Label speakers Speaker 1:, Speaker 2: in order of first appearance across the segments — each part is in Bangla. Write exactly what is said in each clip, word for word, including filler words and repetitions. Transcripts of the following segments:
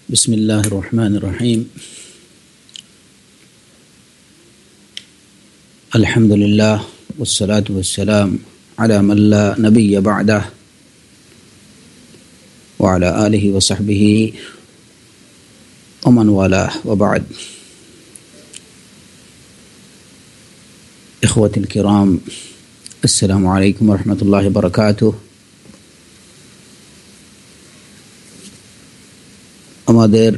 Speaker 1: بسم الله الرحمن الرحيم. الحمد لله والصلاة والسلام على من لا نبي بعده وعلى آله وصحبه ومن والاه وبعد. إخوتي الكرام، السلام عليكم ورحمة الله وبركاته. আমাদের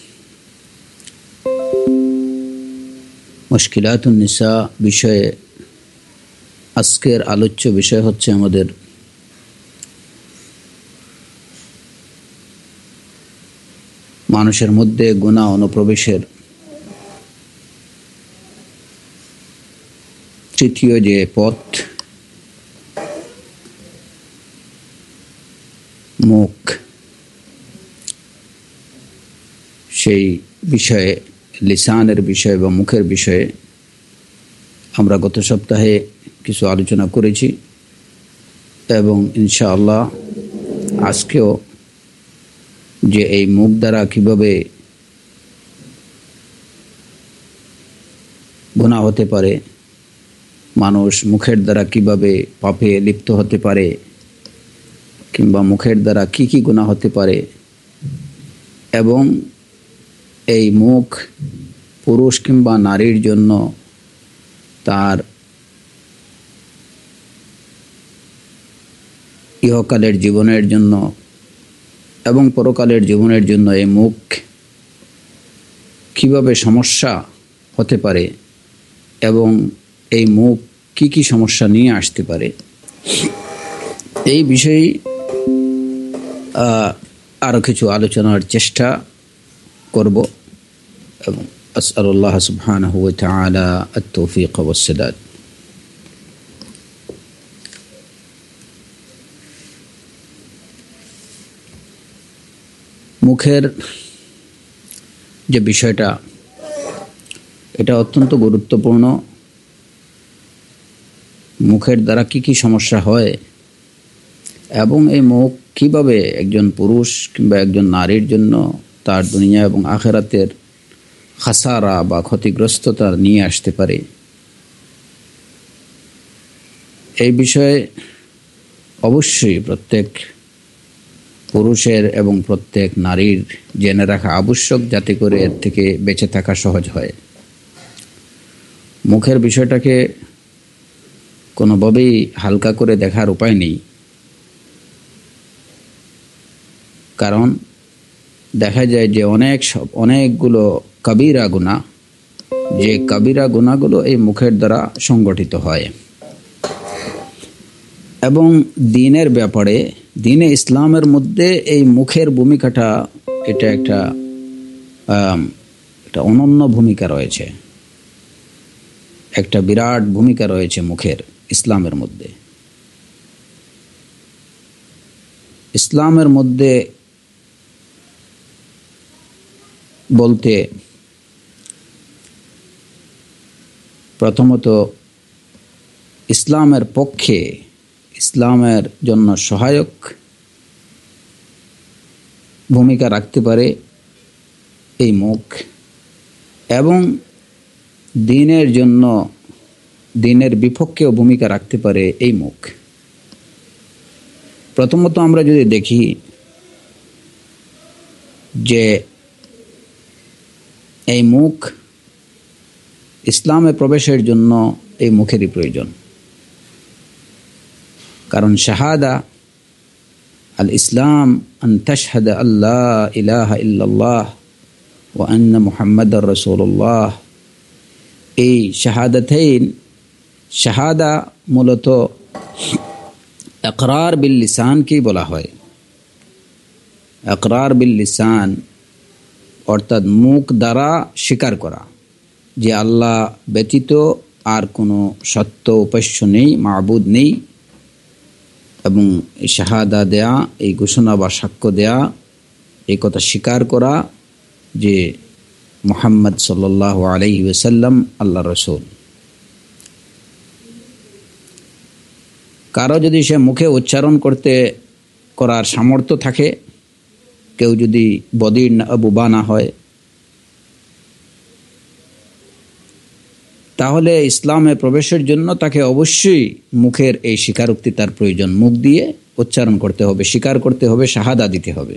Speaker 1: মুশকিলাতুন নিসা বিষয়ে আজকের আলোচ্য বিষয় হচ্ছে আমাদের মানুষের মধ্যে গুনাহ অনুপ্রবেশের তৃতীয় যে পথ, মুখ, সেই বিষয়ে, লিসানের বিষয়ে বা মুখের বিষয়ে আমরা গত সপ্তাহে কিছু আলোচনা করেছি এবং ইনশাআল্লাহ আজকেও যে এই মুখ দ্বারা কিভাবে গুনাহ হতে পারে, মানুষ মুখের দ্বারা কিভাবে পাপে লিপ্ত হতে পারে, কিংবা মুখের দ্বারা কি কি গুনাহ হতে পারে, এবং এই মুখ পুরুষ কিংবা নারীর জন্য তার ইহকালের জীবনের জন্য এবং পরকালের জীবনের জন্য এই মুখ কিভাবে সমস্যা হতে পারে এবং এই মুখ কি কি সমস্যা নিয়ে আসতে পারে, এই বিষয়ে আরো কিছু আলোচনার চেষ্টা করব এবং আসআলুল্লাহ সুবহানাহু ওয়া তাআলা আত-তৌফীক ওয়াস সাদাদ। মুখের যে বিষয়টা, এটা অত্যন্ত গুরুত্বপূর্ণ। মুখের দ্বারা কি কি সমস্যা হয় এবং এই মুখ কিভাবে একজন পুরুষ কিংবা একজন নারীর জন্য তার দুনিয়া এবং আখিরাতের খাসারা বা ক্ষতিগ্রস্ততা নিয়ে আসতে পারে, এই বিষয়ে অবশ্যই প্রত্যেক পুরুষের এবং প্রত্যেক নারীর জেনে রাখা আবশ্যক, যাতে করে এর থেকে বেঁচে থাকা সহজ হয়। মুখের বিষয়টাকে কোনোভাবেই হালকা করে দেখার উপায় নেই, কারণ দেখা যায় যে অনেক সব অনেকগুলো কবিরা গুনাহ, যে কবিরা গুনাহগুলো এই মুখের দ্বারা সংগঠিত হয়। এবং দ্বীনের ব্যাপারে, দ্বীনে ইসলামের মধ্যে এই মুখের ভূমিকাটা, এটা একটা একটা অনন্য ভূমিকা রয়েছে, একটা বিরাট ভূমিকা রয়েছে মুখের ইসলামের মধ্যে। ইসলামের মধ্যে বলতে প্রথমত ইসলামের পক্ষে, ইসলামের জন্য সহায়ক ভূমিকা রাখতে পারে এই মুখ, এবং দ্বীনের জন্য, দ্বীনের বিপক্ষেও ভূমিকা রাখতে পারে এই মুখ। প্রথমত আমরা যদি দেখি যে এই মুখ ইসলামে প্রবেশের জন্য এই মুখেরই প্রয়োজন, কারণ শাহাদা আল ইসলাম আন তাশহাদা আল্লা ইলাহা ইল্লাল্লাহ ওয়া আন্না মুহাম্মাদার রাসূলুল্লাহ, এই শাহাদাতাইন, শাহাদা মূলত ইকরার বিল লিসান কি বলা হয়। ইকরার বিল লিসান অর্থাৎ মুখ দ্বারা স্বীকার করা যে আল্লাহ ব্যতীত আর কোনো সত্য উপাস্য নেই, মাবুদ নেই, এবং এই শাহাদা দেয়া, এই ঘোষণা বা সাক্ষ্য দেয়া, এই কথা স্বীকার করা যে মুহাম্মদ সাল্লাল্লাহু আলাইহি ওয়াসাল্লাম আল্লাহর রাসূল। কারো যদি সে মুখে উচ্চারণ করতে করার সামর্থ্য থাকে, কেউ যদি বদির বোবা না হয়, তাহলে ইসলামে প্রবেশের জন্য তাকে অবশ্যই মুখের এই স্বীকারোক্তি তার প্রয়োজন। মুখ দিয়ে উচ্চারণ করতে হবে, স্বীকার করতে হবে, শাহাদা দিতে হবে।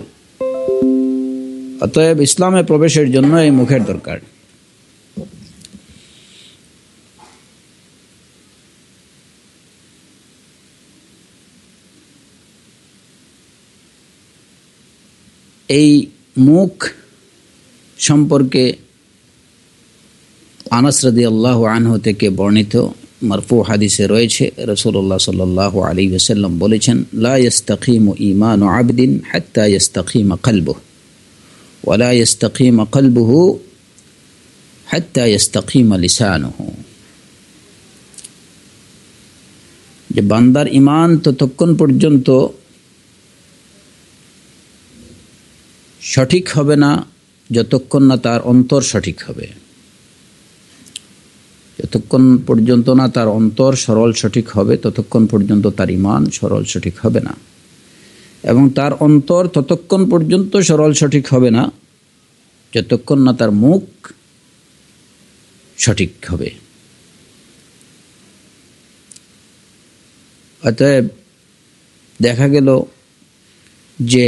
Speaker 1: অতএব ইসলামে প্রবেশের জন্য এই মুখের দরকার। এই মুখ সম্পর্কে আনাস রাদিয়াল্লাহু আনহু থেকে বর্ণিত মারফু হাদিসে রয়েছে, রাসূলুল্লাহ সাল্লাল্লাহু আলাইহি ওয়াসাল্লাম বলেছেন, লা ইস্তাকিমু ঈমানু আবদিন হাত্তা ইস্তাকিমা কলবুহু ওয়া লা ইস্তাকিমা কলবুহু হাত্তা ইস্তাকিমা লিসানুহু। যে বান্দার ঈমান ততক্ষণ পর্যন্ত সঠিক হবে না যতক্ষণ না তার অন্তর সঠিক হবে, যতক্ষণ পর্যন্ত না তার অন্তর সরল সঠিক হবে ততক্ষণ পর্যন্ত তার ঈমান সরল সঠিক হবে না, এবং তার অন্তর ততক্ষণ পর্যন্ত সরল সঠিক হবে না যতক্ষণ না তার মুখ সঠিক হবে। অতএব দেখা গেল যে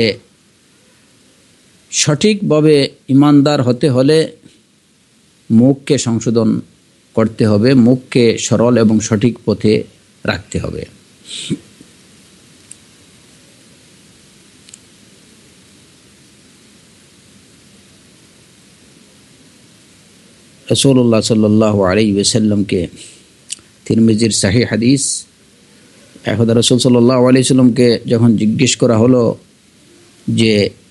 Speaker 1: সঠিকভাবে ঈমানদার হতে হলে মুখকে সংশোধন করতে হবে, মুখকে সরল এবং সঠিক পথে রাখতে হবে। রাসূলুল্লাহ সাল্লাল্লাহু আলাইহি ওয়াসাল্লামকে তিরমিজির সহিহ হাদিস, একদা রাসূল সাল্লাল্লাহু আলাইহি ওয়াসাল্লামকে যখন জিজ্ঞেস করা হলো যে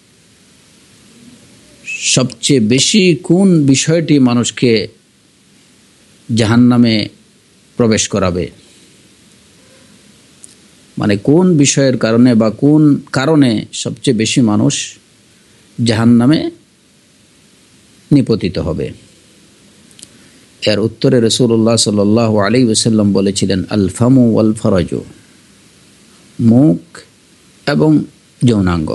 Speaker 1: সবচেয়ে বেশি কোন বিষয়টি মানুষকে জাহান্নামে প্রবেশ করাবে, মানে কোন বিষয়ের কারণে বা কোন কারণে সবচেয়ে বেশি মানুষ জাহান্নামে নিপতিত হবে, এর উত্তরে রাসূলুল্লাহ সাল্লাল্লাহু আলাইহি ওয়াসাল্লাম বলেছিলেন, আল ফামু ওয়াল ফারাজু, মুখ এবং যৌনাঙ্গ।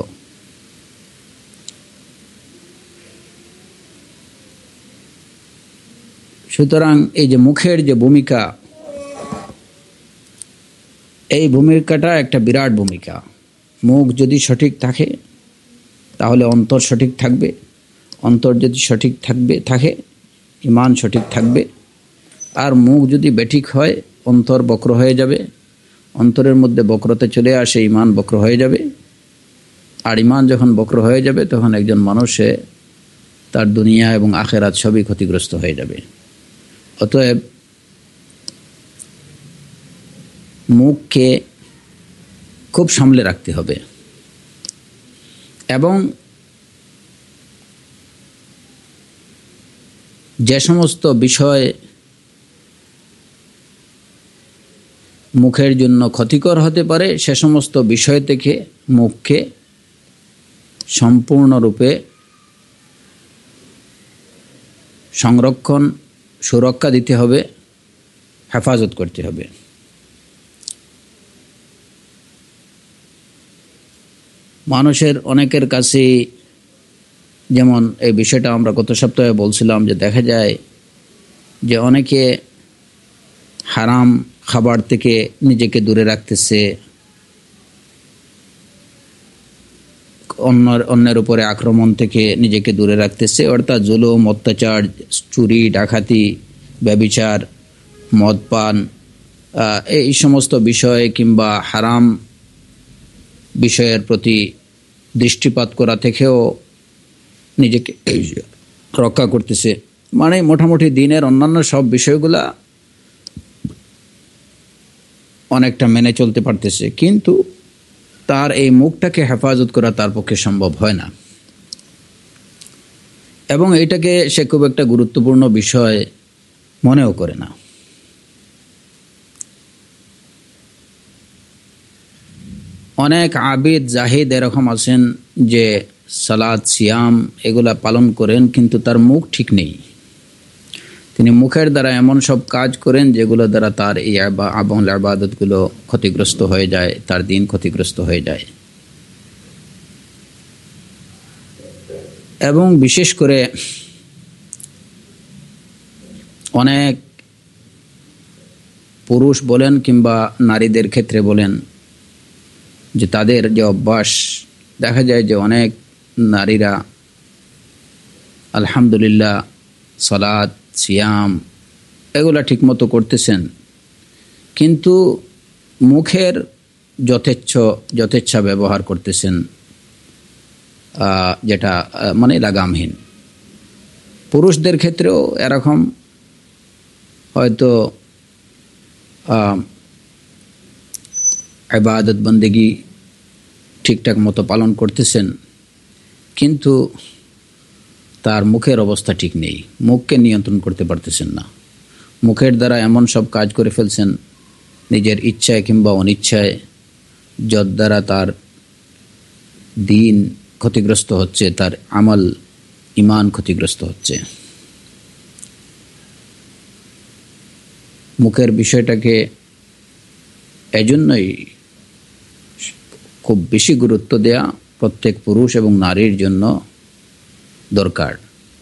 Speaker 1: সুতরাং এই যে মুখের যে ভূমিকা, এই ভূমিকাটা একটা বিরাট ভূমিকা। মুখ যদি সঠিক থাকে তাহলে অন্তর সঠিক থাকবে, অন্তর যদি সঠিক থাকবে থাকে ঈমান সঠিক থাকবে, আর মুখ যদি বেঠিক হয় অন্তর বক্র হয়ে যাবে, অন্তরের মধ্যে বক্রতা চলে আসে, ঈমান বক্র হয়ে যাবে, আর ঈমান যখন বক্র হয়ে যাবে তখন একজন মানুষে তার দুনিয়া এবং আখিরাত সবই ক্ষতিগ্রস্ত হয়ে যাবে। অতএব মুখকে খুব সামলে রাখতে হবে, এবং যে সমস্ত বিষয় মুখের জন্য ক্ষতিকর হতে পারে সে সমস্ত বিষয় থেকে মুখকে সম্পূর্ণরূপে সংরক্ষণ সুরক্ষা দিতে হবে, হেফাজত করতে হবে। মানুষের অনেকের কাছে, যেমন এই বিষয়টা আমরা গত সপ্তাহে বলছিলাম, যে দেখা যায় যে অনেকে হারাম খাবার থেকে নিজেকে দূরে রাখতেছে, অন্যের অন্যের উপরে আক্রমণ থেকে নিজেকে দূরে রাখতেছে, অর্থাৎ জুলুম, অত্যাচার, চুরি, ডাকাতি, ব্যভিচার, মদপান, এই সমস্ত বিষয় কিংবা হারাম বিষয়ের প্রতি দৃষ্টিপাত করা থেকেও নিজেকে রক্ষা করতেছে। মানে মোটামুটি দিনের অন্যান্য সব বিষয়গুলা অনেকটা মেনে চলতে পারতেছে, কিন্তু তার এই মুখটাকে হেফাজত করা তার পক্ষে সম্ভব হয় না, এবং এটাকে সে খুব একটা গুরুত্বপূর্ণ বিষয় মনেও করে না। অনেক আবিদ জাহিদ এরকম আছেন যে সালাত, সিয়াম এগুলা পালন করেন, কিন্তু তার মুখ ঠিক নেই। তিনি মুখের দ্বারা এমন সব কাজ করেন যেগুলো দ্বারা তার এই আমল ইবাদতগুলো ক্ষতিগ্রস্ত হয়ে যায়, তার দিন ক্ষতিগ্রস্ত হয়ে যায়। এবং বিশেষ করে অনেক পুরুষ বলেন কিংবা নারীদের ক্ষেত্রে বলেন যে তাদের যে অভ্যাস, দেখা যায় যে অনেক নারীরা আলহামদুলিল্লাহ সালাত সিয়াম এগুলা ঠিকমতো করতেছেন, কিন্তু মুখের যথেচ্ছ যথেচ্ছা ব্যবহার করতেছেন, যেটা মানে লাগামহীন। পুরুষদের ক্ষেত্রেও এরকম হয়তো ইবাদত বন্দেগী ঠিকঠাক মতো পালন করতেছেন, কিন্তু তার মুখের অবস্থা ঠিক নেই, মুখকে নিয়ন্ত্রণ করতে পারতেছেন না। মুখের দ্বারা এমন সব কাজ করে ফেলছেন নিজের ইচ্ছায় কিংবা অনিচ্ছায়, যার দ্বারা তার দিন ক্ষতিগ্রস্ত হচ্ছে, তার আমল ঈমান ক্ষতিগ্রস্ত হচ্ছে। মুখের বিষয়টাকে এজন্যই খুব বেশি গুরুত্ব দেয়া প্রত্যেক পুরুষ এবং নারীর জন্য দরকার।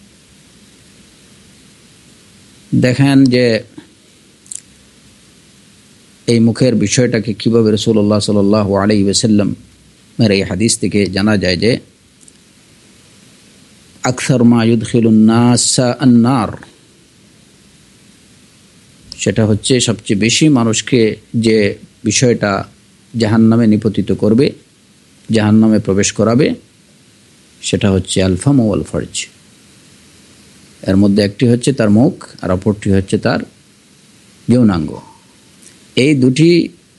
Speaker 1: দেখেন যে এই মুখের বিষয়টাকে কিভাবে রাসূলুল্লাহ সাল্লাল্লাহু আলাইহি ওয়াসাল্লাম এর এই হাদিস থেকে জানা যায় যে আকসার মা ইউদখিলুন নাস আন-নার, সেটা হচ্ছে সবচেয়ে বেশি মানুষকে যে বিষয়টা জাহান্নামে নিপতিত করবে, জাহান্নামে প্রবেশ করাবে, সেটা হচ্ছে আল ফাম ওয়াল ফারজ। এর মধ্যে একটি হচ্ছে তার মুখ আর অপরটি হচ্ছে তার যৌনাঙ্গ। এই দুটি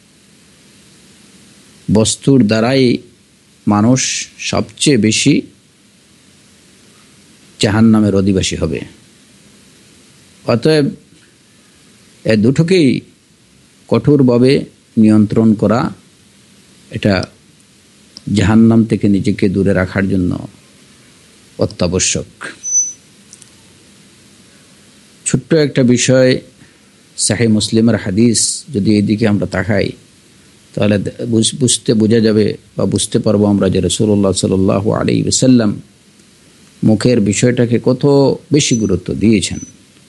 Speaker 1: বস্তুর দ্বারাই মানুষ সবচেয়ে বেশি জাহান্নামের অধিবাসী হবে। অতএব এ দুটোকেই কঠোরভাবে নিয়ন্ত্রণ করা, এটা জাহান্নাম থেকে নিজেকে দূরে রাখার জন্য অত্যাবশ্যক। ছোট্ট একটা বিষয়, সাহিহ মুসলিমের হাদিস, যদি এইদিকে আমরা তাকাই তাহলে বুঝতে বোঝা যাবে বা বুঝতে পারবো আমরা যে রাসূলুল্লাহ সাল্লাল্লাহু আলাইহি ওয়াসাল্লাম মুখের বিষয়টাকে কত বেশি গুরুত্ব দিয়েছেন।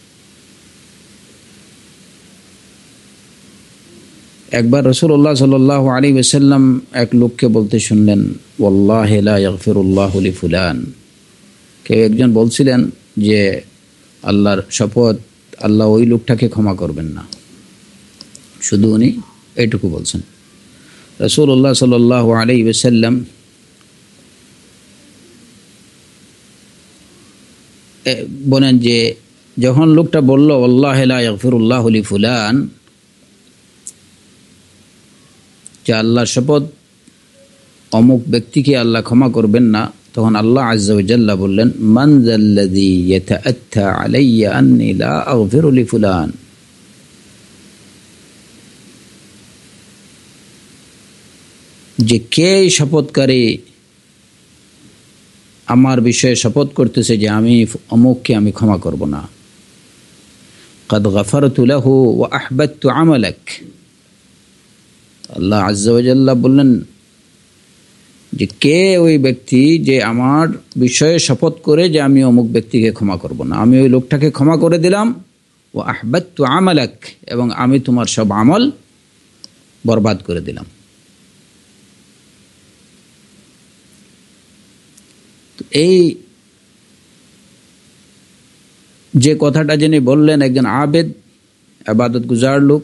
Speaker 1: একবার রাসূলুল্লাহ সাল্লাল্লাহু আলাইহি ওয়াসাল্লাম এক লোককে বলতে শুনলেন, ওয়াল্লাহি লা ইয়াগফিরুল্লাহু লিফুলান। কেউ একজন বলছিলেন যে আল্লাহর শপথ, আল্লাহ ওই লোকটাকে ক্ষমা করবেন না। শুধু উনি এইটুকু বলছেন। রাসূলুল্লাহ সাল্লাল্লাহু আলাইহি ওয়াসাল্লাম বলেন যে যখন লোকটা বলল ওয়াল্লাহি লা ইয়াগফিরুল্লাহু লিফুলান, যে আল্লাহর শপথ অমুক ব্যক্তিকে আল্লাহ ক্ষমা করবেন না, তখন আল্লাহ আযজা ওয়া জাল্লা বললেন, মান যাল্লাযী ইয়াতাআত্তা আলাইয়া আন্নী লা আগফিরু লিফুলান। যে কে শপথকারী আমার বিষয়ে শপথ করতেছে যে আমি অমুককে আমি ক্ষমা করব না। কাদ গাফারতু লাহু ওয়া আহবাততু আমালাক। আল্লাহ আযজা ওয়া জাল্লা বললেন যে কে ওই ব্যক্তি যে আমার বিষয়ে শপথ করে যে আমি অমুক ব্যক্তিকে ক্ষমা করব না, আমি ওই লোকটাকে ক্ষমা করে দিলাম। ওয়া আহবাততু আমালাক, এবং আমি তোমার সব আমল বরবাদ করে দিলাম। এই যে কথাটা যিনি বললেন, একজন আবেদ ইবাদত গুজার লোক,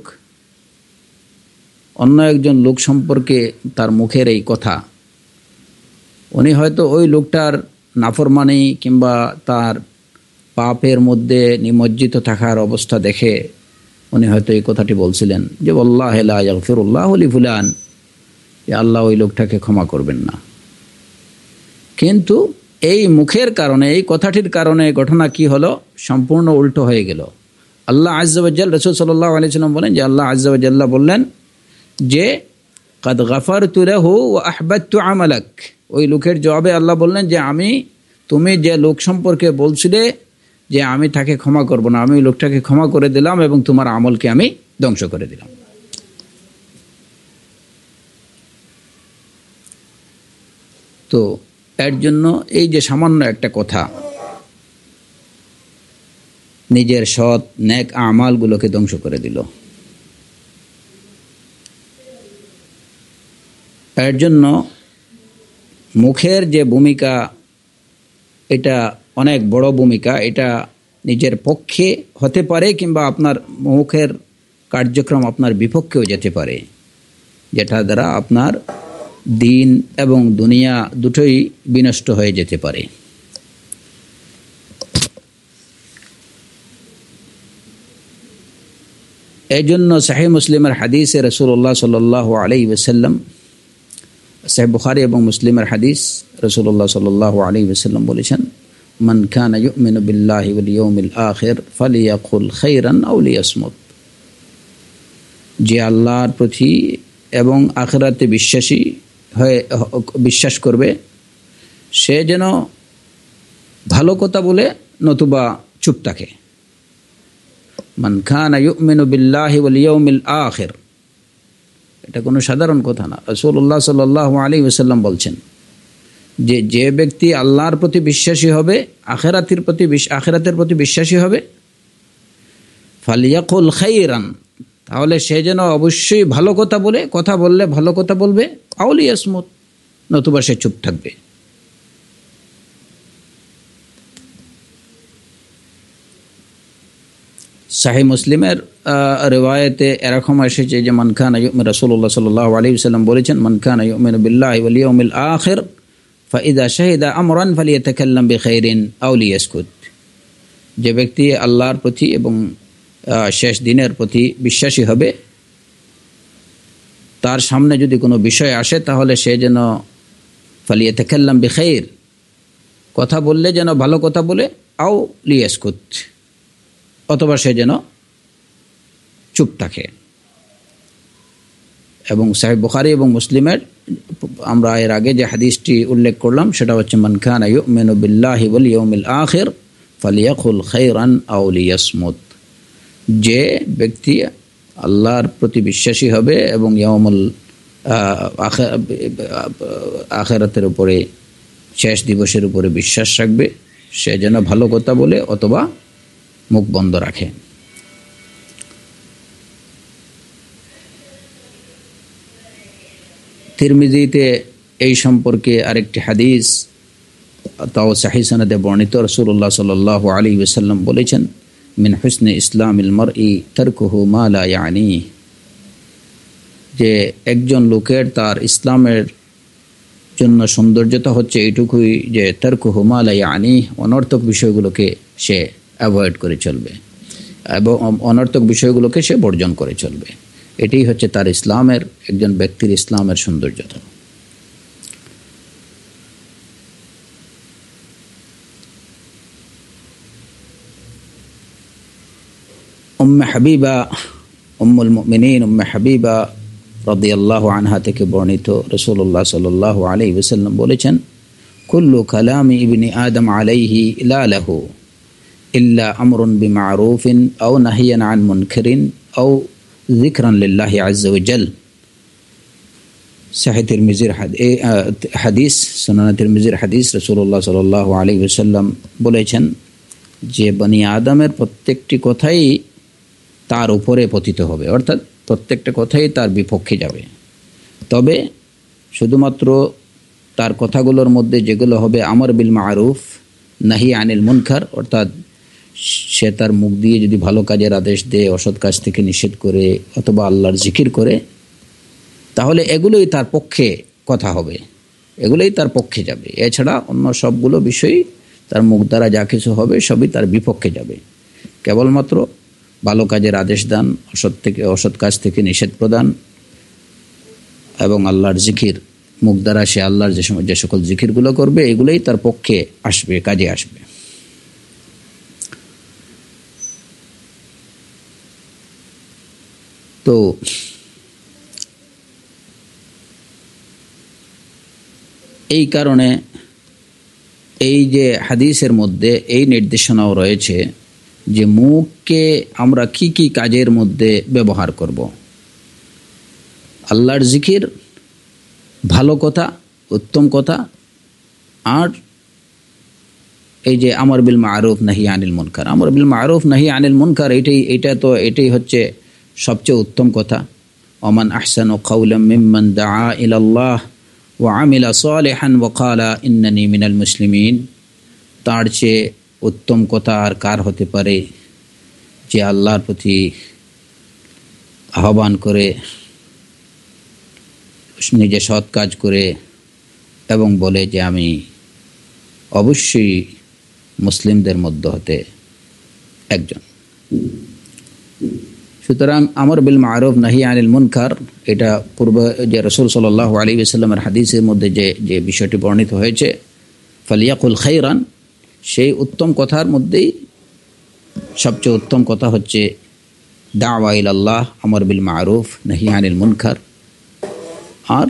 Speaker 1: অন্য একজন লোক সম্পর্কে তার মুখের এই কথা, উনি হয়তো ওই লোকটার নাফরমানি কিংবা তার পাপের মধ্যে নিমজ্জিত থাকার অবস্থা দেখে উনি হয়তো এই কথাটি বলছিলেন যে ওয়াল্লাহি লা ইয়াগফিরুল্লাহু লিফুলান, যে আল্লাহ ওই লোকটাকে ক্ষমা করবেন না। কিন্তু এই মুখের কারণে, এই কথাটির কারণে ঘটনা কি হলো, সম্পূর্ণ উল্টো হয়ে গেল। আল্লাহ আযজা ওয়া জাল্লা, রাসূল সাল্লাল্লাহু আলাইহি ওয়াসাল্লাম বলেন যে আল্লাহ আযজা ওয়া জাল্লা বললেন যে কাদ গাফারতু লাহু ওয়া আহবাততু আমালাক। ওই লোকের জবাবে আল্লাহ বললেন যে আমি, তুমি যে লোক সম্পর্কে বলছিলে যে আমি তাকে ক্ষমা করব না, আমি ওই লোকটাকে ক্ষমা করে দিলাম এবং তোমার আমলকে আমি ধ্বংস করে দিলাম। তো এর জন্য এই যে সামান্য একটা কথা নিজের সৎ নেক আমালগুলোকে ধ্বংস করে দিল। এর জন্য মুখের যে ভূমিকা, এটা অনেক বড় ভূমিকা। এটা নিজের পক্ষে হতে পারে কিংবা আপনার মুখের কার্যক্রম আপনার বিপক্ষেও যেতে পারে, যেটা দ্বারা আপনার দিন এবং দুনিয়া দুটোই বিনষ্ট হয়ে যেতে পারে। এই জন্য সহিহ মুসলিমের হাদিসে রাসূলুল্লাহ সাল্লাল্লাহু আলাইহি ওয়াসাল্লাম, সহিহ বুখারী এবং মুসলিমের হাদিস, রাসূলুল্লাহ সাল্লাল্লাহু আলাইহি ওয়াসাল্লাম বলেছেন, মান কানা ইউমিনু বিল্লাহি ওয়াল ইয়াউমিল আখির ফালিয়াকুল খাইরান আও লিয়াসমুত। যে আল্লাহর প্রতি এবং আখিরাতে বিশ্বাসী হয়ে বিশ্বাস করবে, সে যেন ভালো কথা বলে নতুবা চুপ থাকে। মান কানা ইউমিনু বিল্লাহি ওয়াল ইয়াউমিল আখির, এটা কোনো সাধারণ কথা না। রাসূলুল্লাহ সাল্লাল্লাহু আলাইহি ওয়াসাল্লাম বলছেন যে যে ব্যক্তি আল্লাহর প্রতি বিশ্বাসী হবে, আখিরাতের প্রতি আখিরাতের প্রতি বিশ্বাসী হবে, ফালিয়াকুল খাইরান, তাহলে সে যেন অবশ্যই ভালো কথা বলে, কথা বললে ভালো কথা বলবে, আও লিয়াসমুত, নতুবা সে চুপ থাকবে। সহিহ মুসলিমের রিওয়ায়াতে এরকম এসেছে যে মান কানা ইউমিনু, রাসূলুল্লাহ সাল্লাল্লাহু আলাইহি ওয়াসাল্লাম বলেছেন, মান কানা ইউমিনু বিল্লাহি ওয়াল ইয়াউমিল আখির ফাইদা শাহিদা আমরান ফালিয়াতাকাল্লাম বিখাইরিন আও লিয়াসকুত। যে ব্যক্তি আল্লাহর প্রতি এবং শেষ দিনের প্রতি বিশ্বাসী হবে, তার সামনে যদি কোনো বিষয় আসে তাহলে সে যেন ফালিয়াতাকাল্লাম বিখাইর, কথা বললে যেন ভালো কথা বলে, আও লিয়াসকুত, অথবা সে যেন চুপ থাকে। এবং সহিহ বুখারী এবং মুসলিমের আমরা এর আগে যে হাদিসটি উল্লেখ করলাম সেটা হচ্ছে মান কানা ইউমিনু বিল্লাহি ওয়াল ইয়াউমিল আখির ফালিয়াকুল খাইরান আও লিয়াসমুত। যে ব্যক্তি আল্লাহর প্রতি বিশ্বাসী হবে এবং ইয়াউমুল আখিরাতের উপরে, শেষ দিবসের উপরে বিশ্বাস রাখবে, সে যেন ভালো কথা বলে অথবা মুখ বন্ধ রাখে। তিরমিজিতে এই সম্পর্কে আরেকটি হাদিস, তাও সহিহ সনদে বর্ণিত, রাসূলুল্লাহ সাল্লাল্লাহু আলাইহি ওয়াসাল্লাম বলেছেন, মিন হুসনি ইসলামিল মারই তারকুহু মা লা ইয়ানি। যে একজন লোকের তার ইসলামের জন্য সৌন্দর্যতা হচ্ছে এইটুকুই যে তারকুহু মা লা ইয়ানি, অনর্থক বিষয়গুলোকে সে অ্যাভয়েড করে চলবে এবং অনর্থক বিষয়গুলোকে সে বর্জন করে চলবে। এটাই হচ্ছে তার ইসলামের, একজন ব্যক্তির ইসলামের সৌন্দর্যতা। উম্মে হাবিবা, উম্মুল মুমিনিন উম্মে হাবিবা রাদিয়াল্লাহু আনহা থেকে বর্ণিত, রাসূলুল্লাহ সাল্লাল্লাহু আলাইহি ওয়াসাল্লাম বলেছেন, কুল্লু কালামি ইবনি আদম আলাইহি লা লাহু ইল্লা আমরুন বিমারুফিন আও নাহিয়ান আন মুনকারিন আও যিকরান লিল্লাহি আযজা ওয়া জাল। সহিহ তিরমিজির হাদিস, সুনান তিরমিজির হাদিস, রাসূলুল্লাহ সাল্লাল্লাহু আলাইহি ওয়াসাল্লাম বলেছেন যে বনি আদমের প্রত্যেকটি কথাই তার উপরে পতিত হবে, অর্থাৎ প্রত্যেকটা কথাই তার বিপক্ষে যাবে। তবে শুধুমাত্র তার কথাগুলোর মধ্যে যেগুলো হবে আমর বিল মারুফ নাহি আনিল মুনকার, অর্থাৎ সে তার মুখ দিয়ে যদি ভালো কাজের আদেশ দেয়, অসৎ কাজ থেকে নিষেধ করে অথবা আল্লাহর জিকির করে, তাহলে এগুলোই তার পক্ষে কথা হবে, এগুলোই তার পক্ষে যাবে। এছাড়া অন্য সবগুলো বিষয়ই তার মুখ দ্বারা যা কিছু হবে সবই তার বিপক্ষে যাবে। কেবলমাত্র ভালো কাজের আদেশ দান, অসৎ থেকে অসৎ কাজ থেকে নিষেধ প্রদান এবং আল্লাহর জিকির, মুখ দ্বারা সে আল্লাহর যে সময় যে সকল জিকিরগুলো করবে এগুলোই তার পক্ষে আসবে, কাজে আসবে। তো এই কারণে এই যে হাদিসের মধ্যে এই নির্দেশনাও রয়েছে যে মুখকে আমরা কি কি কাজের মধ্যে ব্যবহার করব। আল্লাহর জিকির, ভালো কথা, উত্তম কথা আর এই যে আমর বিল মারুফ নাহি আনিল মুনকার, আমর বিল মারুফ নাহি আনিল মুনকার, এটাই এটা তো এটাই হচ্ছে সবচেয়ে উত্তম কথা। ওমান আহসানু কাওলাম মিম্মান দাআ ইলাল্লাহ ওয়া আমিলা সালিহান ওয়া ক্বালা ইন্নানি মিনাল মুসলিমিন। তার চেয়ে উত্তম কথা আর কার হতে পারে যে আল্লাহর প্রতি আহ্বান করে, নিজে সৎ কাজ করে এবং বলে যে আমি অবশ্যই মুসলিমদের মধ্যে হতে একজন। সুতরাং আমর বিল মারুফ নাহি আনিল মুনকার, এটা পূর্ব যে রাসূল সাল্লাল্লাহু আলাইহি ওয়াসাল্লামের হাদিসের মধ্যে যে যে বিষয়টি বর্ণিত হয়েছে, ফালিয়াকুল খাইরান, সেই উত্তম কথার মধ্যেই সবচেয়ে উত্তম কথা হচ্ছে দাওয়া ইলাল্লাহ, আমর বিল মারুফ নাহি আনিল মুনকার, আর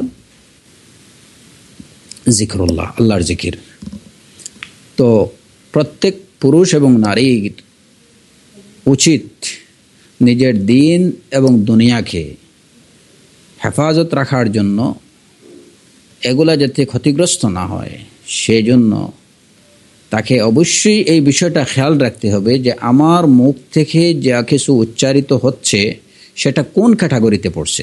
Speaker 1: জিকরুল্লাহ, আল্লাহর জিকির। তো প্রত্যেক পুরুষ এবং নারীর উচিত নিজের দিন এবং দুনিয়াকে হেফাজত রাখার জন্য, এগুলা যাতে ক্ষতিগ্রস্ত না হয় সেজন্য তাকে অবশ্যই এই বিষয়টা খেয়াল রাখতে হবে যে আমার মুখ থেকে যা কিছু উচ্চারিত হচ্ছে সেটা কোন ক্যাটাগরিতে পড়ছে।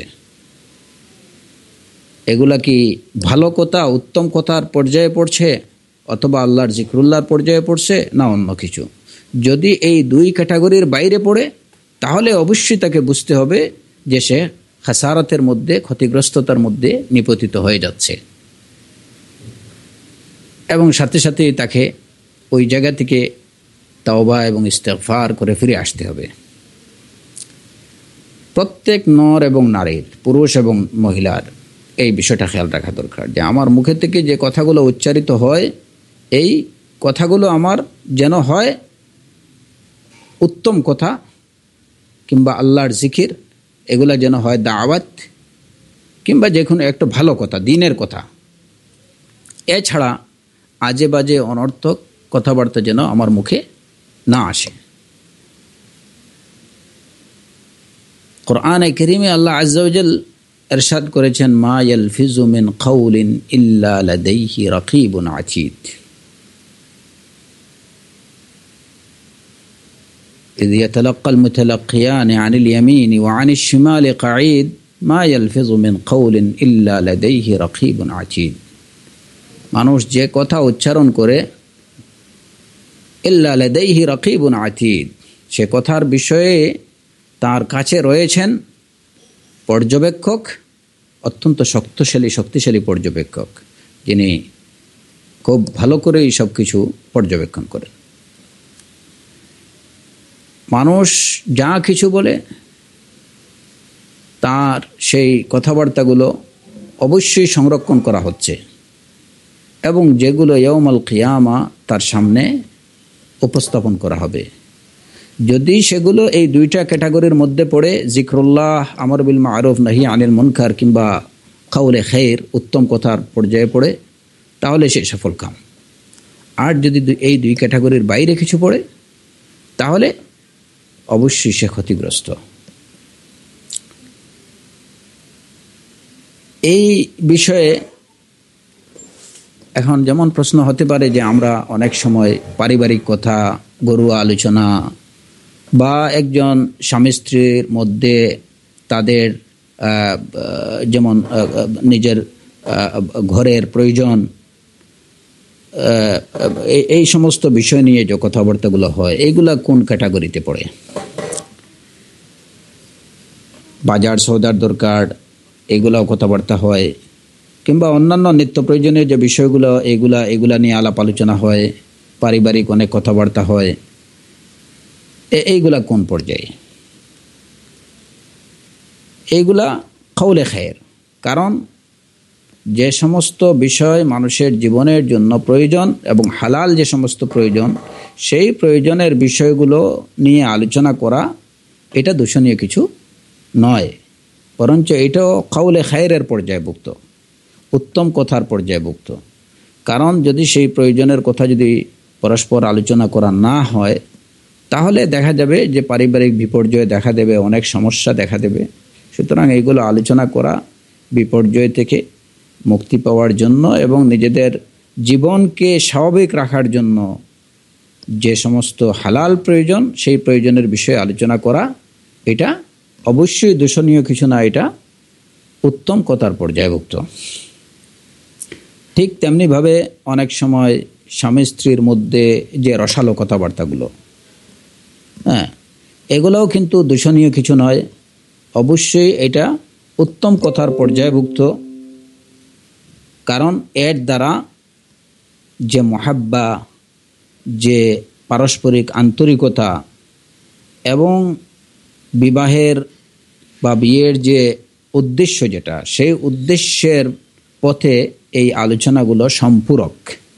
Speaker 1: এগুলা কি ভালো কথা, উত্তম কথার পর্যায়ে পড়ছে, অথবা আল্লাহর জিকরুল্লাহর পর্যায়ে পড়ছে, না অন্য কিছু? যদি এই দুই ক্যাটাগরির বাইরে পড়ে তাহলে অবশ্যই তাকে বুঝতে হবে যে সে খাসারাতের মধ্যে, ক্ষতিগ্রস্ততার মধ্যে নিপতিত হয়ে যাচ্ছে, এবং সাথে সাথে তাকে ওই জায়গা থেকে তাওবা এবং ইস্তেগফার করে ফিরে আসতে হবে। প্রত্যেক নর এবং নারীর, পুরুষ এবং মহিলার এই বিষয়টা খেয়াল রাখা দরকার যে আমার মুখে থেকে যে কথাগুলো উচ্চারিত হয়, এই কথাগুলো আমার যেন হয় উত্তম কথা কিংবা আল্লাহর জিকির, এগুলা যেন হয় দাওয়াত কিংবা যে কোনো একটা ভালো কথা, দ্বীনের কথা। এছাড়া আজে বাজে অনর্থক কথাবার্তা যেন আমার মুখে না আসে। কোরআনে কারীমে আল্লাহ আযজা ওয়া জাল ইরশাদ করেছেন, মা ইয়ালফিজু মিন কাওলিন ইল্লা লাদাইহি রাকিবুন আতীদ। إذ يتلقى المتلقيان عن اليمين وعن الشمال قعيد ما يلفظ من قول إلا لديه رقيب عتيد। মানুষ যে কথা উচ্চারণ করে, ইল্লা লাদাইহি রাকিবুন আতীদ, সে কথার বিষয়ে তার কাছে রয়েছেন পর্যবেক্ষক, অত্যন্ত শক্তিশালী শক্তিশালী পর্যবেক্ষক, যিনি খুব ভালো করে এই সব কিছু পর্যবেক্ষণ করেন। মানুষ যা কিছু বলে তার সেই কথাবার্তাগুলো অবশ্যই সংরক্ষণ করা হচ্ছে, এবং যেগুলো ইয়াউমাল কিয়ামা তার সামনে উপস্থাপন করা হবে। যদি সেগুলো এই দুইটা ক্যাটাগরির মধ্যে পড়ে, জিকরুল্লাহ, আমর বিল মারুফ নাহি আনিল মুনকার, কিংবা কাউলে খায়র, উত্তম কথার পর্যায়ে পড়ে, তাহলে সে সফল কাম। আর যদি এই দুই ক্যাটাগরির বাইরে কিছু পড়ে তাহলে অবশ্যই সে ক্ষতিগ্রস্ত। এই বিষয়ে এখন যেমন প্রশ্ন হতে পারে যে আমরা অনেক সময় পারিবারিক কথা, ঘরোয়া আলোচনা, বা একজন স্বামী স্ত্রীর মধ্যে তাদের যেমন নিজের ঘরের প্রয়োজন, এই সমস্ত বিষয় নিয়ে যে কথাবার্তাগুলো হয়, এইগুলা কোন ক্যাটাগরিতে পড়ে? বাজার সওদার দরকার, এগুলাও কথাবার্তা হয়, কিংবা অন্যান্য নিত্য প্রয়োজনীয় যে বিষয়গুলো, এগুলা এগুলা নিয়ে আলাপ আলোচনা হয়, পারিবারিক অনেক কথাবার্তা হয়, এইগুলা কোন পর্যায়ে? এইগুলা কাউলে খায়র। কারণ যে সমস্ত বিষয় মানুষের জীবনের জন্য প্রয়োজন এবং হালাল যে সমস্ত প্রয়োজন, সেই প্রয়োজনের বিষয়গুলো নিয়ে আলোচনা করা এটা দূষণীয় কিছু নয়, বরঞ্চ এটাও কাউলে খায়রের পর্যায়ভুক্ত, উত্তম কথার পর্যায়ভুক্ত। কারণ যদি সেই প্রয়োজনের কথা যদি পরস্পর আলোচনা করা না হয়, তাহলে দেখা যাবে যে পারিবারিক বিপর্যয় দেখা দেবে, অনেক সমস্যা দেখা দেবে। সুতরাং এইগুলো আলোচনা করা বিপর্যয় থেকে মুক্তি পাওয়ার জন্য এবং নিজেদের জীবনকে স্বাভাবিক রাখার জন্য যে সমস্ত হালাল প্রয়োজন সেই প্রয়োজনের বিষয়ে আলোচনা করা, এটা অবশ্যই দূষণীয় কিছু না, এটা উত্তম কথার পর্যায়ভুক্ত। ঠিক তেমনিভাবে অনেক সময় স্বামী স্ত্রীর মধ্যে যে রসালো কথাবার্তাগুলো, হ্যাঁ, এগুলোও কিন্তু দূষণীয় কিছু নয়, অবশ্যই এটা উত্তম কথার পর্যায়ভুক্ত। কারণ এর দ্বারা যে মহাব্বা, যে পারস্পরিক আন্তরিকতা এবং বিবাহের বা বিয়ের যে উদ্দেশ্য, যেটা সেই উদ্দেশ্যের পথে এই আলোচনাগুলো সম্পূরক।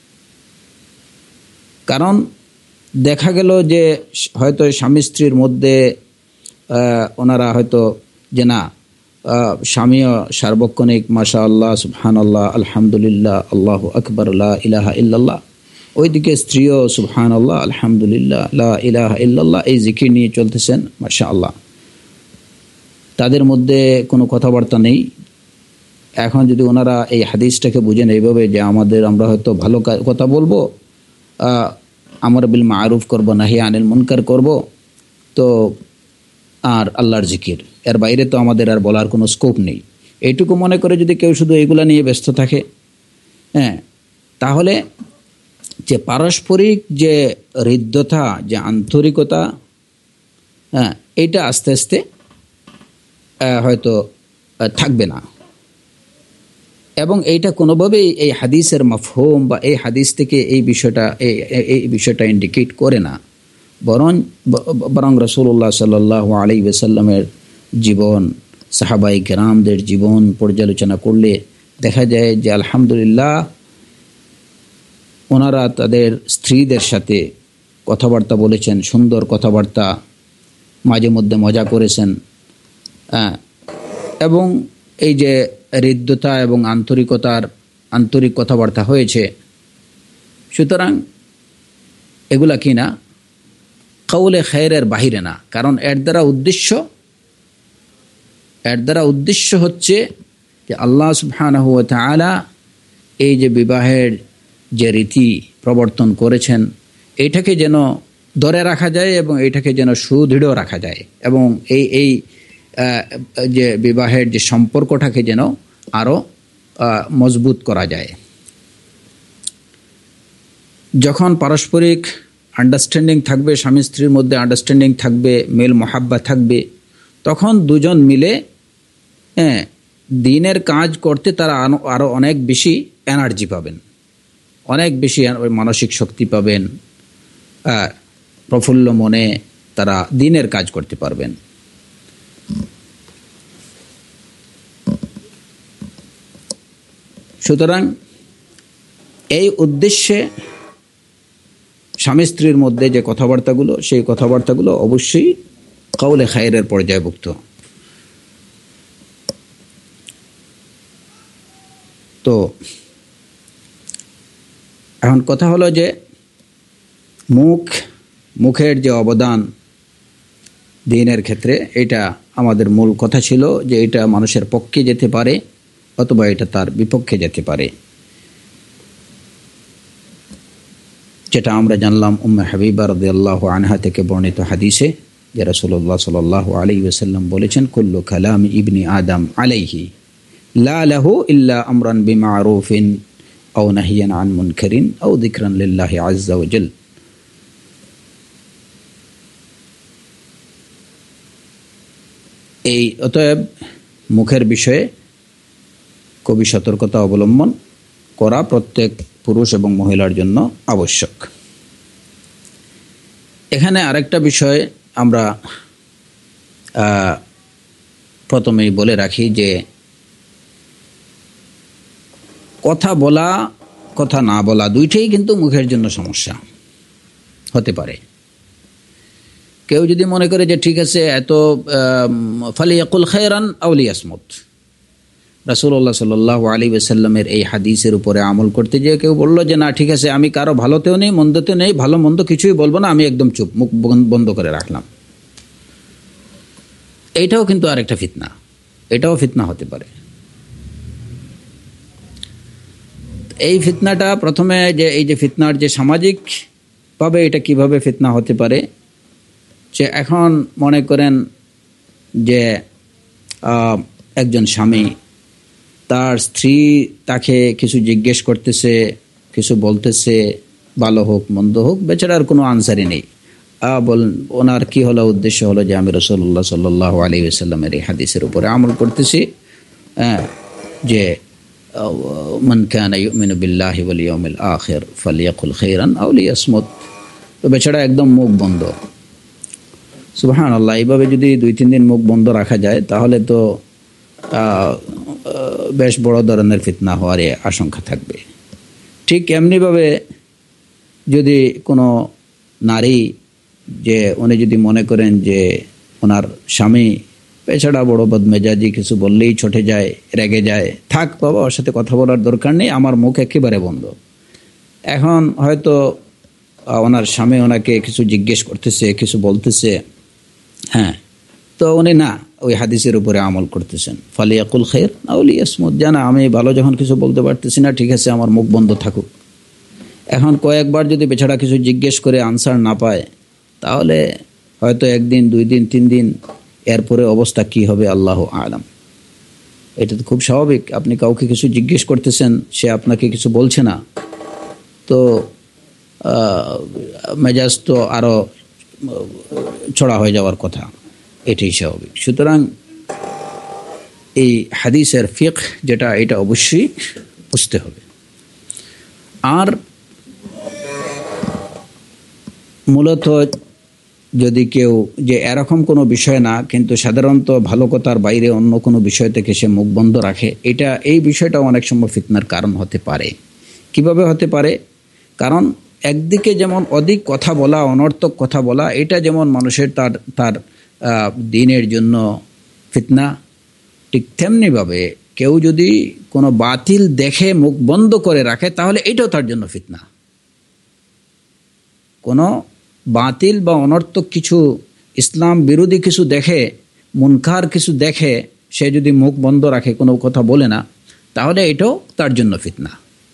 Speaker 1: কারণ দেখা গেল যে হয়তো স্বামী স্ত্রীর মধ্যে ওনারা হয়তো যে না, স্বামীও সার্বক্ষণিক মাশা আল্লাহ, সুবহানাল্লাহ, আলহামদুলিল্লাহ, আল্লাহু আকবার, লা ইলাহা ইল্লাল্লাহ, ওইদিকে স্ত্রীও সুবহানাল্লাহ, আলহামদুলিল্লাহ, লা ইলাহা ইল্লাল্লাহ এই জিকির নিয়ে চলতেছেন, মাশা আল্লাহ। তাদের মধ্যে কোনো কথাবার্তা নেই। এখন যদি ওনারা এই হাদিসটাকে বুঝেন এইভাবে যে আমাদের আমরা হয়তো ভালো কথা বলবো, আমর বিল মারুফ করব, নাহি আনিল মুনকার করব, তো আর আল্লাহর জিকির, এর বাইরে তো আমাদের আর বলার কোনো স্কোপ নেই, এইটুকু মনে করে যদি কেউ শুধু এইগুলা নিয়ে ব্যস্ত থাকে, হ্যাঁ, তাহলে যে পারস্পরিক যে হৃদ্যতা, যে আন্তরিকতা, হ্যাঁ, এইটা আস্তে আস্তে হয়তো থাকবে না। এবং এইটা কোনোভাবেই এই হাদিসের মাফহুম বা এই হাদিস থেকে এই বিষয়টা এই বিষয়টা ইন্ডিকেট করে না, বরং বরং রাসূলুল্লাহ সাল্লাল্লাহু আলাইহি ওয়াসাল্লামের জীবন, সাহাবায়ে কেরামদের জীবন পর্যালোচনা করলে দেখা যায় যে আলহামদুলিল্লাহ ওনারা তাদের স্ত্রীদের সাথে কথাবার্তা বলেছেন, সুন্দর কথাবার্তা, মাঝে মধ্যে মজা করেছেন, এবং এই যে হৃদ্যতা এবং আন্তরিকতার আন্তরিক কথাবার্তা হয়েছে। সুতরাং এগুলা কি না কাউলে খায়রের বাহিরে না, কারণ এর দ্বারা উদ্দেশ্য এর দ্বারা উদ্দেশ্য হচ্ছে যে আল্লাহ সুবহানাহু ওয়া তাআলা এই যে বিবাহের যে রীতি প্রবর্তন করেছেন, এইটাকে যেন ধরে রাখা যায় এবং এইটাকে যেন সুদৃঢ় রাখা যায়, এবং এই এই যে বিবাহের যে সম্পর্কটাকে যেন আরও মজবুত করা যায়। যখন পারস্পরিক আন্ডারস্ট্যান্ডিং থাকবে, স্বামী স্ত্রীর মধ্যে আন্ডারস্ট্যান্ডিং থাকবে, মেল মহাব্বা থাকবে, তখন দুজন মিলে হ্যাঁ দিনের কাজ করতে তারা আরও অনেক বেশি এনার্জি পাবেন, অনেক বেশি মানসিক শক্তি পাবেন, প্রফুল্ল মনে তারা দিনের কাজ করতে পারবেন। সুতরাং এই উদ্দেশ্যে স্বামী স্ত্রীর মধ্যে যে কথাবার্তাগুলো, সেই কথাবার্তাগুলো অবশ্যই কাউলে খায়রের পর্যায়ভুক্ত। তো এখন কথা হলো যে মুখ মুখের যে অবদান দ্বীনের ক্ষেত্রে, এটা আমাদের মূল কথা ছিল যে এটা মানুষের পক্ষে যেতে পারে অথবা এটা তার বিপক্ষে যেতে পারে। যেটা আমরা জানলাম উম্মে হাবিবা রাদিয়াল্লাহু আনহা থেকে বর্ণিত হাদিসে, যে রাসূলুল্লাহ সাল্লাল্লাহু আলাইহি ওয়াসাল্লাম বলেছেন, কুল্লু কালাম ইবনি আদম আলাইহি লা লাহু ইল্লা আমরান বিমারুফিন আও নাহিয়ান আন মুনকারিন আও যিকরান লিল্লাহি আযজা ওয়া জাল। এই অতএব মুখের বিষয়ে কবি সতর্কতা অবলম্বন করা প্রত্যেক পুরুষ এবং মহিলার জন্য আবশ্যক। এখানে আরেকটা বিষয় আমরা প্রথমেই বলে রাখি যে কথা বলা কথা না বলা দুইটাই কিন্তু মুখের জন্য সমস্যা হতে পারে। কেউ যদি মনে করে যে ঠিক আছে, এত ফালিয়াকুল খায়রান আও লিয়াসমুত, রাসূলুল্লাহ সাল্লাল্লাহু আলাইহি ওয়াসাল্লামের এই হাদিসের উপরে আমল করতে গিয়ে কেউ বলল যে না ঠিক আছে, আমি কারো ভালোতেও নেই মন্দতেও নেই, ভালো মন্দ কিছুই বলবো না, আমি একদম চুপ, মুখ বন্ধ করে রাখলাম, এইটাও কিন্তু আরেকটা ফিতনা, এটাও ফিতনা হতে পারে। এই ফিতনাটা প্রথমে যে এই যে ফিতনার যে সামাজিকভাবে এটা কিভাবে ফিতনা হতে পারে, যে এখন মনে করেন যে একজন স্বামী তার স্ত্রী তাকে কিছু জিজ্ঞেস করতেছে, কিছু বলতেছে, ভালো হোক মন্দ হোক, বেচারার কোনো আনসারই নেই। বল ওনার কি হলো উদ্দেশ্য হলো যে আমি রাসূলুল্লাহ সাল্লাল্লাহু আলাইহি ওয়াসাল্লামের এই হাদিসের উপরে আমল করতেছি, হ্যাঁ, যে মান কানা ইউমিনু বিল্লাহি ওয়াল ইয়াউমিল আখির ফালিয়াকুল খাইরান আও লিয়াসমুত। তো বেচারা একদম মুখ বন্ধ। সুবহানাল্লাহ, এইভাবে যদি দুই তিন দিন মুখ বন্ধ রাখা যায় তাহলে তো বেশ বড় ধরনের ফিতনা হওয়ার আশঙ্কা থাকবে। ঠিক এমনিভাবে যদি কোনো নারী, যে উনি যদি মনে করেন যে ওনার স্বামী পেছাড়া বড় বদমেজাজি, কিছু বললেই ছুটে যায়, রেগে যায়, থাক বাবা ওর সাথে কথা বলার দরকার নেই, আমার মুখ একেবারে বন্ধ। এখন হয়তো ওনার স্বামী ওনাকে কিছু জিজ্ঞেস করতেছে, কিছু বলতেছে, হ্যাঁ, তো উনি না ওই হাদিসের উপরে আমল করতেছেন, ফালিয়াকুল খাইর আও লিয়াসমুত, জানা আমি ভালো যখন কিছু বলতে পারতেছি না, ঠিক আছে আমার মুখ বন্ধ থাকুক। এখন কয়েকবার যদি বেচারা কিছু জিজ্ঞেস করে আনসার না পায়, তাহলে হয়তো একদিন, দুই দিন, তিন দিন, এরপরে অবস্থা কি হবে আল্লাহ আলাম। এটা তো খুব স্বাভাবিক। আপনি কাউকে কিছু জিজ্ঞেস করতেছেন, সে আপনাকে কিছু বলছে না, তো মেজাজ তো আরো ছড়া হয়ে যাওয়ার কথা, এটাই স্বাভাবিক। সুতরাং এই হাদিসের ফিকহ যেটা, এটা অবশ্যই বুঝতে হবে। আর মূলত যদি কেউ যে এরকম কোনো বিষয় না, কিন্তু সাধারণত ভালো কথার বাইরে অন্য কোনো বিষয় থেকে সে মুখ বন্ধ রাখে, এটা এই বিষয়টা অনেক সময় ফিতনার কারণ হতে পারে। কিভাবে হতে পারে? কারণ একদিকে যেমন অধিক কথা বলা, অনর্থক কথা বলা, এটা যেমন মানুষের তার তার দিনের জন্য ফিতনা, ঠিক তেমনিভাবে কেউ যদি কোনো বাতিল দেখে মুখ বন্ধ করে রাখে, তাহলে এটাও তার জন্য ফিতনা। কোনো বাতিল বা অনর্থক কিছু, ইসলাম বিরোধী কিছু দেখে, মুনকার কিছু দেখে, সে যদি মুখ বন্ধ রাখে, কোনো কথা বলে না, তাহলে এটাও তার জন্য ফিতনা।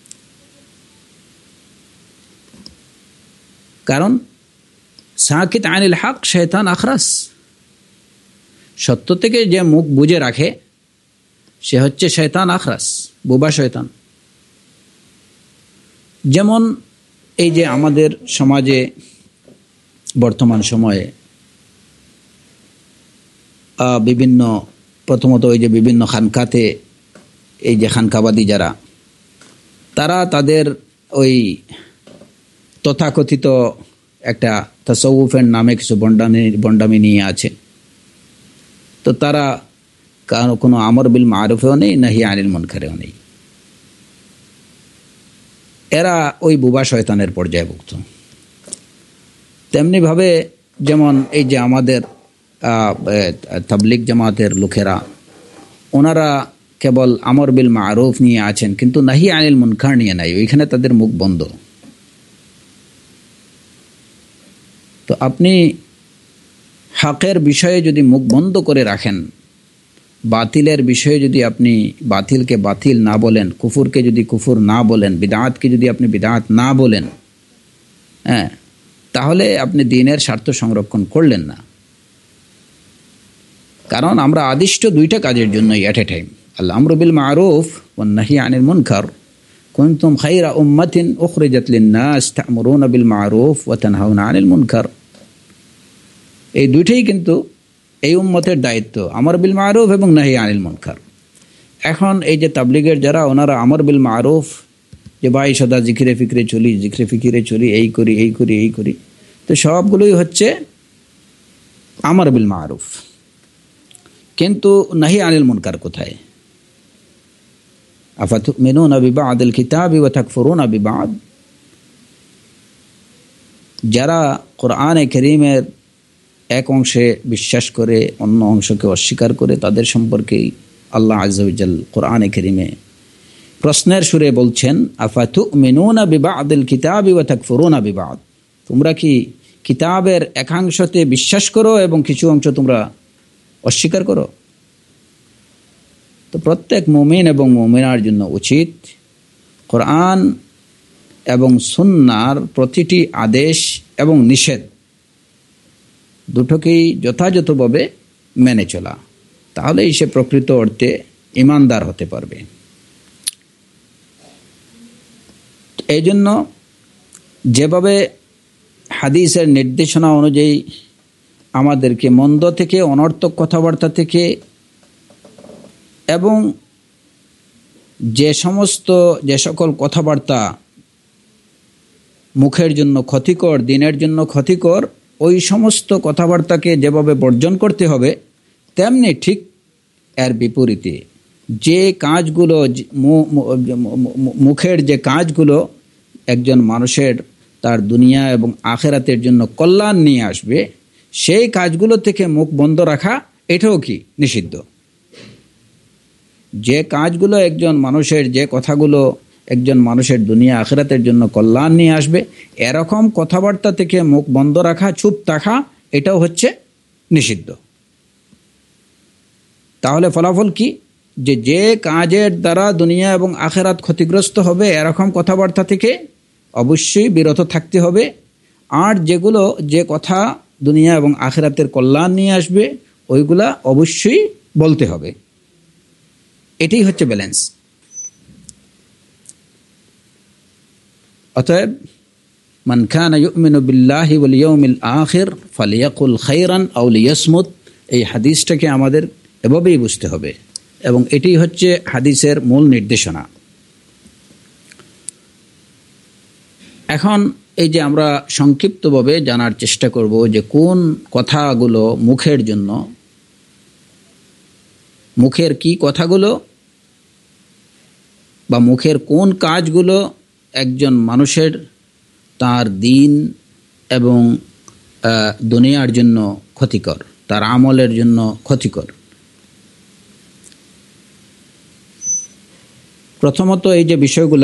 Speaker 1: কারণ সাকিত আনিল হক শয়তান আখরাস, সত্য থেকে যে মুখ বুজে রাখে সে হচ্ছে শয়তান আখরাস, বোবা শয়তান। যেমন এই যে আমাদের সমাজে বর্তমান সময়ে বিভিন্ন, প্রথমত ওই যে বিভিন্ন খানকাতে, এই যে খানকাবাদী যারা, তারা তাদের ওই তথাকথিত একটা তাসাউফের নামে কিছু বন্ডামি বন্ডামি নিয়ে আছে। তো তারা কোনো আমর বিল মারুফেও নেই, নাহি আনিল মুনকারেও নেই। এরা ওই বুবা শয়তানের পর্যায়ভুক্ত। তেমনিভাবে যেমন এই যে আমাদের তাবলিগ জামাতের লোকেরা, ওনারা কেবল আমর বিল মারুফ নিয়ে আছেন, কিন্তু নাহি আনিল মুনকার নিয়ে নাই, ওইখানে তাদের মুখ বন্ধ। তো আপনি হকের বিষয়ে যদি মুখ বন্ধ করে রাখেন, বাতিলের বিষয়ে যদি আপনি বাতিলকে বাতিল না বলেন, কুফুরকে যদি কুফুর না বলেন, বিদআতকে যদি আপনি বিদআত না বলেন, হ্যাঁ, তাহলে আপনি দ্বীনের স্বার্থ সংরক্ষণ করলেন না। কারণ আমরা আদিষ্ট দুইটা কাজের জন্যই এট এ টাইম, আল আমরু বিল মারুফ ওয়ান নাহি আনিল মুনকার, কুনতুম খায়রা উম্মাতিন উখরিজাত লিন-নাস তা'মুরুনা বিল মারুফ ওয়া তানহাউনা আনিল মুনকার। এই দুইটাই কিন্তু এই উম্মতের দায়িত্ব, আমর বিল মারুফ এবং নাহি আনিল মুনকার। এখন এই যে তাবলিগের যারা, ওনারা আমর বিল মারুফ, যে ভাই সদা জিকিরে ফিকিরে চলি, জিকিরে ফিকিরে চলি, এই করি এই করি এই করি, তো সবগুলোই হচ্ছে আমর বিল মারুফ, কিন্তু নাহি আনিল মুনকার কোথায়? আফাতুমিনুনা বিবাদিল কিতাবি ওয়া তাকফুরুনা বিবাদ। যারা কোরআনে কারীমের এক অংশে বিশ্বাস করে অন্য অংশকে অস্বীকার করে, তাদের সম্পর্কেই আল্লাহ আযজা ওয়া জাল কোরআনে কারীমে প্রশ্নের সুরে বলছেন, আফাতুমিনুনা বিবাদিল কিতাবি ওয়া তাকফুরুনা বিবাদ। তোমরা কি কিতাবের একাংশতে বিশ্বাস করো এবং কিছু অংশ তোমরা অস্বীকার করো? তো প্রত্যেক মুমিন এবং মুমিনার জন্য উচিত কোরআন এবং সুন্নাহর প্রতিটি আদেশ এবং নিষেধ দুটোকেই যথাযথভাবে মেনে চলা, তাহলেই সে প্রকৃত অর্থে ঈমানদার হতে পারবে। এই জন্য যেভাবে হাদিসের নির্দেশনা অনুযায়ী আমাদেরকে মন্দ থেকে, অনর্থক কথাবার্তা থেকে এবং যে সমস্ত যে সকল কথাবার্তা মুখের জন্য ক্ষতিকর, দিনের জন্য ক্ষতিকর, ওই সমস্ত কথাবার্তাকে যেভাবে বর্জন করতে হবে, তেমনি ঠিক এর বিপরীতে যে কাজগুলো, মুখের যে কাজগুলো একজন মানুষের তার দুনিয়া এবং আখিরাতের জন্য কল্যাণ নিয়ে আসবে, সেই কাজগুলো থেকে মুখ বন্ধ রাখা এটাও কি নিষিদ্ধ। যে কাজগুলো একজন মানুষের, যে কথাগুলো একজন মানুষের দুনিয়া আখিরাতের জন্য কল্যাণ নিয়ে আসবে, এরকম কথাবার্তা থেকে মুখ বন্ধ রাখা, চুপ থাকা, এটাও হচ্ছে নিষিদ্ধ। তাহলে ফলাফল কি? যে যে কাজের দ্বারা দুনিয়া এবং আখিরাত ক্ষতিগ্রস্ত হবে এরকম কথাবার্তা থেকে অবশ্যই বিরত থাকতে হবে, আর যেগুলো, যে কথা দুনিয়া এবং আখিরাতের কল্যাণ নিয়ে আসবে ওইগুলা অবশ্যই বলতে হবে। এটাই হচ্ছে ব্যালেন্স। অতএব মান কানা ইউমিনু বিল্লাহি ওয়াল ইয়াউমিল আখির ফালিয়াকুল খায়রান আও লিয়াসমুত, এই হাদিসটাকে আমাদের এভাবেই বুঝতে হবে এবং এটাই হচ্ছে হাদিসের মূল নির্দেশনা। এখন এই যে আমরা সংক্ষিপ্তভাবে জানার চেষ্টা করব যে কোন কথাগুলো মুখের জন্য, মুখের কি কথাগুলো বা মুখের কোন কাজগুলো একজন মানুষের তার দিন এবং দুনিয়ার জন্য ক্ষতিকর, তার আমলের জন্য ক্ষতিকর। প্রথমত এই যে বিষয়গুলা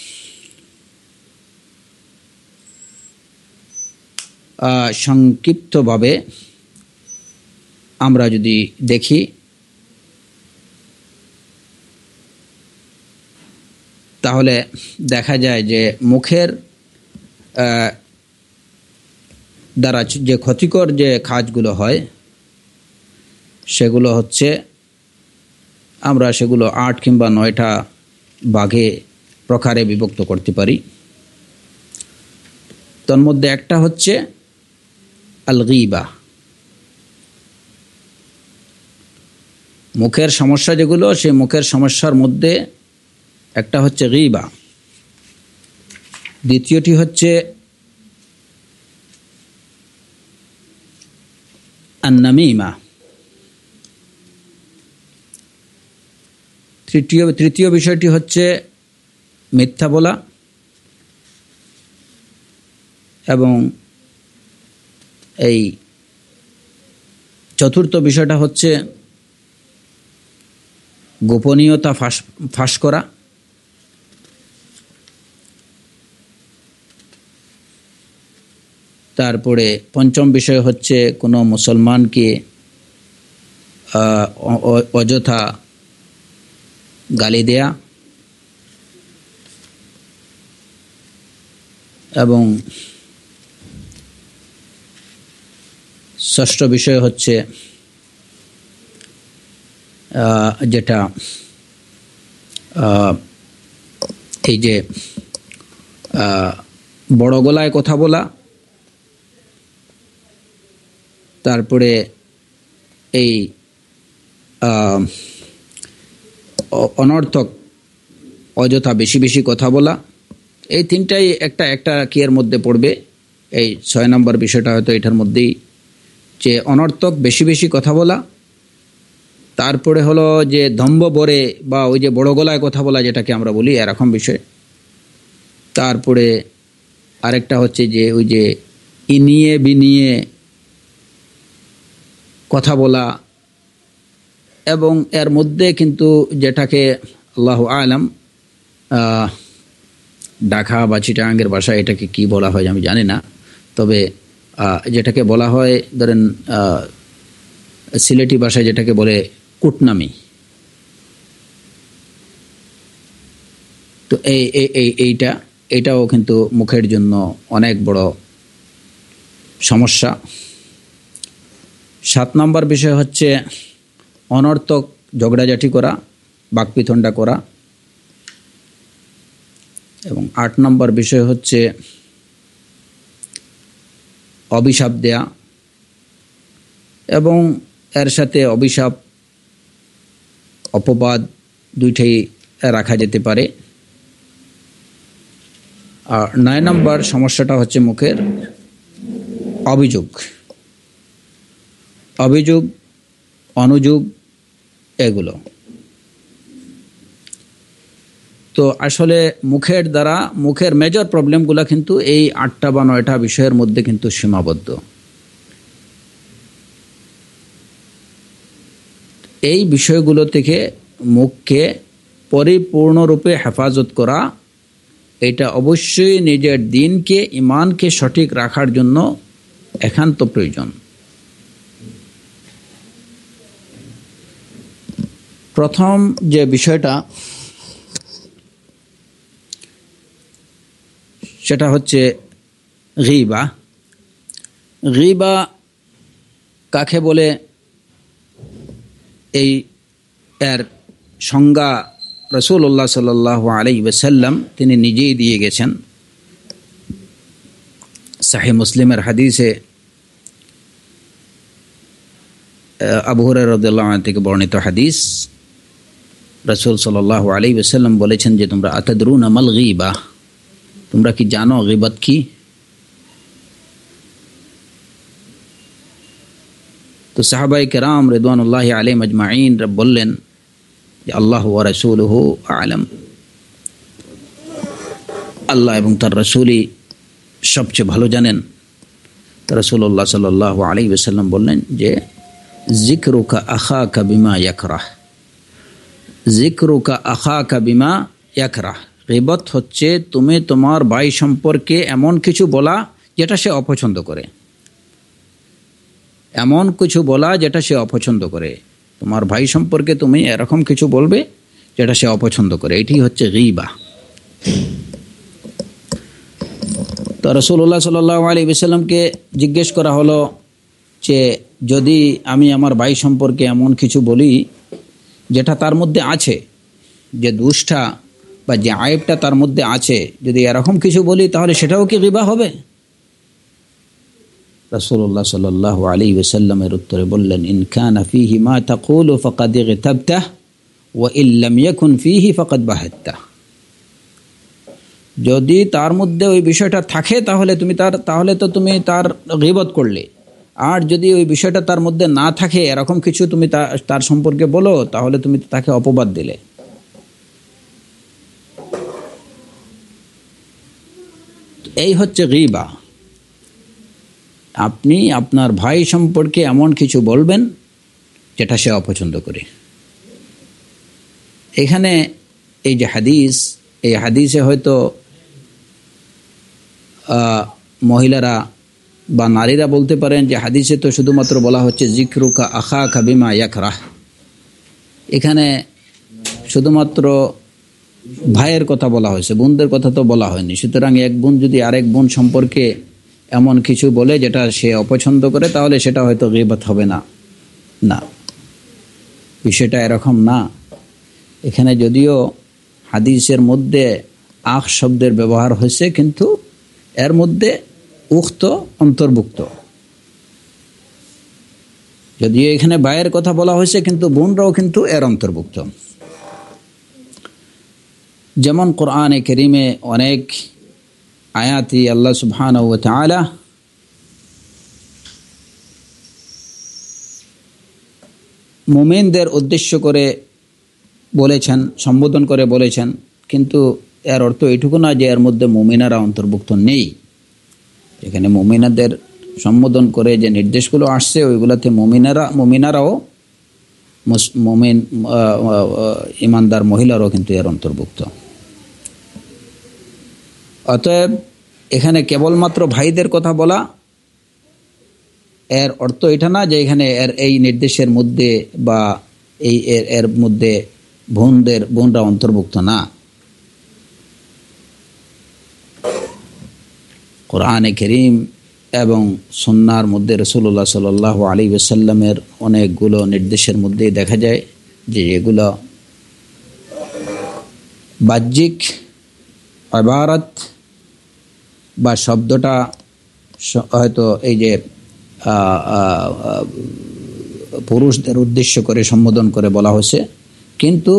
Speaker 1: সংক্ষিপ্তভাবে আমরা যদি দেখি, তাহলে দেখা যায় যে মুখের দ্বারা যে ক্ষতিকর যে কাজগুলো হয় সেগুলো হচ্ছে, আমরা সেগুলো আট কিংবা নয়টা ভাগে প্রকারে বিভক্ত করতে পারি। তার মধ্যে একটা হচ্ছে আল গীবা, মুখের সমস্যা যেগুলো, সেই মুখের সমস্যার মধ্যে একটা হচ্ছে গীবা। দ্বিতীয়টি হচ্ছে আন-নামিমা। তৃতীয় তৃতীয় বিষয়টি হচ্ছে মিথ্যা বলা, এবং এই চতুর্থ বিষয়টা হচ্ছে গোপনীয়তা ফাঁস ফাঁস করা। তারপরে পঞ্চম বিষয় হচ্ছে কোনো মুসলমানকে অযথা গালি দেয়া, এবং ষষ্ঠ বিষয় হচ্ছে যেটা এই যে বড় গলায় কথা বলা, তারপরে এই অনর্থক অযথা বেশি বেশি কথা বলা। এই তিনটাই একটা একটা কি এর মধ্যে পড়বে। এই ছয় নম্বর বিষয়টা হয়তো এটার মধ্যেই, যে অনর্থক বেশি বেশি কথা বলা, তারপরে হলো যে দম্ভ বরে বা ওই যে বড় গলায় কথা বলা যেটাকে আমরা বলি, এরকম বিষয়। তারপরে আরেকটা হচ্ছে যে ওই যে ইনিয়ে বিনিয়ে কথা বলা, এবং এর মধ্যে কিন্তু যেটাকে আল্লাহু আলাম ঢাকা বা চিটাগাঙ্গের ভাষায় এটাকে কি বলা হয় আমি জানি না, তবে যেটাকে বলা হয় ধরেন সিলেটি ভাষায় যেটাকে বলে কুটনামি, তো তো এই এই এইটা এটাও কিন্তু মুখের জন্য অনেক বড় সমস্যা। সাত নম্বর বিষয় হচ্ছে অনর্থক ঝগড়াঝাটি করা, বাকবিতণ্ডা করা। এবং আট নম্বর বিষয় হচ্ছে অভিশাপ দেয়া, এবং এর সাথে অভিশাপ অপবাদ দুইটাই রাখা যেতে পারে। আর নয় নম্বর সমস্যাটা হচ্ছে মুখের অভিযোগ অভিযোগ অনুযোগ এগুলো। তো আসলে মুখের দ্বারা মুখের মেজর প্রবলেমগুলো কিন্তু এই আটটা বা নয়টা বিষয়ের মধ্যে কিন্তু সীমাবদ্ধ। এই বিষয়গুলো থেকে মুখকে পরিপূর্ণরূপে হেফাজত করা, এটা অবশ্যই নিজের দিনকে, ঈমানকে সঠিক রাখার জন্য একান্ত প্রয়োজন। প্রথম যে বিষয়টা সেটা হচ্ছে গীবা। গীবা কাকে বলে, এই এর সংজ্ঞা রাসূলুল্লাহ সাল্লাল্লাহু আলাইহি ওয়াসাল্লাম তিনি নিজেই দিয়ে গেছেন। সহিহ মুসলিমের হাদিসে আবু হুরায়রা রাদিয়াল্লাহু আনহু থেকে বর্ণিত হাদিস, রাসূল সাল্লাল্লাহু আলাইহি ওয়াসাল্লাম বলেছেন যে তোমরা আতাদরুনা মাল গীবা, তোমরা কি জানো গীবত কি? তো সাহাবায়ে কেরাম রিদওয়ানুল্লাহি আলাইহিম আজমাইন বললেন যে আল্লাহু ওয়া রাসূলুহু আ'লাম, আল্লাহ এবং তার রাসূলই সবচেয়ে ভালো জানেন। তো রাসূলুল্লাহ সাল্লাল্লাহু আলাইহি ওয়াসাল্লাম বললেন যে যিকরুকা আখাকা বিমা ইয়াকরাহ, যিকরুকা আখাকা বিমা ইয়াকরাহ, গীবত হচ্ছে তুমি তোমার ভাই সম্পর্কে এমন কিছু বলা যেটা সে অপছন্দ করে, এমন কিছু বলা যেটা সে অপছন্দ করে। তোমার ভাই সম্পর্কে তুমি এরকম কিছু বলবে যেটা সে অপছন্দ করে, এটি হচ্ছে গীবা। তো রাসূলুল্লাহ সাল্লাল্লাহু আলাইহি ওয়াসাল্লামকে জিজ্ঞেস করা হলো যে যদি আমি আমার ভাই সম্পর্কে এমন কিছু বলি যেটা তার মধ্যে আছে, যে দোষটা বা যে আয়েবটা তার মধ্যে আছে, যদি এরকম কিছু বলি তাহলে সেটাও কি গীবা হবে? রাসূলুল্লাহ সাল্লাল্লাহু আলাইহি ওয়াসাল্লামের উত্তরে বললেন, ইন কানা ফীহি মা তাকুলু ফাকাদ ইগতাবতাহ ওয়া ইন লাম ইয়াকুন ফীহি ফাকাদ বাহাত্তাহ। যদি তার মধ্যে ওই বিষয়টা থাকে তাহলে তুমি তার তাহলে তো তুমি তার গীবত করলে, আর যদি ওই বিষয়টা তার মধ্যে না থাকে, এরকম কিছু তুমি তার সম্পর্কে বলো, তাহলে তুমি তাকে অপবাদ দিলে। এই হচ্ছে গীবা। আপনি আপনার ভাই সম্পর্কে এমন কিছু বলবেন যেটা সে অপছন্দ করে। এখানে এই যে হাদিস, এই হাদিসে হয়তো মহিলারা বা নারীরা বলতে পারেন যে হাদিসে তো শুধুমাত্র বলা হচ্ছে যিকরুকা আখাকা বিমা ইয়াকরাহ, এখানে শুধুমাত্র ভাইয়ের কথা বলা হয়েছে, বোনদের কথা তো বলা হয়নি। সুতরাং এক বোন যদি আরেক বোন সম্পর্কে এমন কিছু বলে যেটা সে অপছন্দ করে, তাহলে সেটা হয়তো গীবত হবে না। না, বিষয়টা এরকম না। এখানে যদিও হাদিসের মধ্যে আখ শব্দের ব্যবহার হয়েছে, কিন্তু এর মধ্যে উক্ত অন্তর্ভুক্ত। যদিও এখানে ভাইয়ের কথা বলা হয়েছে, কিন্তু বোনরাও কিন্তু এর অন্তর্ভুক্ত। যেমন কোরআনে কারীমে অনেক আয়াতি আল্লাহ সুবহানাহু ওয়া তাআলা মুমিনদের উদ্দেশ্য করে বলেছেন, সম্বোধন করে বলেছেন, কিন্তু এর অর্থ এটুকু না যে এর মধ্যে মুমিনারা অন্তর্ভুক্ত নেই। এখানে মুমিনাদের সম্বোধন করে যে নির্দেশগুলো আসছে, ওইগুলোতে মুমিনারা মুমিনারাও মুমিন ইমানদার মহিলারাও কিন্তু এর অন্তর্ভুক্ত। অতএব এখানে কেবলমাত্র ভাইদের কথা বলা, এর অর্থ এটা না যে এখানে এর এই নির্দেশের মধ্যে বা এই এর এর মধ্যে বোনদের বোনরা অন্তর্ভুক্ত না। কোরআনে কারীম এবং সুন্নাহর মধ্যে রাসূলুল্লাহ সাল্লাল্লাহু আলাইহি ওয়াসাল্লামের অনেকগুলো নির্দেশের মধ্যে দেখা যায় যে এগুলো বাহ্যিক ইবারত বা শব্দটা হয়তো এই যে পুরুষদের উদ্দেশ্য করে সম্বোধন করে বলা হয়েছে, কিন্তু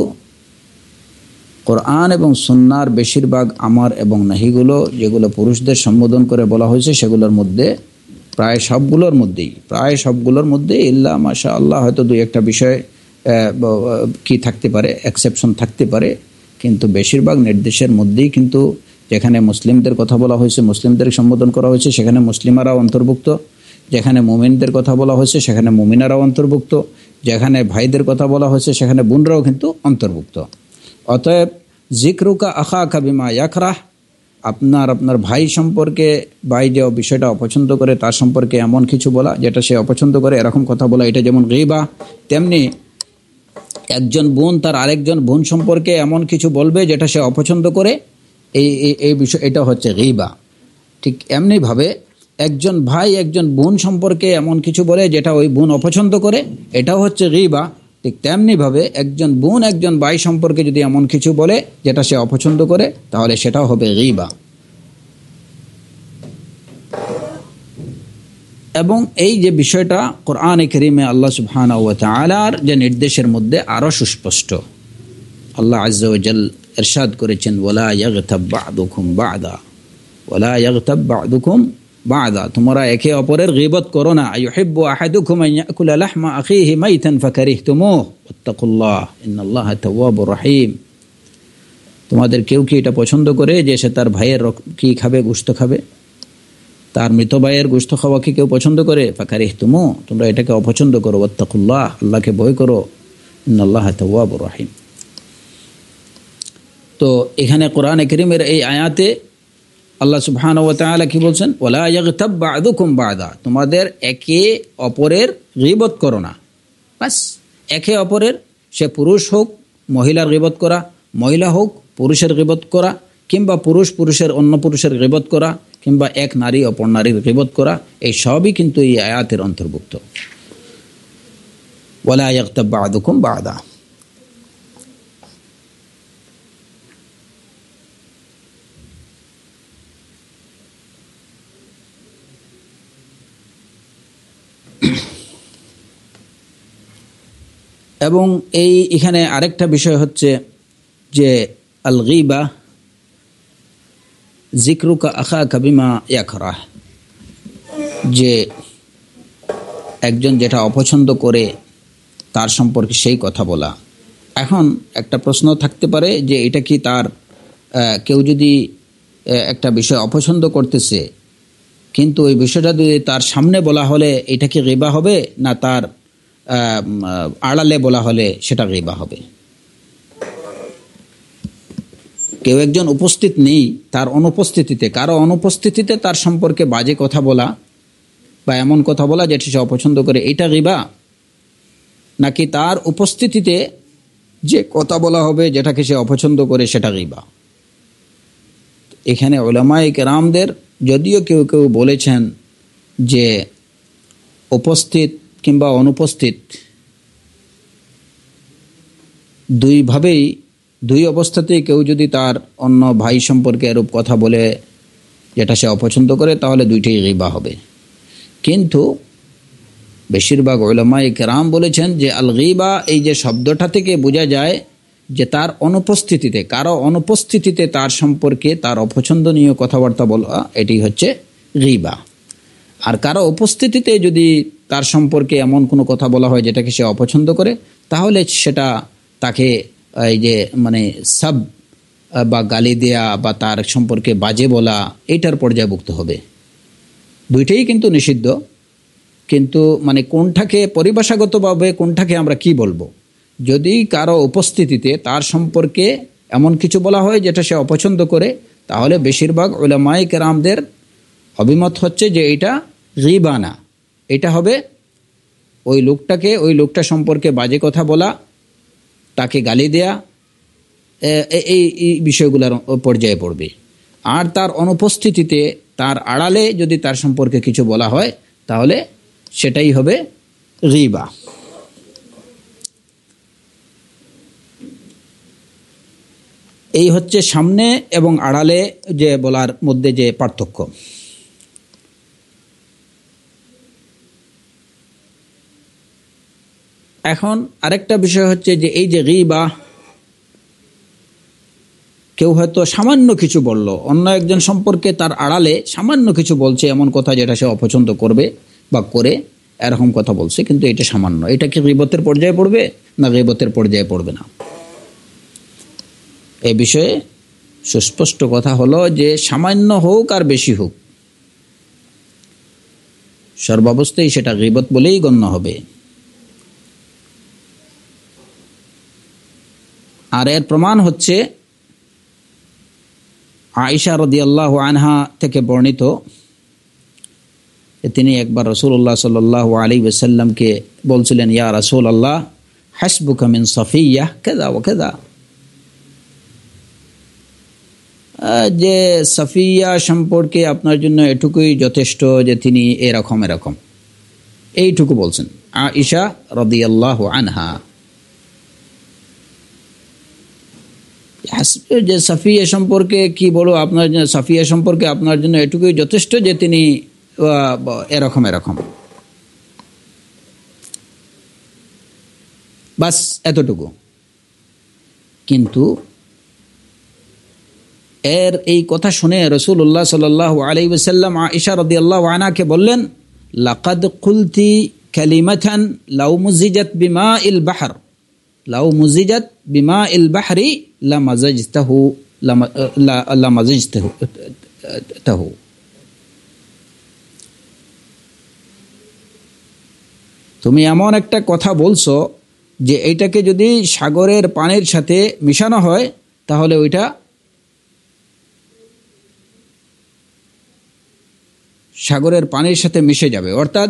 Speaker 1: কোরআন এবং সুন্নাহর বেশিরভাগ আমর এবং নাহিগুলো যেগুলো পুরুষদের সম্বোধন করে বলা হয়েছে সেগুলোর মধ্যে প্রায় সবগুলোর মধ্যেই প্রায় সবগুলোর মধ্যে ইল্লা মাশাআল্লাহ হয়তো দুই একটা বিষয় কি থাকতে পারে, এক্সেপশন থাকতে পারে, কিন্তু বেশিরভাগ নির্দেশের মধ্যেই কিন্তু যেখানে মুসলিমদের কথা বলা হয়েছে, মুসলিমদের সম্বোধন করা হয়েছে, সেখানে মুসলিমারাও অন্তর্ভুক্ত, যেখানে মুমিনদের কথা বলা হয়েছে সেখানে মুমিনারাও অন্তর্ভুক্ত, যেখানে ভাইদের কথা বলা হয়েছে সেখানে বোনরাও কিন্তু অন্তর্ভুক্ত। অতএব জিক্রুকা আখাকা বিমা ইয়াকরাহ, আপনার আপনার ভাই সম্পর্কে, ভাই যে বিষয়টা অপছন্দ করে তার সম্পর্কে এমন কিছু বলা যেটা সে অপছন্দ করে, এরকম কথা বলা, এটা যেমন গীবা, তেমনি একজন বোন তার আরেকজন বোন সম্পর্কে এমন কিছু বলবে যেটা সে অপছন্দ করে, এই এই বিষয় এটা হচ্ছে গীবা। ঠিক এমনিভাবে একজন ভাই একজন বোন সম্পর্কে এমন কিছু বলে যেটা ওই বোন অপছন্দ করে, এটাও হচ্ছে গীবা। ঠিক তেমনিভাবে একজন বোন একজন ভাই সম্পর্কে যদি এমন কিছু বলে যেটা সে অপছন্দ করে, তাহলে সেটাও হবে গীবা। এবং এই যে বিষয়টা কোরআনে কারীমে আল্লাহ সুবহানাহু ওয়া তাআলার যে নির্দেশের মধ্যে আরো সুস্পষ্ট। আল্লাহ আযজা ওয়া জাল ইরশাদ করেছেন, ওয়ালা ইয়াগতাব বা'দুকুম বা'দা, ওয়ালা ইয়াগতাব বা'দুকুম বা'দা, তোমরা একে অপরের গীবত করো না। আইয়ুহিব্বু আহাদুকুম আন ইয়াকুলা লাহমা আখিহি মাইতান ফাকারিহতুমুহু ওয়াত্তাকুল্লাহ ইন্নাল্লাহা তাওয়াবুর রহিম। তোমাদের কেউ কি এটা পছন্দ করে যে সে তার ভাইয়ের কি খাবে, গোশত খাবে? তার মৃত ভাইয়ের গোশত খাওয়া কি কেউ পছন্দ করে? ফাকারিহতুমুহু, তোমরা এটাকে অপছন্দ করো। ওয়াত্তাকুল্লাহ, আল্লাহকে ভয় করো। ইন্নাল্লাহা তাওয়াবুর রহিম। তো এখানে কোরআনে কারীমের এই আয়াতে আল্লাহ সুবহানাহু ওয়া তাআলা কি বলছেন? ওয়ালা ইয়াগতাব বা'দুকুম বা'দা, তোমাদের একে অপরের গীবত করো না। বাস, একে অপরের, সে পুরুষ হোক মহিলার গীবত করা, মহিলা হোক পুরুষের গীবত করা, কিংবা পুরুষ পুরুষের অন্য পুরুষের গীবত করা, কিংবা এক নারী অপর নারীর গীবত করা, এই সবই কিন্তু এই আয়াতের অন্তর্ভুক্ত। ওয়ালা ইয়াগতাব বা'দুকুম বা'দা। এবং এই এখানে আরেকটা বিষয় হচ্ছে যে আল গীবা জিক্রুকা আখাকা বিমা ইয়াকরাহ, যে একজন যেটা অপছন্দ করে তার সম্পর্কে সেই কথা বলা। এখন একটা প্রশ্ন থাকতে পারে যে এটা কি তার কেউ যদি একটা বিষয় অপছন্দ করতেছে, কিন্তু ওই বিষয়টা যদি তার সামনে বলা হলে এটা কি গীবা হবে, না তার আড়ালে বলা হলে সেটা গীবা হবে? কেউ একজন উপস্থিত নেই, তার অনুপস্থিতিতে, কারো অনুপস্থিতিতে তার সম্পর্কে বাজে কথা বলা বা এমন কথা বলা যেটা সে অপছন্দ করে, এটা গীবা? নাকি তার উপস্থিতিতে যে কথা বলা হবে যেটাকে সে অপছন্দ করে সেটা গীবা? এখানে উলামায়ে কেরামদের যদিও কেউ কেউ বলেছেন যে উপস্থিত কিংবা অনুপস্থিত দুইভাবেই, দুই অবস্থাতেই কেউ যদি তার অন্য ভাই সম্পর্কে এরূপ কথা বলে যেটা সে অপছন্দ করে, তাহলে দুইটাই গীবা হবে। কিন্তু বেশিরভাগ উলামায়ে কেরাম বলেছেন যে আল গীবা, এই যে শব্দটা থেকে বোঝা যায় যে তার অনুপস্থিতিতে, কারো অনুপস্থিতিতে তার সম্পর্কে তার অপছন্দনীয় কথাবার্তা বলা, এটি হচ্ছে গীবা। আর কারো উপস্থিতিতে যদি তার সম্পর্কে এমন কোনো কথা বলা হয় যেটাকে সে অপছন্দ করে, তাহলে সেটা তাকে এই যে মানে সাব বা গালি দেয়া বা তার সম্পর্কে বাজে বলা, এইটার পর্যায়ভুক্ত হবে। দুইটাই কিন্তু নিষিদ্ধ, কিন্তু মানে কোনটাকে পরিভাষাগতভাবে কোনটাকে আমরা কি বলবো? যদি কারো উপস্থিতিতে তার সম্পর্কে এমন কিছু বলা হয় যেটা সে অপছন্দ করে, তাহলে বেশিরভাগ উলামায়ে কেরামদের অভিমত হচ্ছে যে এটা গীবা না, এটা হবে ওই লোকটাকে, ওই লোকটা সম্পর্কে বাজে কথা বলা, তাকে গালি দেয়া, এই বিষয়গুলোর পর্যায়ে পড়বে। আর তার অনুপস্থিতিতে তার আড়ালে যদি তার সম্পর্কে কিছু বলা হয় তাহলে সেটাই হবে গীবা। এই হচ্ছে সামনে এবং আড়ালে যে বলার মধ্যে যে পার্থক্য। এখন আরেকটা বিষয় হচ্ছে যে এই যে গীবা, কেউ হয়তো সামান্য কিছু বলল, অন্য একজন সম্পর্কে তার আড়ালে সামান্য কিছু বলছে, এমন কথা যেটা সে অপছন্দ করবে বা করে, এরকম কথা বলছে, কিন্তু এটা সামান্য, এটা কি গীবতের পর্যায়ে পড়বে না গীবতের পর্যায়ে পড়বে না? এই বিষয়ে সুস্পষ্ট কথা হলো যে সামান্য হোক আর বেশি হোক, সর্বাবস্থায় সেটা গীবত বলেই গণ্য হবে। আর এর প্রমাণ হচ্ছে আয়েশা রাদিয়াল্লাহু আনহা থেকে বর্ণিত, তিনি একবার রাসূলুল্লাহ সাল্লাল্লাহু আলাইহি ওয়াসাল্লামকে বলছিলেন, ইয়া রাসূলুল্লাহ হাসবুকা মিন সাফিয়্যাহ কাযা ওয়া কাযা, যে সাফিয়া সম্পর্কে আপনার জন্য এটুকুই যথেষ্ট যে তিনি এরকম এরকম, এইটুকু বলছেন আয়েশা রাদিয়াল্লাহু আনহা। যে সাফিয়া সম্পর্কে কি বলো, আপনার জন্য সাফিয়া সম্পর্কে আপনার জন্য এটুকুই যথেষ্ট যে তিনি এরকম এরকম, বাস এতটুকু। কিন্তু এর এই কথা শুনে রাসূলুল্লাহ সাল্লাল্লাহু আলাইহি ওয়াসাল্লাম আয়েশা রাদিয়াল্লাহু আনহাকে বললেন, লাকাদ কুলতি কালিমাতান লাউ মুজিজাত বিমাইল বাহর লাউ মুজিজাত বিমাইল বাহরি লামাজাজতাহু লামাজাজতাহু তাহু। তুমি এমন একটা কথা বলছো যে এইটাকে যদি সাগরের পানির সাথে মিশানো হয় তাহলে ওইটা সাগরের পানির সাথে মিশে যাবে, অর্থাৎ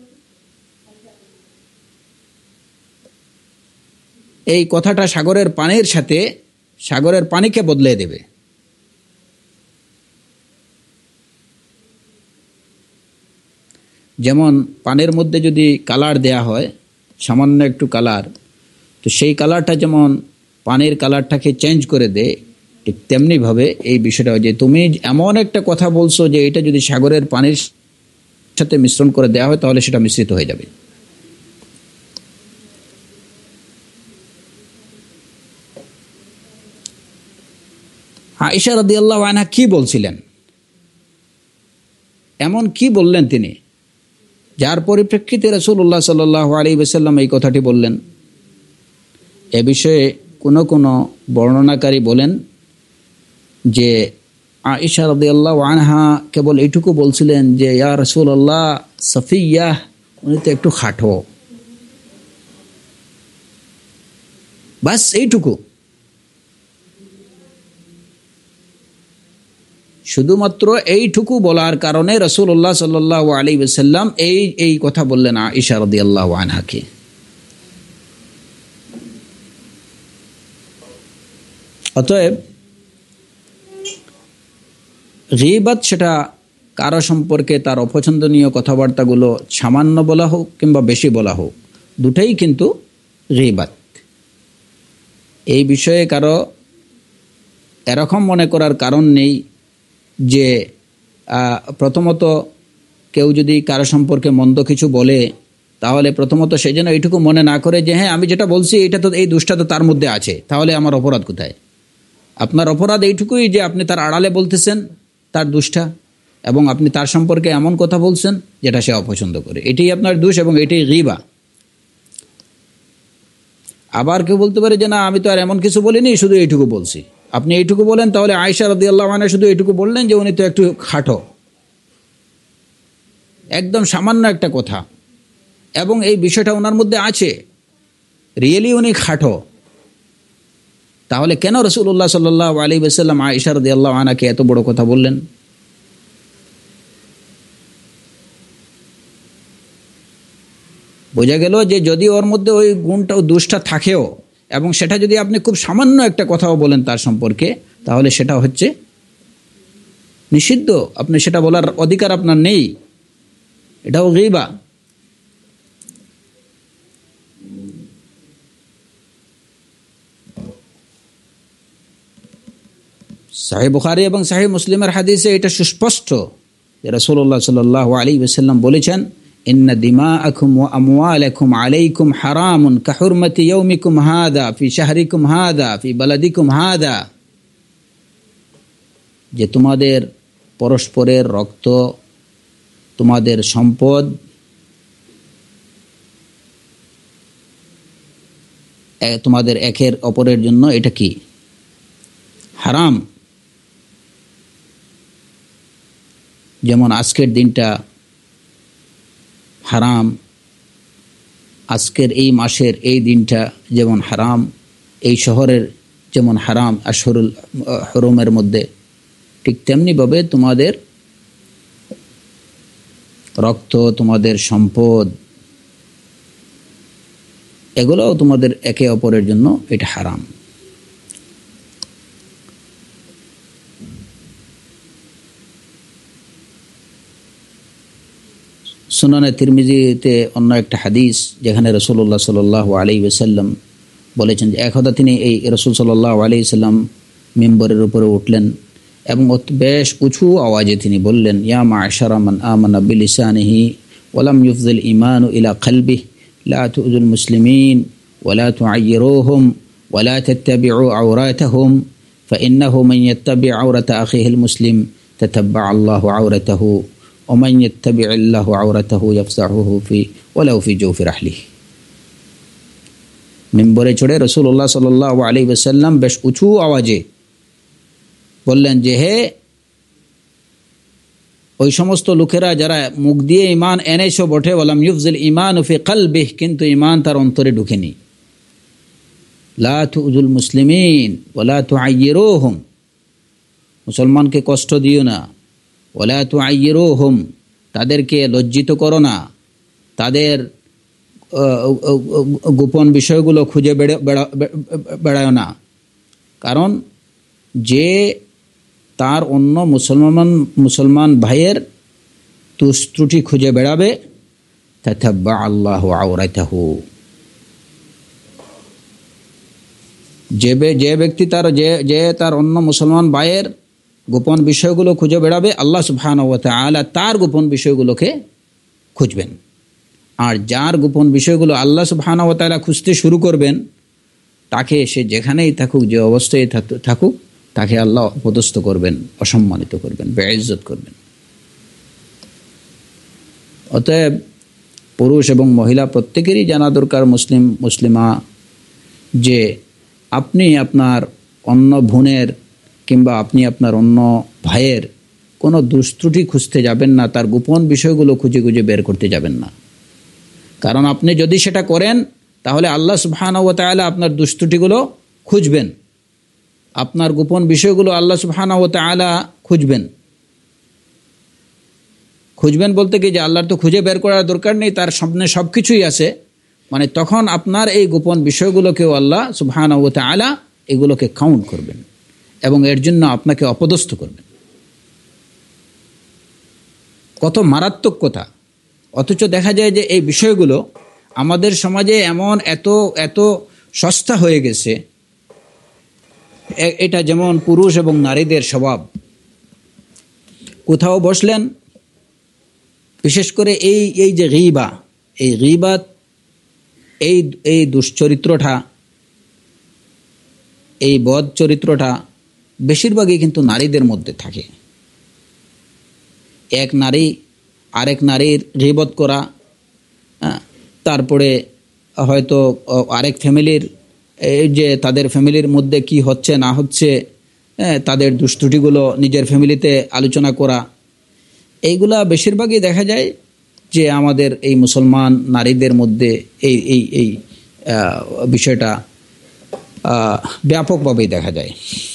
Speaker 1: এই কথাটা সাগরের পানির সাথে সাগরের পানিকে বদলে দেবে। যেমন পানির মধ্যে যদি কালার দেয়া হয়, সামান্য একটু কালার, তো সেই কালারটা যেমন পানির কালারটাকে চেঞ্জ করে দেয়, ঠিক তেমনিভাবে এই বিষয়টা যে তুমি এমন একটা কথা বলছো যে এটা যদি সাগরের পানির সাথে মিশ্রণ করে দেওয়া হয় তাহলে সেটা মিশ্রিত হয়ে যাবে। আয়েশা রাদিয়াল্লাহু আনহা কি বলছিলেন, এমন কি বললেন তিনি, যার পরিপ্রেক্ষিতে রাসূলুল্লাহ সাল্লাল্লাহু আলাইহি ওয়াসাল্লাম এই কথাটি বললেন? এ বিষয়ে কোনো কোনো বর্ণনাকারী বলেন যে আয়েশা রাদিয়াল্লাহু আনহা কেবল এইটুকু বলছিলেন যে ইয়া রাসূলুল্লাহ সাফিয়া উনি তো একটু খাটো, বাস এইটুকু। শুধুমাত্র এইটুকু বলার কারণে রাসূলুল্লাহ সাল্লাল্লাহু আলাইহি ওয়াসাল্লাম এই এই কথা বললেন আয়েশা রাদিয়াল্লাহু আনহাকে। অতএব গীবত সেটা কারো সম্পর্কে তার অপছন্দনীয় কথাবার্তাগুলো সামান্য বলা হোক কিংবা বেশি বলা হোক, দুটাই কিন্তু গীবত। এই বিষয়ে কারো এরকম মনে করার কারণ নেই যে প্রথমত কেউ যদি কারো সম্পর্কে মন্দ কিছু বলে তাহলে প্রথমত সেই জন্য এইটুকু মনে না করে যে হ্যাঁ আমি যেটা বলছি এটা তো এই দোষটা তো তার মধ্যে আছে, তাহলে আমার অপরাধ কোথায়? আপনার অপরাধ এইটুকুই যে আপনি তার আড়ালে বলতেছেন তার দোষটা, এবং আপনি তার সম্পর্কে এমন কথা বলছেন যেটা সে অপছন্দ করে, এটাই আপনার দোষ এবং এটাই গীবা। আবার কেউ বলতে পারে যে না আমি তো আর এমন কিছু বলিনি, শুধু এইটুকু বলছি। আপনি এইটুকু বলেন তাহলে আয়েশা রাদিয়াল্লাহু আনহা শুধু এইটুকু বললেন যে উনি তো একটু খাটো, একদম সামান্য একটা কথা, এবং এই বিষয়টা ওনার মধ্যে আছে, রিয়েলি উনি খাটো। তাহলে কেন রাসূলুল্লাহ সাল্লাল্লাহু আলাইহি ওয়াসাল্লাম আয়েশা রাদিয়াল্লাহু আনহাকে এত বড় কথা বললেন? বোঝা গেল যে যদি ওর মধ্যে ওই গুণটা ও দোষটা থাকেও, এবং সেটা যদি আপনি খুব সামান্য একটা কথাও বলেন তার সম্পর্কে, তাহলে সেটা হচ্ছে নিষিদ্ধ, আপনি সেটা বলার অধিকার আপনার নেই, এটাও গীবা। সহিহ বুখারী এবং সহিহ মুসলিমের হাদিসে এটা সুস্পষ্ট যে রাসূলুল্লাহ সাল্লাল্লাহু আলাইহি ওয়াসাল্লাম বলেছেন, ইন্না দিমাআকুম ওয়া আমওয়ালাকুম আলাইকুম হারামুন কাহুরমাতি ইয়াউমিকুম হাযা ফি শাহরিকুম হাযা ফি বালাদিকুম হাযা, যে তোমাদের পরস্পরের রক্ত, তোমাদের সম্পদ তোমাদের একের অপরের জন্য এটা কি হারাম। যেমন আজকের দিনটা হারাম, আজকের এই মাসের এই দিনটা যেমন হারাম, এই শহরের যেমন হারাম আশহুরুল হুরুমের মধ্যে, ঠিক তেমনিভাবে তোমাদের রক্ত, তোমাদের সম্পদ, এগুলোও তোমাদের একে অপরের জন্য এটা হারাম। সুনানে তিরমিজিতে অন্য একটা হাদিস যেখানে রাসূলুল্লাহ সাল্লাল্লাহু আলাইহি ওয়াসাল্লাম বলেছেন যে একদা তিনি এই রাসূল সাল্লাল্লাহু আলাইহি ওয়াসাল্লাম মিম্বরের উপরে উঠলেন এবং বেশ উঁচু আওয়াজে তিনি বললেন, ইয়া মা'শারা মান আমানা বিলিসানিহি ওয়া লাম ইউফযিল ঈমানু ইলা কলবিহি লা তু'যুল মুসলিমিন ওয়া লা তু'আয়্যিরুহুম ওয়া লা তাত্তাবি'উ আওরাতাহুম ফাইন্নাহু মান ইয়াত্তাবি' আওরাতা আখিহিল মুসলিম তাতাব্বা' আল্লাহু আওরাতাহু ওয়া মান ইয়াত্তাবি' আল্লাহু আওরাতাহু ইয়াফসাহুহু ফি ওয়ালাউ ফি জাওফি রাহলিহি। মিম্বরে চড়ে রাসূলুল্লাহ সাল্লাল্লাহু আলাইহি ওয়াসাল্লাম বেশ উঁচু আওয়াজে বললেন যে, হে ওই সমস্ত লোকেরা যারা মুখ দিয়ে ঈমান এনেছো বটে, ওয়ালাম ইউফযিল ঈমানু ফি কলবিহি, কিন্তু ঈমান তার অন্তরে ঢুকেনি, লা তু'যুল মুসলিমিন ওয়া লা তু'আয়্যিরুহুম, মুসলমানকে কষ্ট দিও না, ওয়া লা তু'আয়্যিরুহুম, তাদেরকে লজ্জিত করো না, তাদের গোপন বিষয়গুলো খুঁজে বেড়ায় না, কারণ যে তার অন্য মুসলমান মুসলমান ভাইয়ের ত্রুটি খুঁজে বেড়াবে, তাতাব্বা আল্লাহু আওরাতাহু, যে যে ব্যক্তি তার যে যে তার অন্য মুসলমান ভাইয়ের গোপন বিষয়গুলো খুঁজে বেড়াবে, আল্লাহ সুবহানাহু ওয়া তাআলা তার গোপন বিষয়গুলোকে খুঁজবেন। আর যার গোপন বিষয়গুলো আল্লাহ সুবহানাহু ওয়া তাআলা খুঁজতে শুরু করবেন, তাকে সে যেখানেই থাকুক, যে অবস্থায় থাকুক, তাকে আল্লাহ অপদস্থ করবেন, অসম্মানিত করবেন, বেইজ্জত করবেন। অতএব পুরুষ এবং মহিলা প্রত্যেকেরই জানা দরকার, মুসলিম মুসলিমা, যে আপনি আপনার অন্য বোনের কিংবা আপনি আপনার অন্য ভাইয়ের কোনো দুষ্ত্রুটি খুঁজতে যাবেন না, তার গোপন বিষয়গুলো খুঁজে খুঁজে বের করতে যাবেন না। কারণ আপনি যদি সেটা করেন তাহলে আল্লাহ সুবহানাহু ওয়া তাআলা আপনার দুষ্ত্রুটিগুলো খুঁজবেন, আপনার গোপন বিষয়গুলো আল্লাহ সুবহানাহু ওয়া তাআলা খুঁজবেন। খুঁজবেন বলতে কি, যে আল্লাহর তো খুঁজে বের করার দরকার নেই, তার সামনে সব কিছুই আছে, মানে তখন আপনার এই গোপন বিষয়গুলোকেও আল্লাহ সুবহানাহু ওয়া তাআলা এগুলোকে কাউন্ট করবেন এবং এর জন্য আপনাকে অপদস্থ করবেন। কত মারাত্মক কথা! অথচ দেখা যায় যে এই বিষয়গুলো আমাদের সমাজে এমন এত এত সস্তা হয়ে গেছে। এটা যেমন পুরুষ এবং নারীদের স্বভাব। কোথাও বসলেন, বিশেষ করে এই এই যে গীবা, এই গীবাত, এই এই দুশ্চরিত্রটা, এই বদ চরিত্রটা বেশিরভাগই কিন্তু নারীদের মধ্যে থাকে। এক নারী আরেক নারীর গীবত করা, তারপরে হয়তো আরেক ফ্যামিলির এই যে তাদের ফ্যামিলির মধ্যে কি হচ্ছে না হচ্ছে, তাদের দুষ্ত্রুটিগুলো নিজের ফ্যামিলিতে আলোচনা করা, এইগুলা বেশিরভাগই দেখা যায় যে আমাদের এই মুসলমান নারীদের মধ্যে এই এই এই বিষয়টা ব্যাপকভাবেই দেখা যায়।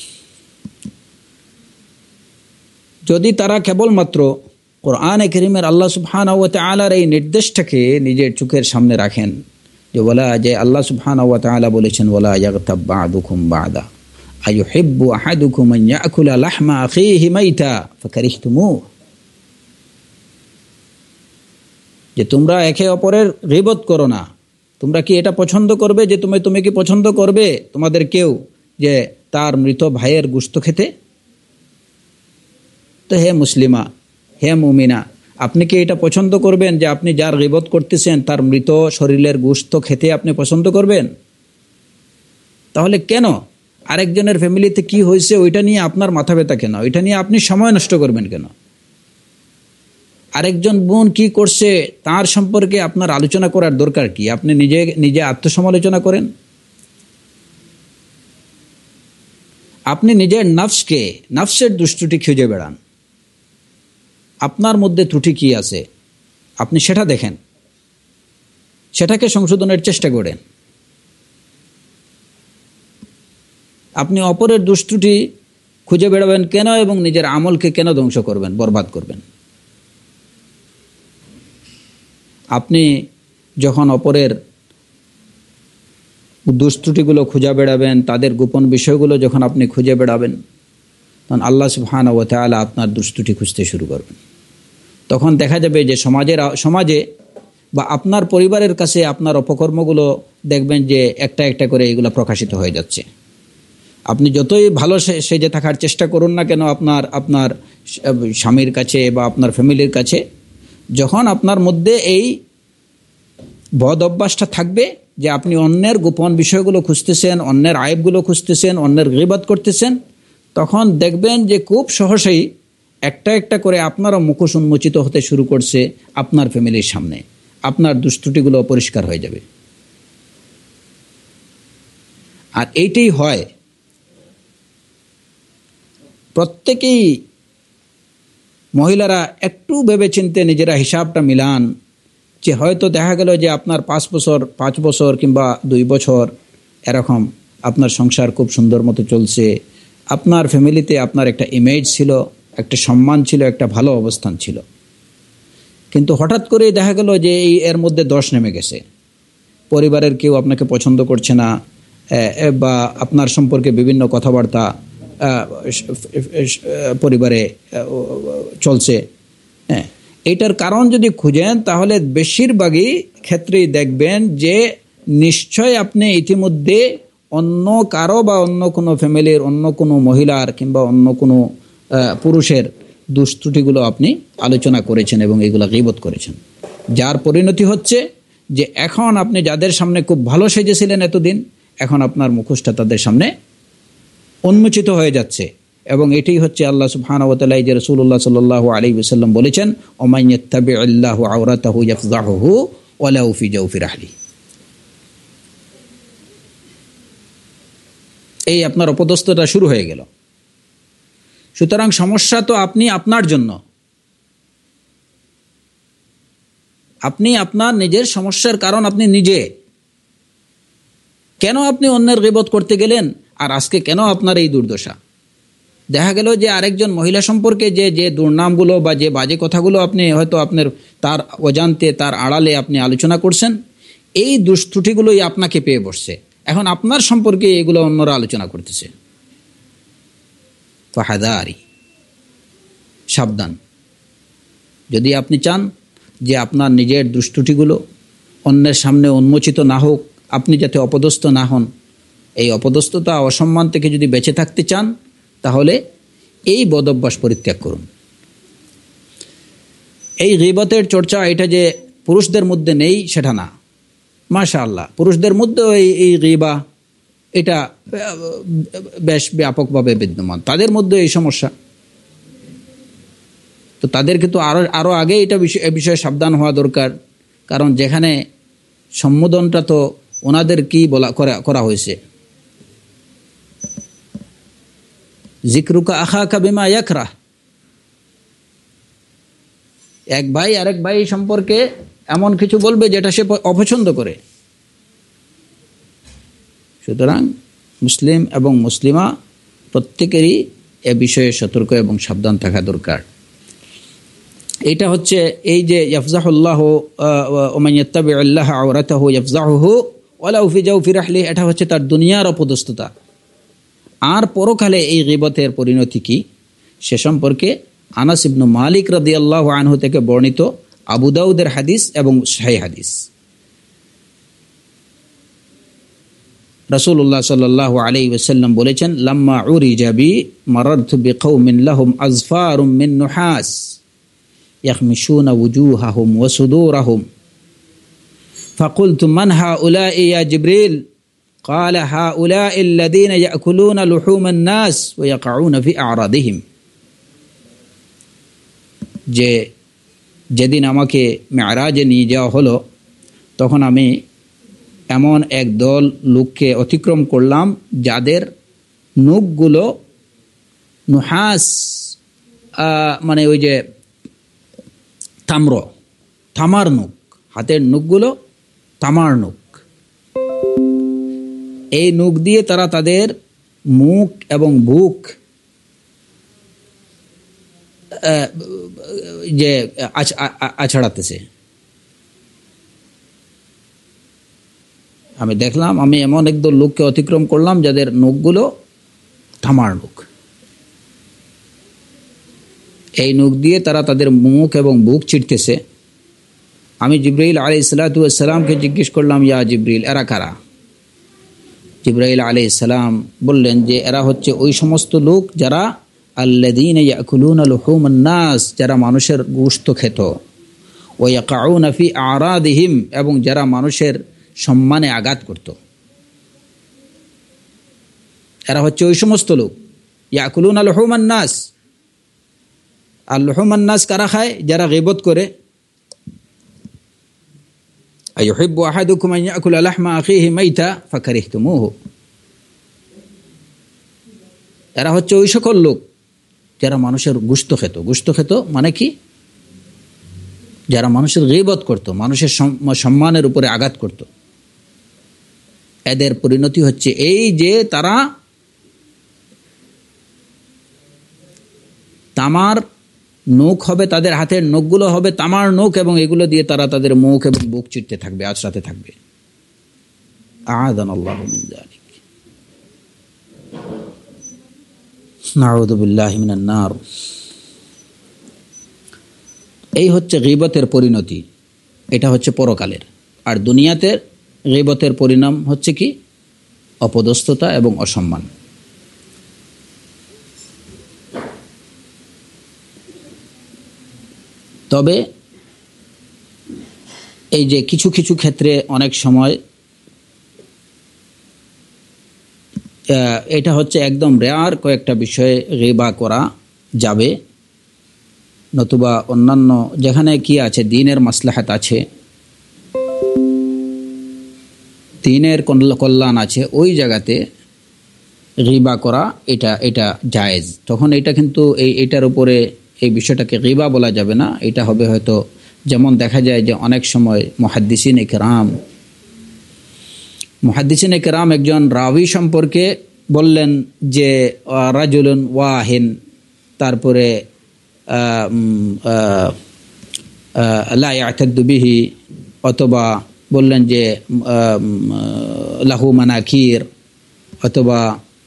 Speaker 1: যদি তারা কেবলমাত্র কোরআনে কারীমের আল্লাহ সুবহানাহু ওয়া তাআলার এই নির্দেশটাকে নিজের চোখের সামনে রাখেন, যে বলা যে আল্লাহ সুবহানাহু ওয়া তাআলা বলেছেন, ওয়ালা ইয়াগতাব বা'দুকুম বা'দা, আইয়ুহিব্বু আহাদুকুম আন ইয়াকুলা লাহমা আখিহি মাইতা ফাকারিহতুমুহু, যে তোমরা একে অপরের গীবত করো না। তোমরা কি এটা পছন্দ করবে, যে তুমি তুমি কি পছন্দ করবে তোমাদের কেউ যে তার মৃত ভাইয়ের গোশত খেতে? তো হে মুসলিমা, হে মুমিনা, আপনি কি এটা পছন্দ করবেন যে আপনি যার গীবত করতেছেন তার মৃত শরীরের গোশত খেতে আপনি পছন্দ করবেন? তাহলে কেন আরেকজনের ফ্যামিলিতে কি হয়েছে ওইটা নিয়ে আপনার মাথা ব্যথা কেন? ওইটা নিয়ে আপনি সময় নষ্ট করবেন কেন? আরেকজন বোন কি করছে তার সম্পর্কে আপনার আলোচনা করার দরকার কি? আপনি নিজে নিজে আত্মসমালোচনা করেন। আপনি নিজের নফসকে, নফসের দুষ্টুটি খুঁজে বেড়ান। আপনার মধ্যে ত্রুটি কি আছে আপনি সেটা দেখেন, সেটাকে সংশোধনের চেষ্টা করেন। আপনি অপরের দুষ্টুটি খুঁজে বেড়াবেন কেন এবং নিজের আমলকে কেন ধ্বংস করবেন, বরবাদ করবেন? আপনি যখন অপরের দুষ্টুটিগুলো খুঁজে বেড়াবেন, তাদের গোপন বিষয়গুলো যখন আপনি খুঁজে বেড়াবেন, তখন আল্লাহ সুবহানাহু ওয়া তাআলা আপনার দুষ্টুটি খুঁজতে শুরু করবেন। তখন দেখা যাবে যে সমাজের সমাজে বা আপনার পরিবারের কাছে আপনার অপকর্মগুলো দেখবেন যে একটা একটা করে এগুলো প্রকাশিত হয়ে যাচ্ছে। আপনি যতই ভালো সেজে থাকার চেষ্টা করুন না কেন আপনার আপনার স্বামীর কাছে বা আপনার ফ্যামিলির কাছে, যখন আপনার মধ্যে এই বদ অভ্যাসটা থাকবে যে আপনি অন্যের গোপন বিষয়গুলো খুঁজতেছেন, অন্যের আয়েবগুলো খুঁজতেছেন, অন্যের গীবত করতেছেন, তখন দেখবেন যে খুব সহজেই একটা একটা করে আপনারও মুখোশ উন্মোচিত হতে শুরু করছে আপনার ফ্যামিলির সামনে। আপনার দুষ্টুটিগুলো পরিষ্কার হয়ে যাবে। আর এইটাই হয়, প্রত্যেকেই মহিলারা একটু ভেবেচিন্তে নিজেরা হিসাবটা মিলান যে হয়তো দেখা গেল যে আপনার পাঁচ বছর পাঁচ বছর কিংবা দুই বছর এরকম আপনার সংসার খুব সুন্দর মতো চলছে, আপনার ফ্যামিলিতে আপনার একটা ইমেজ ছিল, একটা সম্মান ছিল, একটা ভালো অবস্থান ছিল, কিন্তু হঠাৎ করে দেখা গেল যে এই এর মধ্যে দোষ নেমে গেছে। পরিবারের কেউ আপনাকে পছন্দ করছে না, বা আপনার সম্পর্কে বিভিন্ন কথাবার্তা পরিবারে চলছে। হ্যাঁ, এটার কারণ যদি খুঁজেন তাহলে বেশিরভাগই ক্ষেত্রেই দেখবেন যে নিশ্চয় আপনি ইতিমধ্যে অন্য কারো বা অন্য কোনো ফ্যামিলির অন্য কোনো মহিলার কিংবা অন্য কোনো পুরুষের দুষ্ত্রুটিগুলো আপনি আলোচনা করেছেন এবং এগুলো গীবত করেছেন, যার পরিণতি হচ্ছে যে এখন আপনি যাদের সামনে খুব ভালো সেজেছিলেন এতদিন, এখন আপনার মুখোশটা তাদের সামনে উন্মোচিত হয়ে যাচ্ছে। এবং এটাই হচ্ছে আল্লাহ সুবহানাহু ওয়া তাআলা যে রাসূলুল্লাহ সাল্লাল্লাহু আলাইহি ওয়াসাল্লাম বলেছেন, ওমান ইয়াত্তাবি'আল্লাহু আওরাতাহু ইয়াফযাহুহু ওয়ালাউ ফি জাওফি রাহলি। এই আপনার অপদস্থতা শুরু হয়ে গেল। সুতরাং সমস্যা তো আপনি আপনার জন্য, আপনি আপনার নিজের সমস্যার কারণ আপনি নিজে। কেন আপনি অন্যের গীবত করতে গেলেন আর আজকে কেন আপনার এই দুর্দশা? দেখা গেল যে আরেকজন মহিলা সম্পর্কে যে যে দুর্নামগুলো বা যে বাজে কথাগুলো আপনি হয়তো আপনার তার অজান্তে তার আড়ালে আপনি আলোচনা করছেন, এই দুষ্ত্রুটিগুলোই আপনাকে পেয়ে বসছে। এখন আপনার সম্পর্কে এগুলো অন্যরা আলোচনা করতেছে। ফাহাদারি, সাবধান। যদি আপনি চান যে আপনার নিজের দুষ্ত্রুটিগুলো অন্যের সামনে উন্মোচিত না হোক, আপনি যাতে অপদস্থ না হন, এই অপদস্থতা অসম্মান থেকে যদি বেঁচে থাকতে চান তাহলে এই বদঅভ্যাস পরিত্যাগ করুন। এই গীবতের চর্চা এটা যে পুরুষদের মধ্যে নেই সেটা না, মাশাআল্লাহ পুরুষদের মধ্যেও এই এই গীবা এটা বেশ ব্যাপকভাবে বিদ্যমান, তাদের মধ্যে এই সমস্যা। তো তাদেরকে তো আরো আরো আগে এটা এ বিষয়ে সাবধান হওয়া দরকার, কারণ যেখানে সম্বোধনটা তো ওনাদের কি বলা করা হয়েছে, জিকরুকা আখাকা বিমা ইয়াকরাহ, এক ভাই আরেক ভাই সম্পর্কে এমন কিছু বলবে যেটা সে অপছন্দ করে। সুতরাং মুসলিম এবং মুসলিমা প্রত্যেকেরই এ বিষয়ে সতর্ক এবং সাবধান থাকা দরকার। এটা হচ্ছে এই যে ইয়াফজাহুল্লাহ ওয়া মান ইয়াত্তাবি'আল্লাহ আওরাতাহু ইয়াফজাহুহু ওয়ালাউ ফি জাওফি রাহলি, এটা হচ্ছে তার দুনিয়ার অপদস্থতা। আর পরকালে এই গীবতের পরিণতি কি সে সম্পর্কে আনাস ইবনে মালিক রাদিয়াল্লাহু আনহু থেকে বর্ণিত আবু দাউদের হাদিস এবং সহিহ হাদিস। রাসূলুল্লাহ সাল্লাল্লাহু আলাইহি ওয়াসাল্লাম বলেছেন, লাম্মা উরিজা বি মারারতু বিকওমিন লাহুম আযফারুম মিন নুহাস ইয়াখমিশুনা ওয়ুজুহাহুম ওয়া সুদুরাহুম ফাকুলতু মান হাউলাই ইয়া জিবরিল ক্বালা হাউলাই আল্লাযীনা ইয়াকুলুনা লুহুমান নাস ওয়া ইয়াকউনা ফি আ'রাদিহিম। যে যেদিন আমাকে মেরাজে নিয়ে যাওয়া হলো তখন আমি এমন এক দল লোককে অতিক্রম করলাম যাদের নখগুলো নুহাস মানে ওই যে তাম্র তামার নখ, হাতের নখগুলো তামার নখ। এই নখ দিয়ে তারা তাদের মুখ এবং বুক যে আছড়াতেছে। আমি দেখলাম আমি এমন একদল লোককে অতিক্রম করলাম যাদের নখগুলো তামার নখ। এই নখ দিয়ে তারা তাদের মুখ এবং বুক চিরতেছে। আমি জিবরাইল আলাইহিস সালাতু ওয়াস সালামকে জিজ্ঞেস করলাম, ইয়া জিবরিল, এরা কারা? জিবরাইল আলাইহিস সালাম বললেন যে এরা হচ্ছে ওই সমস্ত লোক যারা আল্লাযীনা ইয়াকুলুনা লুহুমান নাস, যারা মানুষের গোশত খেত, ওয়া ইয়াকউনা ফি আ'রাদিহিম, এবং যারা মানুষের সম্মানে আঘাত করত। এরা হচ্ছে ওই সমস্ত লোক ইয়াকুলুনা লুহুমান নাস। আর লুহুমান নাস কারা খায়? যারা গীবত করে। আইয়ুহিব্বু আহাদুকুম আন ইয়াকুলা লাহমা আখিহি মাইতা ফাকারিহতুমুহু। এরা হচ্ছে ওই সকল লোক যারা মানুষের গোশত খেত। গোশত খেত মানে কি? যারা মানুষের গীবত করত, মানুষের সম্মানের উপরে আঘাত করত। এদের পরিণতি হচ্ছে এই যে তারা তামার নখ হবে, তাদের হাতের নখগুলো হবে তামার নখ, এবং এগুলো দিয়ে তারা তাদের মুখ এবং বুক চিরতে থাকবে, আঁচড়াতে থাকবে। আ'আযানাল্লাহু মিন যালিক। নাউযু বিল্লাহি মিনান নার। এই হচ্ছে গীবতের পরিণতি, এটা হচ্ছে পরকালের। আর দুনিয়াতে গীবতের পরিণাম হচ্ছে কি? অপদস্থতা এবং অসম্মান। তবে এই যে কিছু কিছু ক্ষেত্রে অনেক সময় এটা হচ্ছে একদম রেয়ার কয়েকটা বিষয়ে গীবা করা যাবে, নতুবা অন্যান্য যেখানে কি আছে দ্বীনের মাসলাহাত আছে, দ্বীনের কল্যাণ আছে, ওই জায়গাতে গীবা করা এটা এটা জায়েজ। তখন এটা কিন্তু এই এটার উপরে এই বিষয়টাকে গীবা বলা যাবে না। এটা হবে হয়তো যেমন দেখা যায় যে অনেক সময় মুহাদ্দিসিন ইকরাম মুহাদ্দিসিন ইকরাম একজন রাবি সম্পর্কে বললেন যে রাজুলুন ওয়াহিন, তারপরে লা ইয়াতাদ্দু বিহি, অথবা বললেন যে লাহু মানাকির, অথবা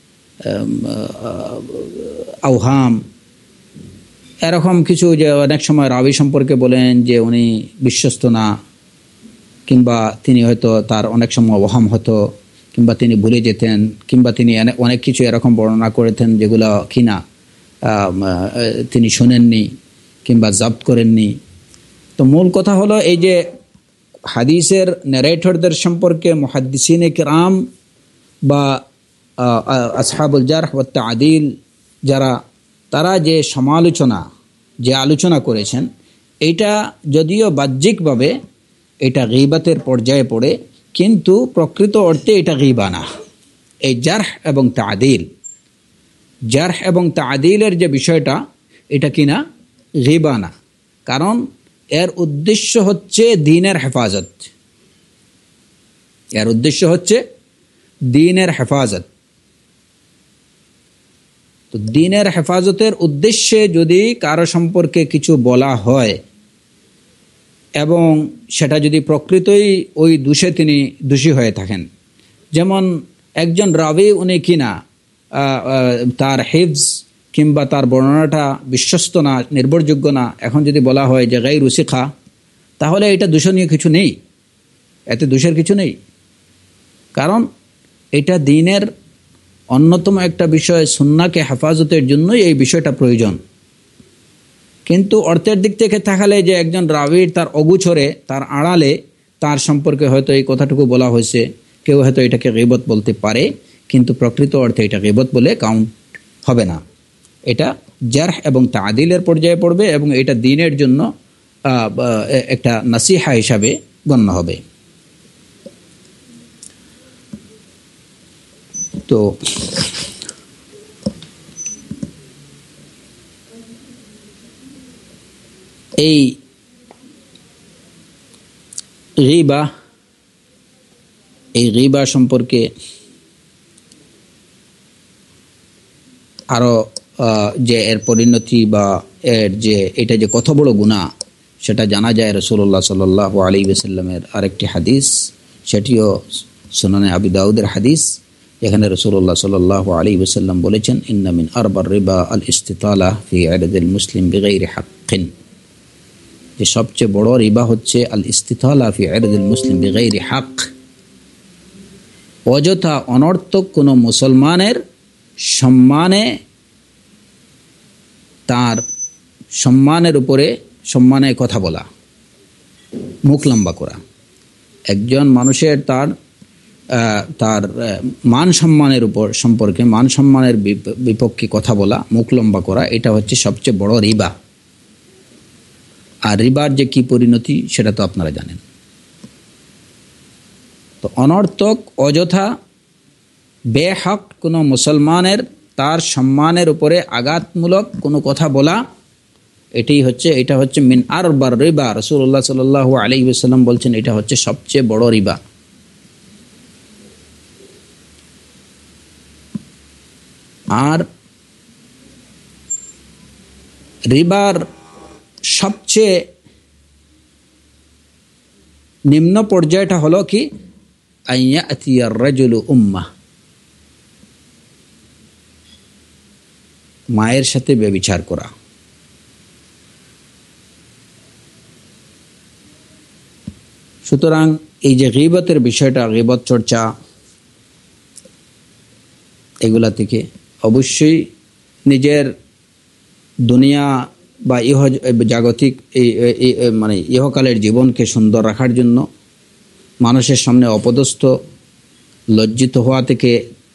Speaker 1: আওহাম, এরকম কিছু। যে অনেক সময় রাবি সম্পর্কে বলেন যে উনি বিশ্বস্ত না, কিংবা তিনি হয়তো তার অনেক সময় ওহাম হতো, কিংবা তিনি ভুলে যেতেন, কিংবা তিনি অনেক কিছু এরকম বর্ণনা করেছেন যেগুলো কিনা তিনি শুনেননি কিংবা জব্দ করেননি। তো মূল কথা হলো এই যে হাদিসের ন্যারেটরদের সম্পর্কে মুহাদ্দিসিনে কিরাম বা আসহাবুল জারহ ওয়াত তা'দীল যারা, তারা যে সমালোচনা যে আলোচনা করেছেন, এইটা যদিও বাহ্যিকভাবে এটা গীবতের পর্যায়ে পড়ে, কিন্তু প্রকৃত অর্থে এটা গীবা না। এই জারহ এবং তা'দীল, জারহ এবং তা'দীলের যে বিষয়টা, এটা কিনা গীবা না। কারণ এর উদ্দেশ্য হচ্ছে দ্বীনের হেফাজত, এর উদ্দেশ্য হচ্ছে দ্বীনের হেফাজত। তো দ্বীনের হেফাজতের উদ্দেশ্যে যদি কারো সম্পর্কে কিছু বলা হয় এবং সেটা যদি প্রকৃতই ওই দোষে তিনি দোষী হয়ে থাকেন, যেমন একজন রাবি উনি কিনা তার হিফজ কিংবা তার বর্ণনাটা বিশ্বস্ত না, নির্ভরযোগ্য না, এখন যদি বলা হয় যে গায়রু সিকা, তাহলে এটা দূষণীয় কিছু নেই, এতে দোষের কিছু নেই। কারণ এটা দ্বীনের অন্যতম একটা বিষয়, সুন্নাহকে হেফাজতের জন্যই এই বিষয়টা প্রয়োজন। কিন্তু অর্থের দিক থেকে তাকালে যে একজন রাবির তার অগুছরে, তার আড়ালে তার সম্পর্কে হয়তো এই কথাটুকু বলা হয়েছে, কেউ হয়তো এটাকে গীবত বলতে পারে, কিন্তু প্রকৃত অর্থে এটা গীবত বলে কাউন্ট হবে না। এটা জারহ এবং তাদিলের পর্যায়ে পড়বে এবং এটা দ্বীনের জন্য একটা নাসিহা হিসাবে গণ্য হবে। তো এই গীবা এই গীবা সম্পর্কে আরো যে এর পরিণতি বা এর যে এটা যে কত বড় গুনাহ সেটা জানা যায় রাসূলুল্লাহ সাল্লাল্লাহু আলাইহি ওয়াসাল্লামের আরেকটি হাদিস, সেটিও সুনানে আবি দাউদের হাদিস, যেখানে রাসূলুল্লাহ সাল্লাল্লাহু আলাইহি ওয়াসাল্লাম বলেছেন, ইন্না মিন আরবার রিবা আল ইস্তিতালা ফি ইরদিল মুসলিম বিগাইরি হাক্কিন, যে সবচেয়ে বড় রিবা হচ্ছে আল ইস্তিতালা ফি ইরদিল মুসলিম বিগাইরি হক, অযথা অনর্থক কোনো মুসলমানের সম্মানে, তার সম্মানের উপরে সম্মানে কথা বলা, মুখ লম্বা করা, একজন মানুষের তার তার মান সম্মানের উপর সম্পর্কে মান সম্মানের বিপক্ষে কথা বলা, মুখ লম্বা করা, এটা হচ্ছে সবচেয়ে বড় রিবা। আর রিবার যে কি পরিণতি সেটা তো আপনারা জানেন। তো অনর্থক অযথা বেহক কোনো মুসলমানের তার সম্মানের উপরে আঘাতমূলক কোনো কথা বলা, এটাই হচ্ছে এটা হচ্ছে মিন আরবার রিবা। রাসূলুল্লাহ সাল্লাল্লাহু আলাইহি ওয়াসাল্লাম বলছেন এটা হচ্ছে সবচেয়ে বড় রিবা। আর রিবার সবচেয়ে নিম্ন পর্যায়টা হলো কি, আইয়াতিয়ার রাজুলু উম্মাহ, মায়ের সাথে ব্যভিচার করা। সুতরাং এই যে গীবতের বিষয়টা, গীবত চর্চা, এগুলা থেকে অবশ্যই নিজের দুনিয়া বা ইহ জাগতিক এই মানে ইহকালের জীবনকে সুন্দর রাখার জন্য, মানুষের সামনে অপদস্থ লজ্জিত হওয়া থেকে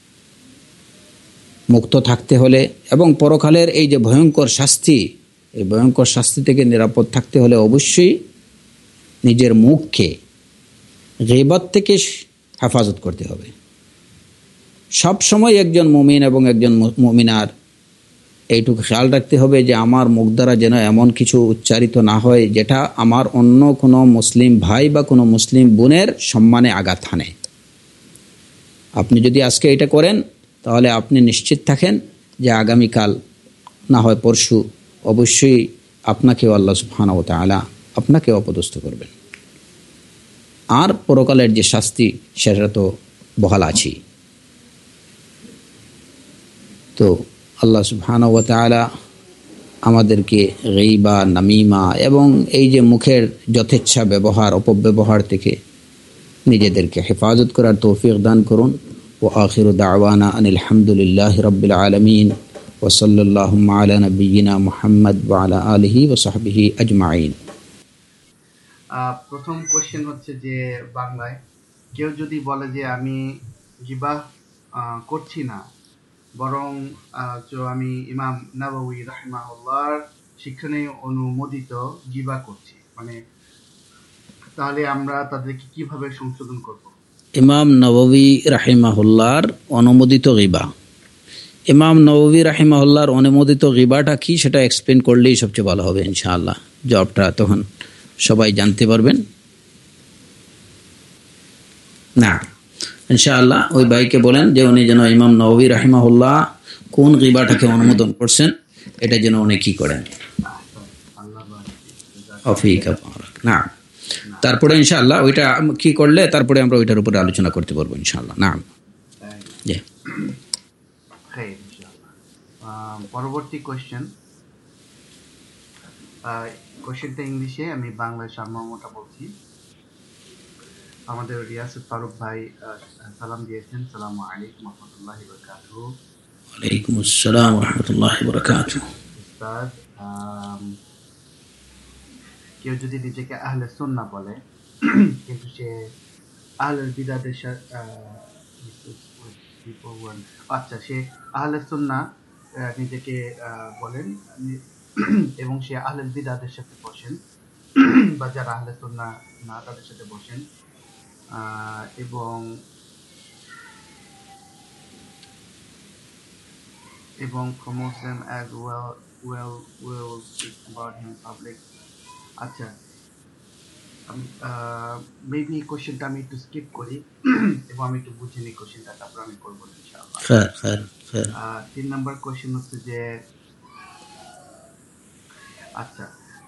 Speaker 1: মুক্ত থাকতে হলে এবং পরকালের এই যে ভয়ঙ্কর শাস্তি, এই ভয়ঙ্কর শাস্তি থেকে নিরাপদ থাকতে হলে অবশ্যই নিজের মুখকে গীবত থেকে হেফাজত করতে হবে। সব সময় একজন মুমিন এবং একজন মুমিনার এইটুকু খেয়াল রাখতে হবে যে আমার মুখ দ্বারা যেন এমন কিছু উচ্চারিত না হয় যেটা আমার অন্য কোনো মুসলিম ভাই বা কোনো মুসলিম বোনের সম্মানে আঘাত হানে। আপনি যদি আজকে এটা করেন তাহলে আপনি নিশ্চিত থাকেন যে আগামীকাল না হয় পরশু অবশ্যই আপনাকেও আল্লাহ সুবহানাহু ওয়া তাআলা আপনাকে অপদস্থ করবেন। আর পরকালের যে শাস্তি সেটা তো বহাল আছেই। তো আল্লাহ সুবহানাহু ওয়া তাআলা আমাদেরকে গীবা, নামিমা এবং এই যে মুখের যথেচ্ছা ব্যবহার, অপব্যবহার থেকে নিজেদেরকে হেফাজত করার তৌফিক দান করুন। ওয়া আখিরু দাওয়ানা আনিল হামদুলিল্লাহি রাব্বিল আলামিন ওয়া সাল্লাল্লাহু আলা নাবিয়িনা মুহাম্মদ ওয়া আলা আলিহি ওয়া সাহবিহি আজমাইন।
Speaker 2: প্রথম কোশ্চেন হচ্ছে যে বাংলায় কেউ যদি বলে যে আমি গীবা করছি না, বরং আমি ইমাম নাওয়াবী রাহিমাহুল্লাহর শিক্ষণে অনুমোদিত গীবা করছি, মানে তাহলে আমরা তাদেরকে কিভাবে সংশোধন করব?
Speaker 1: ইমাম নাওয়াবী রাহিমাহুল্লাহর অনুমোদিত গীবা, ইমাম নাওয়াবী রাহিমাহুল্লাহর অনুমোদিত গীবাটা কি সেটা এক্সপ্লেন করলেই সবচেয়ে ভালো হবে ইনশাআল্লাহ। জবাবটা তখন সবাই জানতে পারবেন। না ইনশাআল্লাহ ওই ভাইকে বলেন যে উনি যেন ইমাম নাওয়াবী রাহিমাহুল্লাহ কোন গীবাটাকে অনুমোদন করছেন এটা যেন উনি কি করেন। না তারপরে ইনশাআল্লাহ ওইটা কি করলে তারপরে আমরা ওইটার উপরে আলোচনা করতে পারবো ইনশাআল্লাহ। না জি
Speaker 2: খাইর ইনশাআল্লাহ। আহ, পরবর্তী কোয়েশ্চেন, কোয়েশ্চেনটা ইংলিশে, আমি বাংলায় সারমর্মটা বলছি। আমাদের রিয়াসুদ ফারুক ভাই আহ, সালাম দিয়েছেন, সালামু আলাইকুম ওয়া রাহমাতুল্লাহি ওয়া বারাকাতুহু।
Speaker 1: ওয়ালাইকুম আসসালাম ওয়া রাহমাতুল্লাহি ওয়া বারাকাতুহু।
Speaker 2: উস্তাদ, আম, কেউ যদি নিজেকে আহলে সুন্নাহ বলে কিন্তু সে আহলে বিদাতের সাথে, আচ্ছা, সে আহলে সুন্নাহ আহ, নিজেকে আহ, বলেন এবং সে আহলে বিদাতের সাথে বসেন বা যারা আহলে সুন্নাহ না তাদের সাথে বসেন আহ, এবং এবং promotes them as well well will speak about him in public. আচ্ছা, মেবি কোশ্চেনটা আমি একটু স্কিপ করি এবং আমি একটু বুঝে নিই কোশ্চেনটা, তারপর আমি করবো ইনশাআল্লাহ।
Speaker 1: হ্যাঁ হ্যাঁ হ্যাঁ।
Speaker 2: তিন নম্বর কোশ্চেন হচ্ছে যে, আচ্ছা,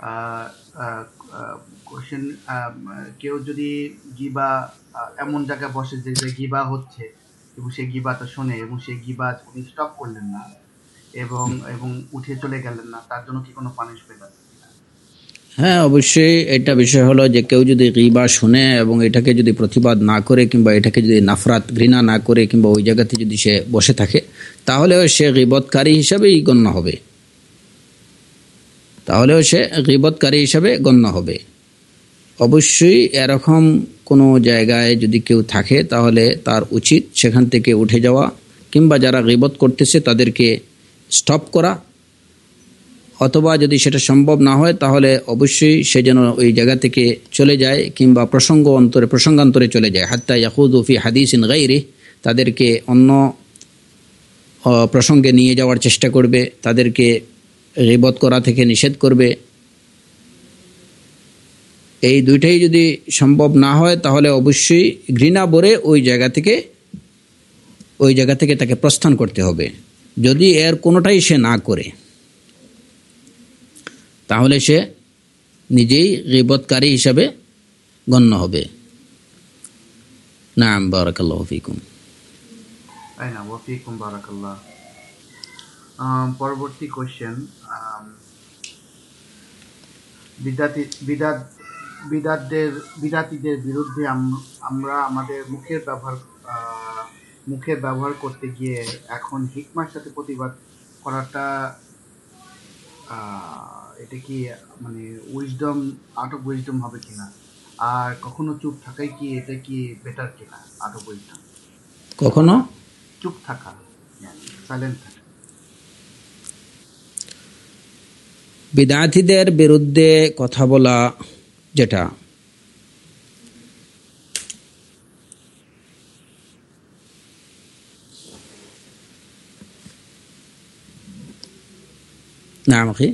Speaker 2: কোশ্চেন, কেউ যদি গিবা আহ, এমন জায়গায় বসে যে যে গিবা হচ্ছে এবং সেই গিবাটা শোনে এবং সেই গিবা উনি স্টপ করলেন না এবং এবং উঠে চলে গেলেন না, তার জন্য কি কোনো পানিশমেন্ট আছে?
Speaker 1: হ্যাঁ, অবশ্যই। এটা বিষয় হলো যে কেউ যদি গীবা শুনে এবং এটাকে যদি প্রতিবাদ না করে কিংবা এটাকে যদি নাফরাত ঘৃণা না করে কিংবা ওই জায়গাতে যদি সে বসে থাকে, তাহলেও সে গীবতকারী হিসাবেই গণ্য হবে তাহলেও সে গীবতকারী হিসাবে গণ্য হবে। অবশ্যই এরকম কোনো জায়গায় যদি কেউ থাকে তাহলে তার উচিত সেখান থেকে উঠে যাওয়া কিংবা যারা গীবত করতেছে তাদেরকে স্টপ করা, অথবা যদি সেটা সম্ভব না হয় তাহলে অবশ্যই সে যেন ওই জায়গা থেকে চলে যায় কিংবা প্রসঙ্গ অন্তরে প্রসঙ্গান্তরে চলে যায়। হাত্তা ইয়াখুযু ফি হাদিসিন গায়রিহি, তাদেরকে অন্য প্রসঙ্গে নিয়ে যাওয়ার চেষ্টা করবে, তাদেরকে গীবত করা থেকে নিষেধ করবে। এই দুইটাই যদি সম্ভব না হয় তাহলে অবশ্যই ঘৃণা ভরে ওই জায়গা থেকে ওই জায়গা থেকে তাকে প্রস্থান করতে হবে। যদি এর কোনোটাই সে না করে তাহলে সে নিজেই গীবতকারী হিসাবে গণ্য হবে। নাম বারাকাল্লাহু ফিকুম।
Speaker 2: আইনা ওয়া ফিকুম বারাকাল্লাহ। পরবর্তী কোশ্চেন, বিদাতি বিদাত বিদাতদের বিদাতিদের বিরুদ্ধে আমরা আমাদের মুখের ব্যবহার মুখের ব্যবহার করতে গিয়ে এখন হিকমার সাথে প্রতিবাদ করাটা এটা কি মানে উইজডম, আউট অফ উইজডম হবে কিনা, আর কখনো চুপ থাকাই কি এটা কি বেটার কিনা? আউট অফ উইজডম,
Speaker 1: কখনো
Speaker 2: চুপ থাকা, সাইলেন্ট থাকা।
Speaker 1: বিদআতীদের বিরুদ্ধে কথা বলা, যেটা নাম কি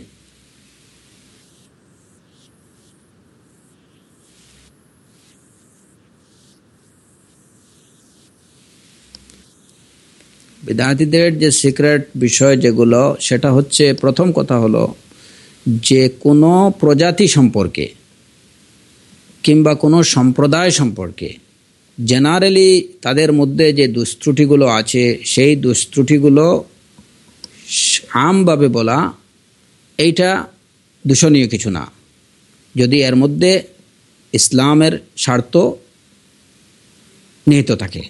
Speaker 1: বিদআতীদের যে সিক্রেট বিষয় যেগুলো, সেটা হচ্ছে, প্রথম কথা হলো যে কোনো প্রজাতি সম্পর্কে কিংবা কোনো সম্প্রদায় সম্পর্কে জেনারেলি তাদের মধ্যে যে দুষ্ত্রুটিগুলো আছে সেই দুষ্ত্রুটিগুলো আমভাবে বলা এইটা দূষণীয় কিছু না, যদি এর মধ্যে ইসলামের স্বার্থ নিহিত থাকে।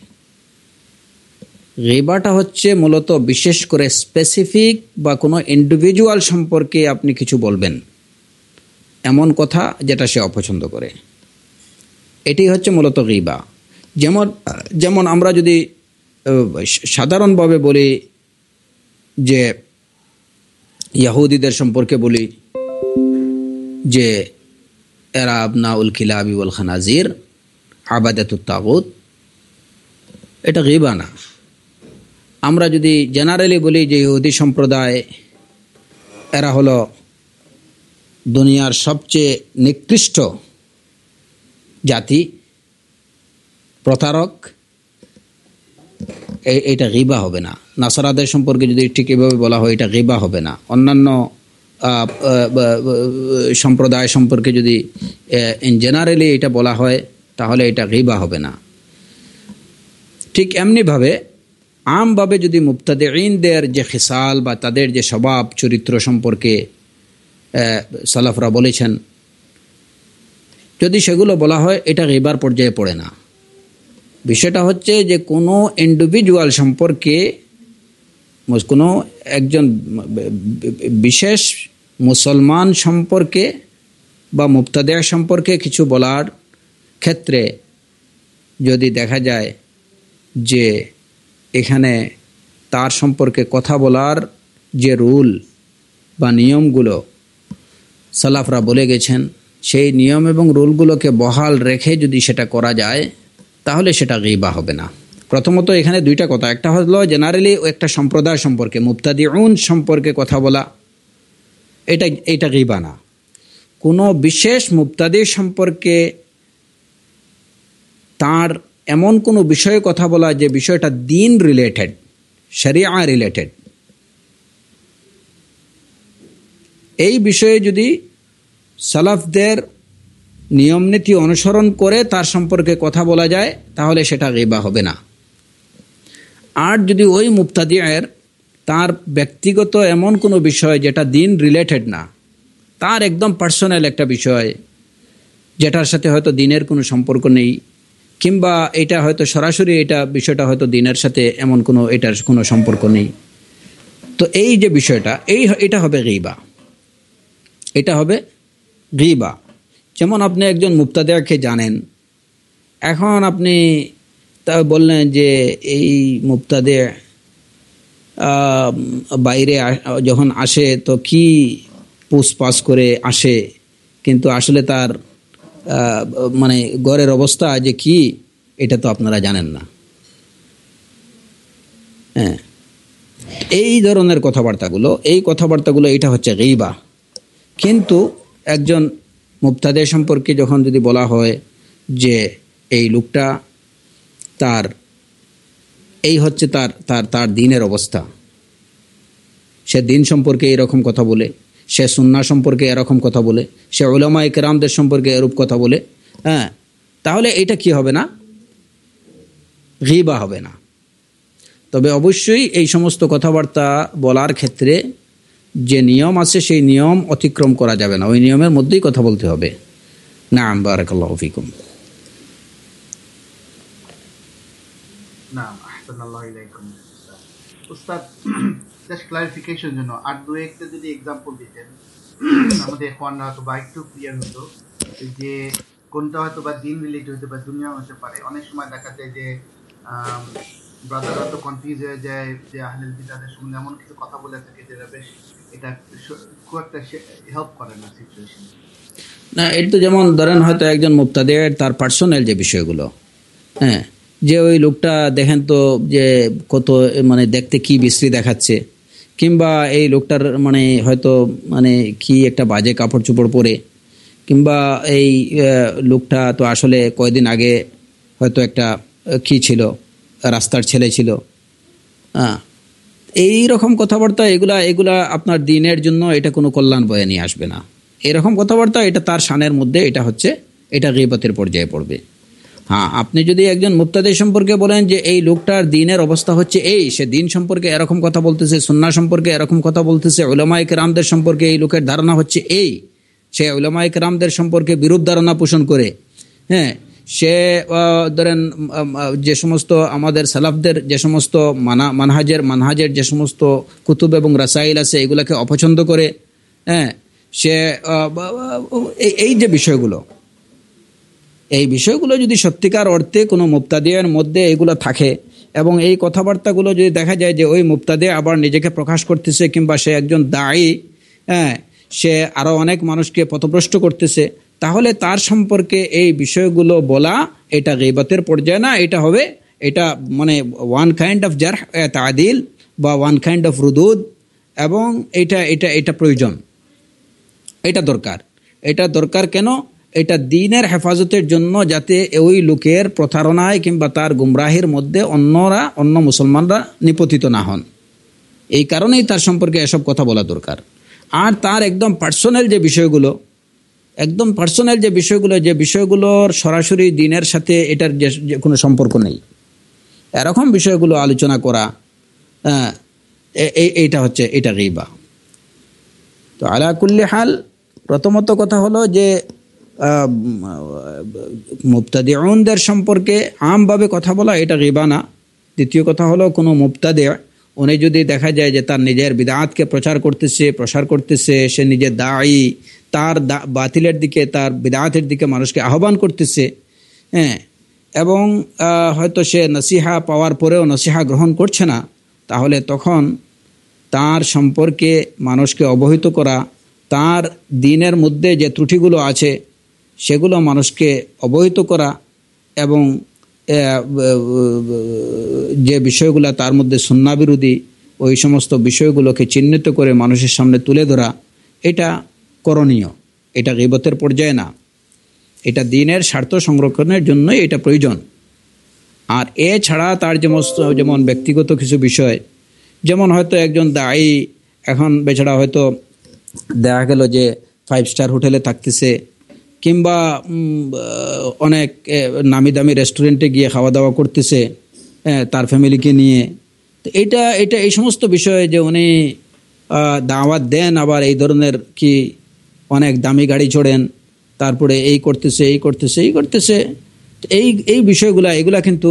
Speaker 1: গীবাটা হচ্ছে মূলত বিশেষ করে স্পেসিফিক বা কোনো ইন্ডিভিজুয়াল সম্পর্কে আপনি কিছু বলবেন, এমন কথা যেটা সে অপছন্দ করে, এটি হচ্ছে মূলত গীবা। যেমন যেমন আমরা যদি সাধারণভাবে বলি যে ইহুদিদের সম্পর্কে বলি যে এরা আবনাউল কিলাবি ওয়াল খানাজির আবাদাতুত তাগুত, এটা গীবা না। আমরা যদি জেনারেলি বলি যে ইহুদি সম্প্রদায় এরা হলো দুনিয়ার সবচেয়ে নিকৃষ্ট জাতি, প্রতারক, এইটা গীবা হবে না। নাসারাদের সম্পর্কে যদি ঠিক এভাবে বলা হয় এটা গীবা হবে না। অন্যান্য সম্প্রদায় সম্পর্কে যদি ইন জেনারেলি এটা বলা হয় তাহলে এটা গীবা হবে না। ঠিক এমনিভাবে আমভাবে যদি মুবতাদিঈনদের যে খিসাল বা তাদের যে স্বভাব চরিত্র সম্পর্কে সালাফরা বলেছেন, যদি সেগুলো বলা হয়, এটা গীবার পর্যায়ে পড়ে না। বিষয়টা হচ্ছে যে কোনো ইন্ডিভিজুয়াল সম্পর্কে, কোনো একজন বিশেষ মুসলমান সম্পর্কে বা মুবতাদি' সম্পর্কে কিছু বলার ক্ষেত্রে যদি দেখা যায় যে এখানে তার সম্পর্কে কথা বলার যে রুল বা নিয়মগুলো সালাফরা বলে গেছেন, সেই নিয়ম এবং রুলগুলোকে বহাল রেখে যদি সেটা করা যায়, তাহলে সেটা গীবা হবে না। প্রথমত এখানে দুইটা কথা, একটা হলো জেনারেলি একটা সম্প্রদায় সম্পর্কে, মুবতাদিউন সম্পর্কে কথা বলা, এটা এটা গীবা না। কোনো বিশেষ মুবতাদি সম্পর্কে তার এমন কোনো বিষয়ে কথা বলা যে বিষয়টা দিন রিলেটেড, শরিয়া রিলেটেড, এই বিষয়ে যদি সালাফদের নিয়ম নীতি অনুসরণ করে তার সম্পর্কে কথা বলা যায়, তাহলে সেটা গীবা হবে না। আর যদি ওই মুবতাদিয়ের তার ব্যক্তিগত এমন কোনো বিষয় যেটা দিন রিলেটেড না, তার একদম পার্সোনাল একটা বিষয় যেটার সাথে হয়তো দিনের কোনো সম্পর্ক নেই, কিংবা এটা হয়তো সরাসরি এটা বিষয়টা হয়তো দিনের সাথে এমন কোনো এটার কোনো সম্পর্ক নেই, তো এই যে বিষয়টা এই এটা হবে গীবা, এটা হবে গীবা। যেমন আপনি একজন মুবতাদিকে জানেন, এখন আপনি তা বললেন যে এই মুবতাদি বাইরে যখন আসে তো কি পুষপাস করে আসে, কিন্তু আসলে তার মানে ঘরের অবস্থা যে কি এটা তো আপনারা জানেন না। হ্যাঁ, এই ধরনের কথাবার্তাগুলো এই কথাবার্তাগুলো এটা হচ্ছে গীবা। কিন্তু একজন মুবতাদি সম্পর্কে যখন যদি বলা হয় যে এই লোকটা তার এই হচ্ছে তার তার তার দিনের অবস্থা, সে দিন সম্পর্কে এরকম কথা বলে, সে সুন্নাহ সম্পর্কে এরকম কথা বলে, সে উলামায়ে কেরামদের সম্পর্কে এরূপ কথা বলে, হ্যাঁ, তাহলে এটা কি হবে না? গীবা হবে না। তবে অবশ্যই এই সমস্ত কথাবার্তা বলার ক্ষেত্রে যে নিয়ম আছে সেই নিয়ম অতিক্রম করা যাবে না, ওই নিয়মের মধ্যেই কথা বলতে হবে। নাম বারাকাল্লাহু ফিকুম।
Speaker 2: নাম আহসানাল্লাহু ইলাইকুম। উস্তাদ, জাস্ট ক্লারিফিকেশন জন্য আর দুই একটা যদি एग्जांपल দিতেন আমাদের কোনটা হয়তো বা একটু ক্লিয়ার হতো, যে কোনটা হয়তো বা দিন রিলেটেড হতে পারে, দুনিয়া হতে পারে। অনেক সময় দেখা যায় যে ব্রাদাররা তো কনফিউজ হয়ে যায় যে আহলুল বিদাতের সঙ্গে এমন কিছু কথা বলে থাকে যেটা বেশ এটা খুব একটা হেল্প করে না সিচুয়েশন।
Speaker 1: না, এটা তো যেমন ধরেন হয়তো একজন মুবতাদি তার পার্সোনাল যে বিষয়গুলো, হ্যাঁ, যে ওই লোকটা দেখেন তো যে কত মানে দেখতে কি বিশ্রী দেখাচ্ছে, কিংবা এই লোকটার মানে হয়তো মানে কি একটা বাজে কাপড় চোপড় পরে, কিংবা এই লোকটা তো আসলে কয়েকদিন আগে হয়তো একটা কি ছিল রাস্তার ছেলে ছিল, হ্যাঁ, এই রকম কথাবার্তা এগুলা এগুলা আপনার দিনের জন্য এটা কোনো কল্যাণ বয়ে নিয়ে আসবে না। এরকম কথাবার্তা এটা তার শানের মধ্যে, এটা হচ্ছে এটা গীবতের পর্যায়ে পড়বে। হ্যাঁ, আপনি যদি একজন মুবতাদি সম্পর্কে বলেন যে এই লোকটার দিনের অবস্থা হচ্ছে এই, সে দিন সম্পর্কে এরকম কথা বলতেছে, সুন্নাহ সম্পর্কে এরকম কথা বলতেছে, উলামায়ে কেরামদের সম্পর্কে এই লোকের ধারণা হচ্ছে এই, সে উলামায়ে কেরামদের সম্পর্কে বিরূপ ধারণা পোষণ করে, হ্যাঁ, সে ধরেন যে সমস্ত আমাদের সালাফদের যে সমস্ত মানা মানহাজের মানহাজের যে সমস্ত কুতুব এবং রাসাইল আছে এগুলোকে অপছন্দ করে, হ্যাঁ, সে এই যে বিষয়গুলো এই বিষয়গুলো যদি সত্যিকার অর্থে কোনো মুবতাদিয়ের মধ্যে এগুলো থাকে এবং এই কথাবার্তাগুলো যদি দেখা যায় যে ওই মুবতাদি আবার নিজেকে প্রকাশ করতেছে, কিংবা সে একজন দায়ী, হ্যাঁ, সে আরও অনেক মানুষকে পথভ্রষ্ট করতেছে, তাহলে তার সম্পর্কে এই বিষয়গুলো বলা এটা গীবতের পর্যায়ে না, এটা হবে এটা মানে ওয়ান কাইন্ড অফ জারহ তাদিল বা ওয়ান কাইন্ড অফ রুদুদ, এবং এটা এটা এটা প্রয়োজন, এটা দরকার। এটা দরকার কেন? এটা দ্বীনের হেফাজতের জন্য, যাতে ওই লোকের প্রতারণায় কিংবা তার গুমরাহির মধ্যে অন্যরা অন্য মুসলমানরা নিপতিত না হন, এই কারণেই তার সম্পর্কে এসব কথা বলা দরকার। আর তার একদম পার্সোনাল যে বিষয়গুলো একদম পার্সোনাল যে বিষয়গুলো যে বিষয়গুলোর সরাসরি দ্বীনের সাথে এটার যে কোনো সম্পর্ক নেই, এরকম বিষয়গুলো আলোচনা করা, এইটা হচ্ছে এটা গীবা। তো আলা কুল্লি হাল, প্রথমত কথা হলো যে মুবতাদিউনদের সম্পর্কে আমভাবে কথা বলা এটা গীবা না। দ্বিতীয় কথা হলো কোনো মুবতাদি উনি যদি দেখা যায় যে তার নিজের বিদআতকে প্রচার করতেছে প্রসার করতেছে, সে নিজের দায়ী, তার বাতিলের দিকে, তার বিদআতের দিকে মানুষকে আহ্বান করতেছে, হ্যাঁ, এবং হয়তো সে নসিহা পাওয়ার পরেও নসিহা গ্রহণ করছে না, তাহলে তখন তার সম্পর্কে মানুষকে অবহিত করা, তার দ্বীনের মধ্যে যে ত্রুটিগুলো আছে সেগুলো মানুষকে অবহিত করা, এবং যে বিষয়গুলো তার মধ্যে সুন্নাহ বিরোধী ওই সমস্ত বিষয়গুলোকে চিহ্নিত করে মানুষের সামনে তুলে ধরা, এটা করণীয়। এটা গীবতের পর্যায়ে না, এটা দ্বীনের স্বার্থ সংরক্ষণের জন্যই এটা প্রয়োজন। আর এছাড়া তার যেমন ব্যক্তিগত কিছু বিষয়, যেমন হয়তো একজন দায়ী এখন বেচারা হয়তো দেখা গেল যে ফাইভ স্টার হোটেলে থাকতেছে, কিংবা অনেক নামি দামি রেস্টুরেন্টে গিয়ে খাওয়া দাওয়া করতেছে তার ফ্যামিলিকে নিয়ে। তো এটা এটা এই সমস্ত বিষয়ে যে উনি দাওয়াত দেন, আবার এই ধরনের কি অনেক দামি গাড়ি চড়েন, তারপরে এই করতেছে এই করতেছে এই করতেছে এই এই বিষয়গুলা, এগুলা কিন্তু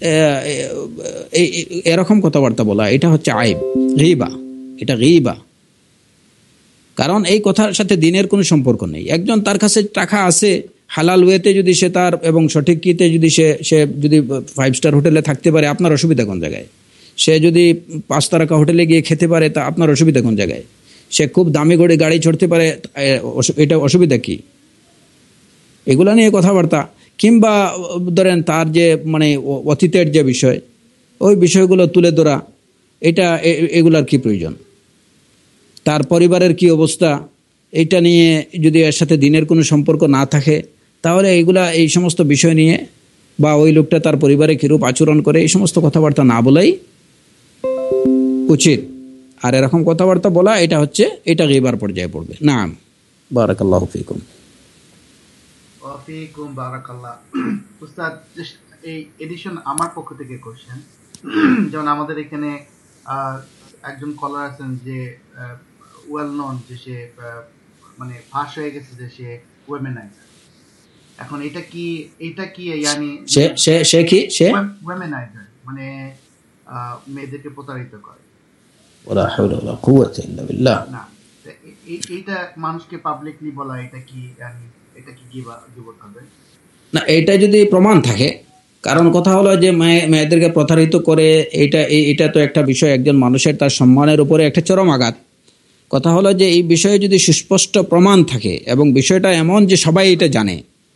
Speaker 1: এরকম কথাবার্তা বলা, এটা হচ্ছে আইব, গীবা, এটা গীবা। কারণ এই কথার সাথে দ্বীনের কোনো সম্পর্ক নেই। একজন তার কাছে টাকা আছে, হালাল ওয়েতে যদি সে তার এবং সঠিক কিতে যদি সে সে যদি ফাইভ স্টার হোটেলে থাকতে পারে, আপনার অসুবিধা কোন জায়গায়? সে যদি পাঁচ তারকা হোটেলে গিয়ে খেতে পারে, তা আপনার অসুবিধা কোন জায়গায়? সে খুব দামি করে গাড়ি চড়তে পারে, এটা অসুবিধা কি? এগুলা নিয়ে কথাবার্তা, কিংবা ধরেন তার যে মানে অতীতের যে বিষয়, ওই বিষয়গুলো তুলে ধরা, এটা এগুলার কি প্রয়োজন? তার পরিবারের কি অবস্থা, এইটা নিয়ে যদি এর সাথে দ্বীনের কোনো সম্পর্ক না থাকে, তাহলে এইগুলা এই সমস্ত বিষয় নিয়ে, বা ওই লোকটা তার পরিবারে কিরূপ আচরণ করে, এই সমস্ত কথাবার্তা না বলাই উচিত। আর এরকম কথাবার্তা বলা, এটা হচ্ছে এটা গীবার পর্যায়ে পড়বে। নাম বারাকাল্লাহু ফিকুম।
Speaker 2: ওয়াফিকুম বারাকাল্লাহ। উস্তাদ, এই এডিশন আমার পক্ষ থেকে কোশ্চেন, যেমন আমাদের এখানে একজন কলার আছেন যে ওয়েল নোন, যে সে মানে ফাঁস হয়ে গেছে যে সে ওয়েমেনাইজার। এখন এটা কি এটা কি ইয়ানি
Speaker 1: সে সে সে কি সে
Speaker 2: ওয়েমেনাইজার, মানে মেয়েদেরকে প্রতারিত করে।
Speaker 1: ওয়ালা হাওলা ওয়ালা কুওয়াতা ইল্লা বিল্লাহ।
Speaker 2: না, এইটা মানুষকে পাবলিকলি বলা, এটা কি ইয়ানি এটা কি গীবত হবে
Speaker 1: না? এটা যদি প্রমাণ থাকে, কারণ কথা হলো যে মেয়েদেরকে প্রতারিত করে, এটা এটা তো একটা বিষয়, একজন মানুষের তার সম্মানের উপরে একটা চরম আঘাত। কথা হলো যে এই বিষয়ে যদি সুস্পষ্ট প্রমাণ থাকে এবং বিষয়টা এমন যে সবাই এটা জানে,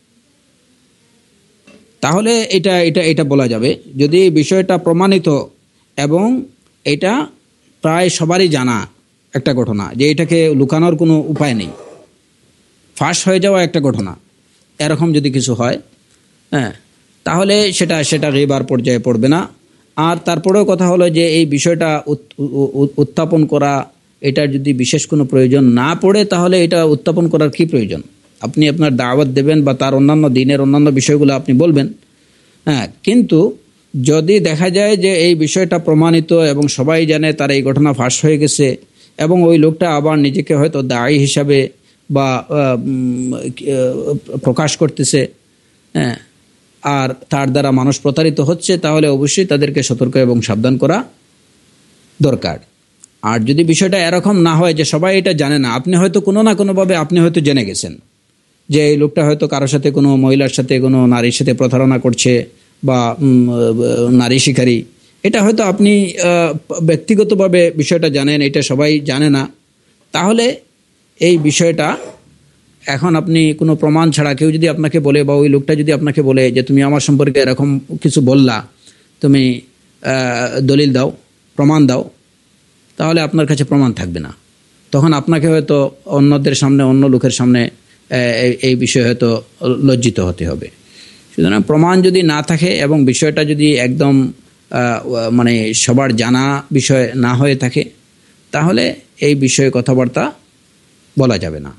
Speaker 1: তাহলে এটা এটা এটা বলা যাবে। যদি বিষয়টা প্রমাণিত এবং এটা প্রায় সবারই জানা একটা ঘটনা, যে এটাকে লুকানোর কোনো উপায় নেই, ফাঁস হয়ে যাওয়া একটা ঘটনা, এরকম যদি কিছু হয়, হ্যাঁ, তাহলে সেটা সেটা গীবার পর্যায়ে পড়বে না। আর তারপরেও কথা হলো যে এই বিষয়টা উত্থাপন করা, এটার যদি বিশেষ কোনো প্রয়োজন না পড়ে, তাহলে এটা উত্থাপন করার কি প্রয়োজন? আপনি আপনার দাওয়াত দেবেন বা তার অন্যান্য দ্বীনের অন্যান্য বিষয়গুলো আপনি বলবেন, হ্যাঁ, কিন্তু যদি দেখা যায় যে এই বিষয়টা প্রমাণিত এবং সবাই জানে তার এই ঘটনা ফাঁস হয়ে গেছে, এবং ওই লোকটা আবার নিজেকে হয়তো দায়ী হিসাবে বা প্রকাশ করতেছে, হ্যাঁ, আর তার দ্বারা মানুষ প্রতারিত হচ্ছে, তাহলে অবশ্যই তাদেরকে সতর্ক এবং সাবধান করা দরকার। আর যদি বিষয়টা এরকম না হয় যে সবাই এটা জানে না, আপনি হয়তো কোনো না কোনোভাবে আপনি হয়তো জেনে গেছেন যে এই লোকটা হয়তো কারোর সাথে, কোনো মহিলার সাথে, কোনো নারীর সাথে প্রতারণা করছে বা নারী শিকারী, এটা হয়তো আপনি ব্যক্তিগতভাবে বিষয়টা জানেন, এটা সবাই জানে না, তাহলে এই বিষয়টা এখন আপনি কোনো প্রমাণ ছাড়া, কেউ যদি আপনাকে বলে বা ওই লোকটা যদি আপনাকে বলে যে তুমি আমার সম্পর্কে এরকম কিছু বললা, তুমি দলিল দাও, প্রমাণ দাও, তাহলে আপনার কাছে প্রমাণ থাকবে না। তখন আপনাকে হয়তো অন্যদের সামনে, অন্য লোকের সামনে এই বিষয়ে হয়তো লজ্জিত হতে হবে। সুতরাং প্রমাণ যদি না থাকে এবং বিষয়টা যদি একদম মানে সবার জানা বিষয় না হয়ে থাকে, তাহলে এই বিষয়ে কথাবার্তা বলা যাবে না।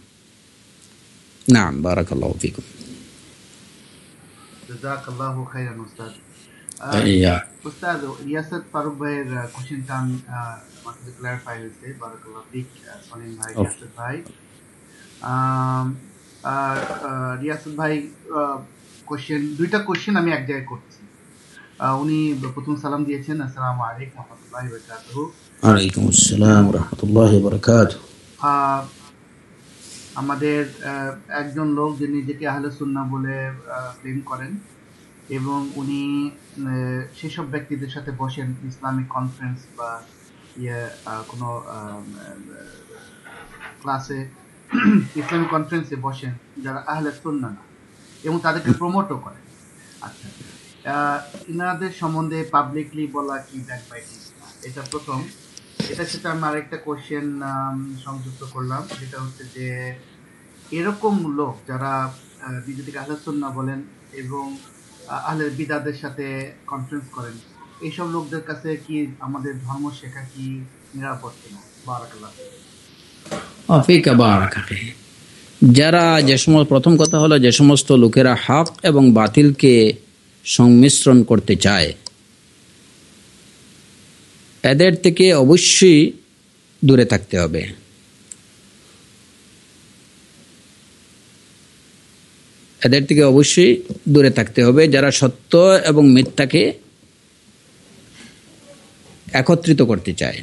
Speaker 1: নাম বারাকাল্লাহু ফিকুম।
Speaker 2: জাযাকাল্লাহু খাইরান উস্তাদ। উস্তাদ রিয়াসাত ফারুক ভাইয়ের কোশ্চেনটা আমি আমাকে ক্লারিফাই হয়েছে। বারাকাল্লাহ ফিক সলিম ভাই, রিয়াসাত ভাই। রিয়াসাত ভাই কোশ্চেন দুইটা কোশ্চেন আমি এক জায়গায় করছি। উনি প্রথম সালাম দিয়েছেন, আসসালামু আলাইকুম ওয়া রাহমাতুল্লাহি ওয়া বারাকাতুহু।
Speaker 1: ওয়ালাইকুম আসসালাম ওয়া রাহমাতুল্লাহি ওয়া বারাকাতুহু।
Speaker 2: আমাদের একজন লোক যিনি নিজেকে আহলে সুন্নাহ বলে ক্লেম করেন এবং উনি সেসব ব্যক্তিদের সাথে বসেন ইসলামিক কনফারেন্স বা ইয়ে কোনো ক্লাসে, ইসলামিক কনফারেন্সে বসেন যারা আহলে সুন্নাহ না, এবং তাদেরকে প্রমোটও করেন। আচ্ছা, ইনাদের সম্বন্ধে পাবলিকলি বলা কি ব্যাকবাইটিং? এটা প্রথম। এটার সাথে আমি আরেকটা কোশ্চেন সংযুক্ত করলাম, যেটা হচ্ছে যে এরকম লোক যারা নিজেদেরকে আহলে সুন্নাহ বলেন এবং আহলে বিদআতের সাথে কনফারেন্স করেন, এইসব লোকদের কাছে কি আমাদের ধর্ম শেখা কি নিরাপদ কিনা? বারাকাল্লাহ
Speaker 1: ফিকা বারাকা ফিক। যারা যে সমস্ত, প্রথম কথা হলো যে সমস্ত লোকেরা হক এবং বাতিলকে সংমিশ্রণ করতে চায়, এদের থেকে অবশ্যই দূরে থাকতে হবে। এদের থেকে অবশ্যই দূরে থাকতে হবে যারা সত্য এবং মিথ্যাকে একত্রিত করতে চায়।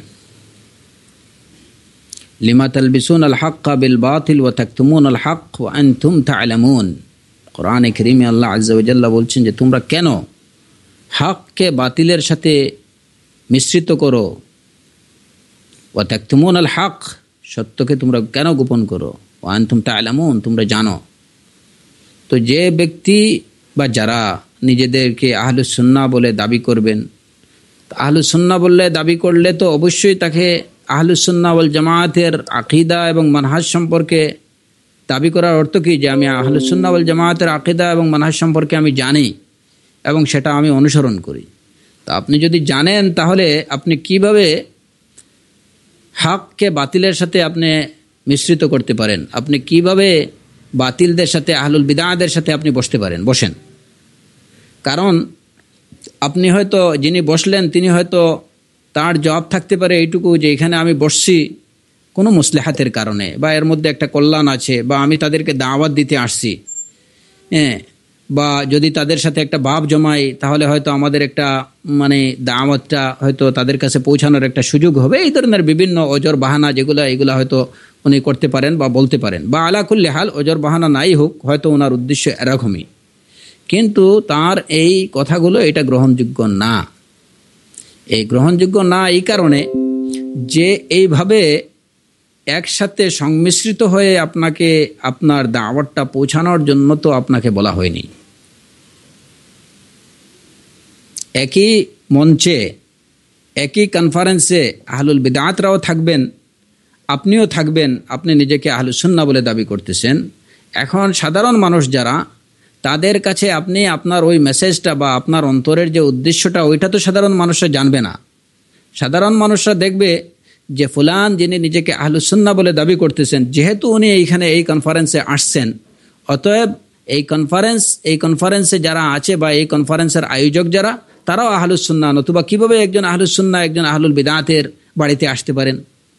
Speaker 1: লিমা তালবিসুনাল হাক্কা বিল বাতিল ওয়া তাকতুমুনাল হক ওয়া আনতুম তা'লামুন। কোরআনে কারীমে আল্লাহ আযজা ওয়া জাল্লা বলছেন যে তোমরা কেন হককে বাতিলের সাথে মিশ্রিত করো, ওয়া তাকতুমুনাল হক, সত্যকে তোমরা কেন গোপন করো, ওয়া আনতুম তা'লামুন, তোমরা জানো। তো যে ব্যক্তি বা যারা নিজেদেরকে আহলুস সুন্নাহ বলে দাবি করবেন, আহলুস সুন্নাহ বললে দাবি করলে তো অবশ্যই তাকে আহলুস সুন্নাহ ওয়াল জামায়াতের আকীদা এবং মানহাজ সম্পর্কে দাবি করার অর্থ কি? যে আমি আহলুস সুন্নাহ ওয়াল জামায়াতের আকীদা এবং মানহাজ সম্পর্কে আমি জানি এবং সেটা আমি অনুসরণ করি। তো আপনি যদি জানেন তাহলে আপনি কিভাবে হককে বাতিলের সাথে আপনি মিশ্রিত করতে পারেন? আপনি কিভাবে বাতিলদের সাথে, আহলুল বিদআদের সাথে আপনি বসতে পারেন? বসেন। কারণ আপনি হয়তো, যিনি বসলেন তিনি হয়তো, তার জবাব থাকতে পারে এইটুকু যে এখানে আমি বসছি কোনো মুসলিহাতের কারণে, বা এর মধ্যে একটা কল্যাণ আছে, বা আমি তাদেরকে দাওয়াত দিতে আসছি, হ্যাঁ, বা যদি তাদের সাথে একটা ভাব জমাই তাহলে হয়তো আমাদের একটা মানে দাওয়াতটা হয়তো তাদের কাছে পৌঁছানোর একটা সুযোগ হবে। এই ধরনের বিভিন্ন ওজর বাহানা যেগুলো, এগুলো হয়তো উনি করতে পারেন বা বলতে পারেন, বা আলা কুল্লি হাল ওজর বাহানা নাই হোক, হয়তো ওনার উদ্দেশ্য এরকমই, কিন্তু তার এই কথাগুলো এটা গ্রহণযোগ্য না। এই গ্রহণযোগ্য না এই কারণে যে এইভাবে একসাথে সংমিশ্রিত হয়ে আপনাকে আপনার দাওয়াতটা পৌঁছানোর জন্য তো আপনাকে বলা হয়নি। একই মঞ্চে, একই কনফারেন্সে আহলুল বিদআতরাও থাকবেন, আপনিও থাকবেন, আপনি নিজেকে আহলুস সুন্নাহ বলে দাবি করতেছেন। এখন সাধারণ মানুষ যারা, তাদের কাছে আপনি আপনার ওই মেসেজটা বা আপনার অন্তরের যে উদ্দেশ্যটা, ওইটা তো সাধারণ মানুষরা জানবে না। সাধারণ মানুষরা দেখবে যে ফুলান যিনি নিজেকে আহলুস সুন্নাহ বলে দাবি করতেছেন, যেহেতু উনি এইখানে এই কনফারেন্সে আসছেন, অতএব এই কনফারেন্স এই কনফারেন্সে যারা আছে বা এই কনফারেন্সের আয়োজক যারা, তারাও আহলুস সুন্নাহ। নতুবা কিভাবে একজন আহলুস সুন্নাহ একজন আহলুল বিদআতের বাড়িতে আসতে পারেন?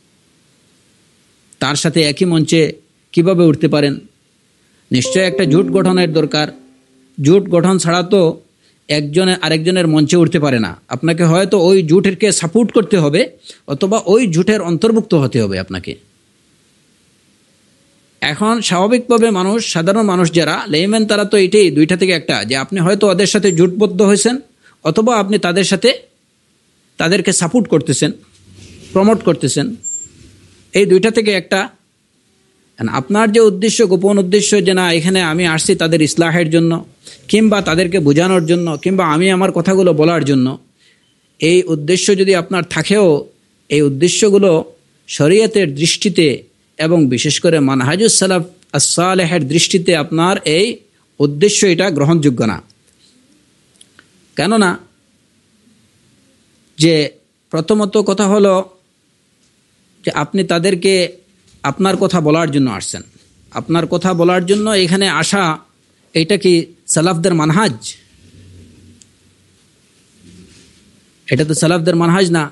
Speaker 1: তার সাথে একই মঞ্চে কিভাবে উঠতে পারেন? নিশ্চয় একটা জোট গঠনের দরকার। জোট গঠন ছাড়া তো একজনে আরেকজনের মঞ্চে উঠতে পারে না। আপনাকে হয়তো ওই জোটেরকে সাপোর্ট করতে হবে, অথবা ওই জোটের অন্তর্ভুক্ত হতে হবে আপনাকে। এখন স্বাভাবিকভাবে মানুষ, সাধারণ মানুষ যারা লেইম্যান, তারা তো এটাই দুইটা থেকে একটা, যে আপনি হয়তো ওদের সাথে জোটবদ্ধ হয়েছেন, অথবা আপনি তাদের সাথে তাদেরকে সাপোর্ট করতেছেন, প্রমোট করতেছেন। এই দুইটা থেকে একটা। আপনার যে উদ্দেশ্য, গোপন উদ্দেশ্য, যে না এখানে আমি আসছি তাদের ইসলাহের জন্য, কিংবা তাদেরকে বোঝানোর জন্য, কিংবা আমি আমার কথাগুলো বলার জন্য, এই উদ্দেশ্য যদি আপনার থাকেও, এই উদ্দেশ্যগুলো শরীয়তের দৃষ্টিতে এবং বিশেষ করে মানহাজুস সালাফ আস-সালেহের দৃষ্টিতে আপনার এই উদ্দেশ্য এটা গ্রহণযোগ্য না। কেননা যে প্রথমত কথা হলো যে আপনি তাদেরকে আপনার কথা বলার জন্য আসছেন, আপনার কথা বলার জন্য এখানে আসা, এটা কি সালাফদের মানহাজ? এটা তো সালাফদের মানহাজ না।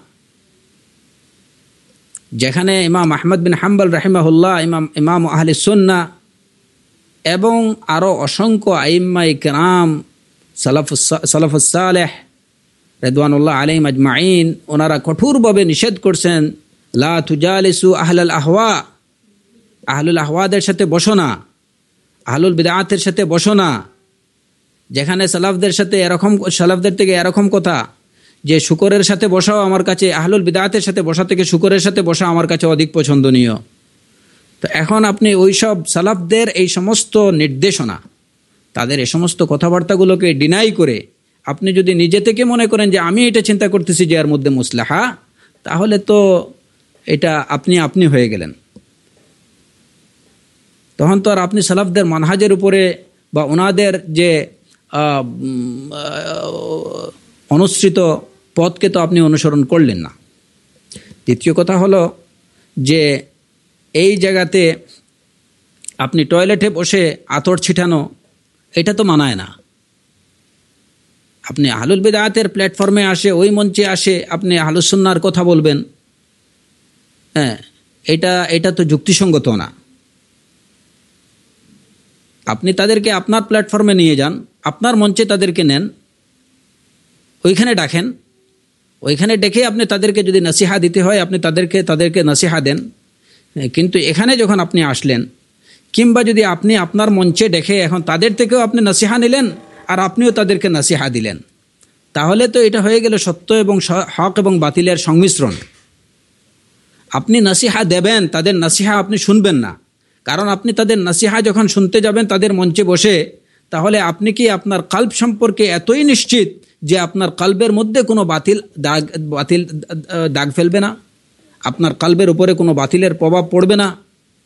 Speaker 1: যেখানে ইমাম আহমদ বিন হাম্বল রাহিমাহুল্লাহ, ইমাম ইমাম আহলে সুন্নাহ এবং আরও অসংখ্য আইম্মাই কেরাম, সালাফুস সালাফুস সালেহ রিদওয়ানুল্লাহ আলাইহিম আজমাইন, ওনারা কঠোরভাবে নিষেধ করছেন, লা তুজালিসু আহলাল আহওয়া, আহলুল আহওয়াদের সাথে বসো না, আহলুল বিদআতের সাথে বসো না। যেখানে সালাফদের সাথে এরকম, সালাফদের থেকে এরকম কথা যে শুকরের সাথে বসাও আমার কাছে, আহলুল বিদআতের সাথে বসা থেকে শুকরের সাথে বসা আমার কাছে অধিক পছন্দনীয়। তো এখন আপনি ওই সব সালাফদের এই সমস্ত নির্দেশনা, তাদের এই সমস্ত কথাবার্তাগুলোকে ডিনাই করে আপনি যদি নিজে থেকে মনে করেন যে আমি এটা চিন্তা করতেছি যে এর মধ্যে মুসলাহা, তাহলে তো এটা আপনি আপনি হয়ে গেলেন। তখন তো আর আপনি সালাফদের মানহাজের উপরে বা ওনাদের যে অনুসৃত পথকে তো আপনি অনুসরণ করলেন না। দ্বিতীয় কথা হলো যে এই জায়গাতে আপনি টয়লেটে বসে আতর ছিটানো, এটা তো মানায় না। আপনি আহলুল বিদআতের প্ল্যাটফর্মে আসে, ওই মঞ্চে আসে আপনি আহলুস সুন্নাহর কথা বলবেন, হ্যাঁ, এটা এটা তো যুক্তিসঙ্গত না। আপনি তাদেরকে আপনার প্ল্যাটফর্মে নিয়ে যান, আপনার মঞ্চে তাদেরকে নেন, ওইখানে ডাকেন, ওইখানে ডেকে আপনি তাদেরকে যদি নসিহা দিতে হয় আপনি তাদেরকে তাদেরকে নসিহা দেন। কিন্তু এখানে যখন আপনি আসলেন, কিংবা যদি আপনি আপনার মঞ্চে ডেকে এখন তাদের থেকেও আপনি নসিহা নিলেন আর আপনিও তাদেরকে নসিহা দিলেন, তাহলে তো এটা হয়ে গেল সত্য এবং হক এবং বাতিলের সংমিশ্রণ। আপনি নসিহা দেবেন, তাদের নসিহা আপনি শুনবেন না, কারণ আপনি তাদের নসিহা যখন শুনতে যাবেন তাদের মঞ্চে বসে, তাহলে আপনি কি আপনার কলব সম্পর্কে এতই নিশ্চিত যে আপনার কলবের মধ্যে কোনো বাতিল দাগ বাতিল দাগ ফেলবে না, আপনার কলবের উপরে কোনো বাতিলের প্রভাব পড়বে না?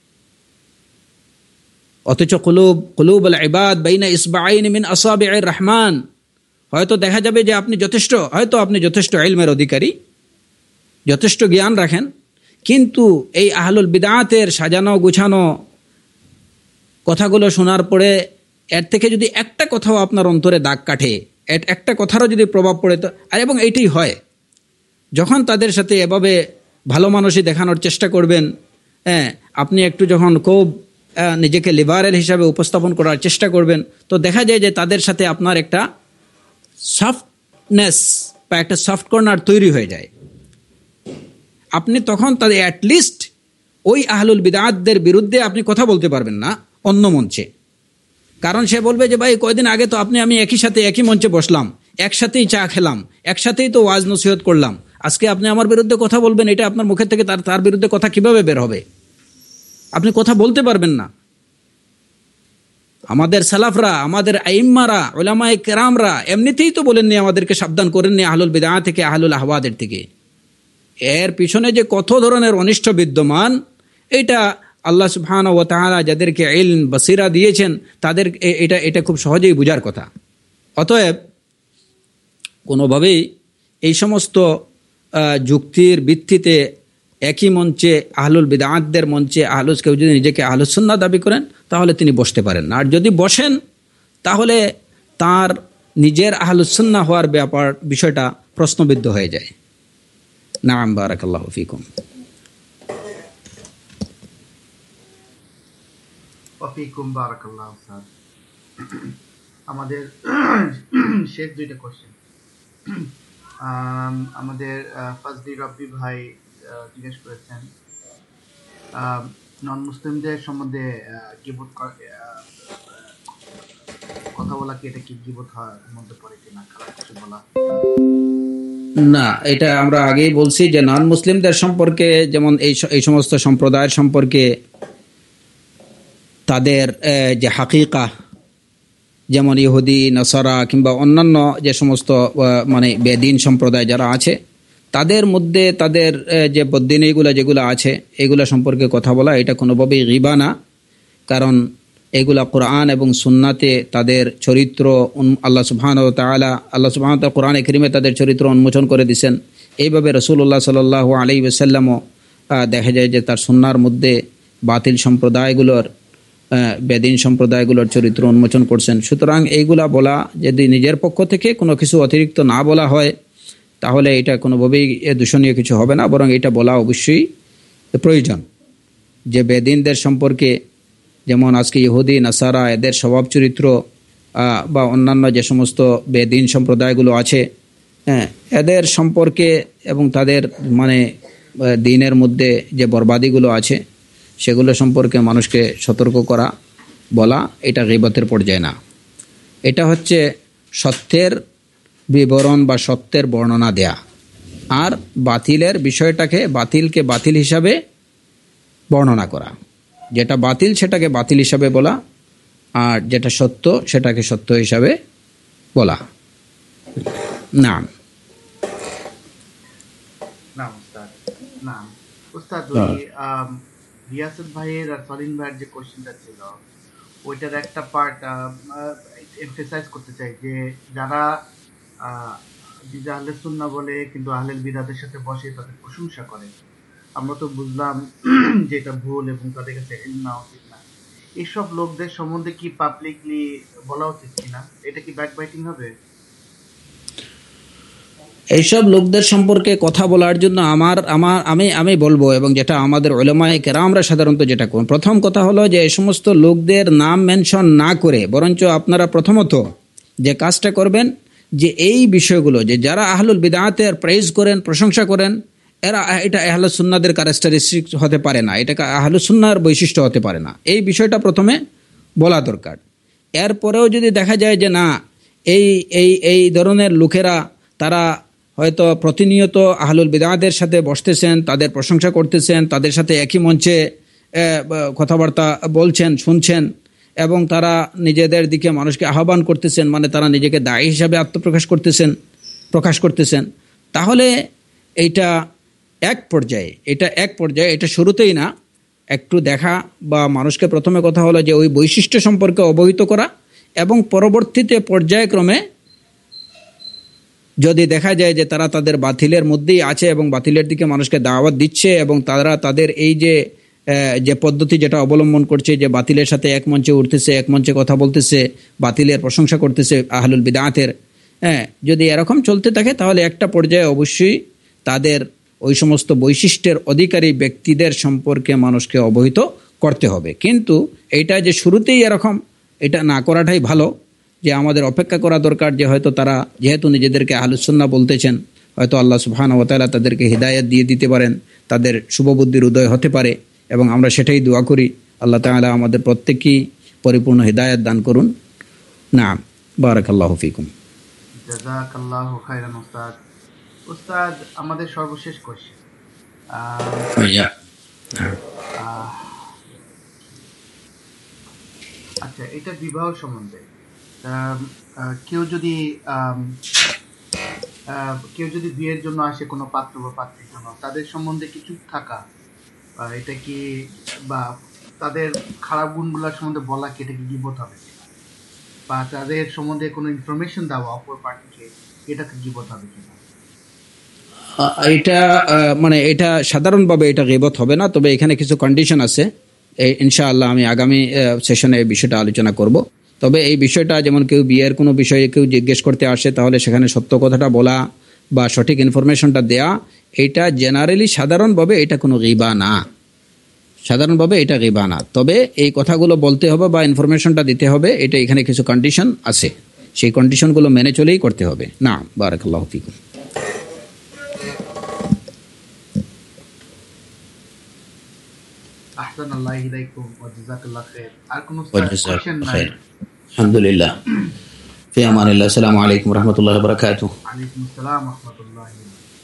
Speaker 1: অথচ কুলুব কুলুবুল ইবাদ বাইনা ইসবাঈন মিন আসাবি'ir রহমান, হয়তো দেখা যাবে যে আপনি যথেষ্ট হয়তো আপনি যথেষ্ট ইলমের অধিকারী, যথেষ্ট জ্ঞান রাখেন, কিন্তু এই আহলুল বিদআতের সাজানো গুছানো কথাগুলো শোনার পরে এর থেকে যদি একটা কথাও আপনার অন্তরে দাগ কাটে, একটা কথারও যদি প্রভাব পড়ে, তো আর এবং এইটাই হয় যখন তাদের সাথে এভাবে ভালো মানুষই দেখানোর চেষ্টা করবেন, হ্যাঁ, আপনি একটু যখন খুব নিজেকে লিবারেল হিসাবে উপস্থাপন করার চেষ্টা করবেন, তো দেখা যায় যে তাদের সাথে আপনার একটা সফটনেস বা একটা সফট কর্নার তৈরি হয়ে যায়। আপনি তখন তাদের অ্যাটলিস্ট ওই আহলুল বিদআতদের বিরুদ্ধে আপনি কথা বলতে পারবেন না অন্য মঞ্চে, কারণ সে বলবে যে ভাই কয়দিন আগে তো আপনি আমি একই সাথে একই মঞ্চে বসলাম, একসাথেই চা খেলাম, একসাথেই তো ওয়াজ নসিহত করলাম, আজকে আপনি আমার বিরুদ্ধে কথা বলবেন, এটা আপনার মুখের থেকে তার তার বিরুদ্ধে কথা কিভাবে বের হবে? আপনি কথা বলতে পারবেন না। আমাদের সালাফরা, আমাদের আইম্মারা, উলামায়ে কেরামরা এমনিতেই তো বলেননি, আমাদেরকে সাবধান করেননি আহলুল বিদআত থেকে, আহলুল আহওয়াদের থেকে। এর পিছনে যে কত ধরনের অনিষ্ট বিদ্যমান, এটা আল্লাহ সুবহানাহু ওয়া তাআলা যাদেরকে ইলম বসিরা দিয়েছেন তাদের এটা এটা খুব সহজেই বোঝার কথা। অতএব কোনোভাবেই এই সমস্ত যুক্তির ভিত্তিতে একই মঞ্চে আহলুল বিদআতদের মঞ্চে আহলুস কেউ যদি নিজেকে আহলুস সুন্নাহ দাবি করেন তাহলে তিনি বসতে পারেন না, আর যদি বসেন তাহলে তার নিজের আহলুস সুন্নাহ হওয়ার ব্যাপার বিষয়টা প্রশ্নবিদ্ধ হয়ে যায়। নাম বারাকাল্লাহু ফিকুম।
Speaker 2: ওয়াফিকুম বারাকাল্লাহু স্যার। আমাদের শেষ দুইটা কোশ্চেন আমাদের ফাজলি রব্বি ভাই জিজ্ঞেস করেছেন, নন মুসলিমদের সম্বন্ধে গীবত কথা বলা কি এটা কি গীবত হওয়ার মধ্যে পড়ে কিনা, খারাপ কিছু বলা?
Speaker 1: না, এটা আমরা আগেই বলছি যে নন মুসলিমদের সম্পর্কে, যেমন এই এই সমস্ত সম্প্রদায়ের সম্পর্কে তাদের যে হাকিকা, যেমন ইহুদি, নাসারা কিংবা অন্যান্য যে সমস্ত মানে বেদিন সম্প্রদায় যারা আছে, তাদের মধ্যে তাদের যে বদ্দিনীগুলো যেগুলো আছে এগুলো সম্পর্কে কথা বলা এটা কোনোভাবেই গীবা না। কারণ এগুলা কোরআন এবং সুন্নাতে তাদের চরিত্র আল্লাহ সুবহানাহু ওয়া তাআলা আল্লাহ সুবহানাহু ওয়া তাআলা কোরআনে কারীমে তাদের চরিত্র উন্মোচন করে দিয়েছেন। এইভাবে রাসূলুল্লাহ সাল্লাল্লাহু আলাইহি ওয়াসাল্লামও দেখা যায় যে তার সুন্নাহর মধ্যে বাতিল সম্প্রদায়গুলোর, বেদিন সম্প্রদায়গুলোর চরিত্র উন্মোচন করছেন। সুতরাং এইগুলা বলা যদি নিজের পক্ষ থেকে কোনো কিছু অতিরিক্ত না বলা হয়, তাহলে এটা কোনোভাবেই দূষণীয় কিছু হবে না, বরং এটা বলা অবশ্যই প্রয়োজন যে বেদিনদের সম্পর্কে, যেমন আজকে ইহুদি নাসারা এদের স্বভাব চরিত্র বা অন্যান্য যে সমস্ত বেদিন সম্প্রদায়গুলো আছে, হ্যাঁ, এদের সম্পর্কে এবং তাদের মানে দিনের মধ্যে যে বরবাদিগুলো আছে সেগুলো সম্পর্কে মানুষকে সতর্ক করা, বলা, এটা গীবতের পর্যায়ে না। এটা হচ্ছে সত্যের বিবরণ বা সত্যের বর্ণনা দেয়া, আর বাতিলের বিষয়টাকে বাতিলকে বাতিল হিসাবে বর্ণনা করা, যেটা বাতিল সেটাকে বাতিল হিসাবে বলা, আর যেটা সত্য সেটাকে সত্য হিসাবে বলা। না
Speaker 2: না উস্তাদ, না উস্তাদ, ওই রিয়াসত ভাইয়ের আর সলিন ভাইয়ের যে কোশ্চেনটা ছিল ওইটার একটা পার্ট এমফেসাইজ করতে চাই, যে যারা যে আহলে সুন্নাহ বলে কিন্তু আহলেল বিদআতের সাথে বসে তাদের প্রশংসা করে, আমরা তো বুঝলাম যে এটা ভুল এবং তাদের কাছে ইলম নেওয়া উচিত না। এইসব লোকদের সম্বন্ধে কি পাবলিকলি বলা উচিত কিনা? এটা কি ব্যাকবাইটিং হবে?
Speaker 1: এইসব লোকদের সম্পর্কে কথা বলার জন্য আমার আমার আমি আমি বলবো, এবং যেটা আমাদের উলামায়ে কেরামরা সাধারণত যেটা করেন, প্রথম কথা হলো যে এই সমস্ত লোকদের নাম মেনশন না করে বরঞ্চ আপনারা প্রথমত যে কাজটা করবেন, যে এই বিষয়গুলো যে যারা আহলুল বিদআতের প্রেজ করেন, প্রশংসা করেন, এরা এটা আহলুস সুন্নাহদের ক্যারেক্টারিস্টিক হতে পারে না, এটা আহলুস সুন্নাহর বৈশিষ্ট্য হতে পারে না, এই বিষয়টা প্রথমে বলা দরকার। এরপরেও যদি দেখা যায় যে না, এই এই এই ধরনের লোকেরা তারা হয়তো প্রতিনিয়ত আহলুল বিদআতের সাথে বসতেছেন, তাদের প্রশংসা করতেছেন, তাদের সাথে একই মঞ্চে কথাবার্তা বলছেন, শুনছেন, এবং তারা নিজেদের দিকে মানুষকে আহ্বান করতেছেন, মানে তারা নিজেকে দায়ী হিসাবে আত্মপ্রকাশ করতেছেন প্রকাশ করতেছেন তাহলে এইটা এক পর্যায়ে এটা এক পর্যায়ে এটা শুরুতেই না, একটু দেখা বা মানুষকে প্রথমে কথা হলো যে ওই বৈশিষ্ট্য সম্পর্কে অবহিত করা, এবং পরবর্তীতে পর্যায়ক্রমে যদি দেখা যায় যে তারা তাদের বাতিলের মধ্যেই আছে এবং বাতিলের দিকে মানুষকে দাওয়াত দিচ্ছে, এবং তারা তাদের এই যে যে পদ্ধতি যেটা অবলম্বন করছে, যে বাতিলের সাথে এক মঞ্চে উঠতেছে, এক মঞ্চে কথা বলতেছে, বাতিলের প্রশংসা করতেছে আহলুল বিদআতের, হ্যাঁ, যদি এরকম চলতে থাকে তাহলে একটা পর্যায়ে অবশ্যই তাদের ওই সমস্ত বৈশিষ্ট্যের অধিকারী ব্যক্তিদের সম্পর্কে মানুষকে অবহিত করতে হবে। কিন্তু এইটা যে শুরুতেই এরকম, এটা না করাটাই ভালো, যে আমাদের অপেক্ষা করা দরকার যে হয়তো তারা যেহেতু নিজেদেরকে আহলুস সুন্নাহ বলতেছেন, হয়তো আল্লাহ সুবহানাহু ওয়া তাআলা তাদেরকে হিদায়াত দিয়ে দিতে পারেন, তাদের শুভবুদ্ধির উদয় হতে পারে, এবং আমরা সেটাই দোয়া করি। আল্লাহ তাআলা আমাদের প্রত্যেককেই পরিপূর্ণ হিদায়াত দান করুন। নাম বারাকাল্লাহু ফিকুম।
Speaker 2: জাযাকাল্লাহু খাইরান উস্তাদ। উস্তাদ, আমাদের সর্বশেষ কোশ্চেন, আচ্ছা, এটা বিবাহ সম্বন্ধে। কেউ যদি কেউ যদি বিয়ের জন্য আসে কোনো পাত্র বা পাত্রীর জন্য, তাদের সম্বন্ধে কিছু থাকা, এটা কি, বা তাদের খারাপ গুণগুলোর সম্বন্ধে বলা কি, এটা কি গীবত হবে কিনা, বা তাদের সম্বন্ধে কোনো ইনফরমেশন দেওয়া অপর পার্টিকে, এটা কি গীবত হবে কিনা?
Speaker 1: এটা মানে এটা সাধারণভাবে এটা গীবত হবে না, তবে এখানে কিছু কন্ডিশন আছে, ইনশাআল্লাহ আমি আগামী সেশনে এই বিষয়টা আলোচনা করব। তবে এই বিষয়টা যেমন কেউ বিয়ের কোনো বিষয়ে কেউ জিজ্ঞেস করতে আসে, তাহলে সেখানে সত্য কথাটা বলা বা সঠিক ইনফরমেশনটা দেয়া, এটা জেনারেলি সাধারণভাবে এটা কোনো গীবা না, সাধারণভাবে এটা গীবা না। তবে এই কথাগুলো বলতে হবে বা ইনফরমেশনটা দিতে হবে, এটা এখানে কিছু কন্ডিশন আছে, সেই কন্ডিশনগুলো মেনে চলেই করতে হবে। না, বারাকাল্লাহু ফিকুম।
Speaker 2: আহসানাল্লাহু ইলাইকুম ওয়া জাযাকাল্লাহু খাইর। আর কোনো কোশ্চেন নাই?
Speaker 1: আলহামদুলিল্লাহ। ফি আমানিল্লাহ। আসসালামু আলাইকুম ওয়া রাহমাতুল্লাহি ওয়া বারাকাতুহু।
Speaker 2: ওয়া আলাইকুম আসসালাম ওয়া রাহমাতুল্লাহি।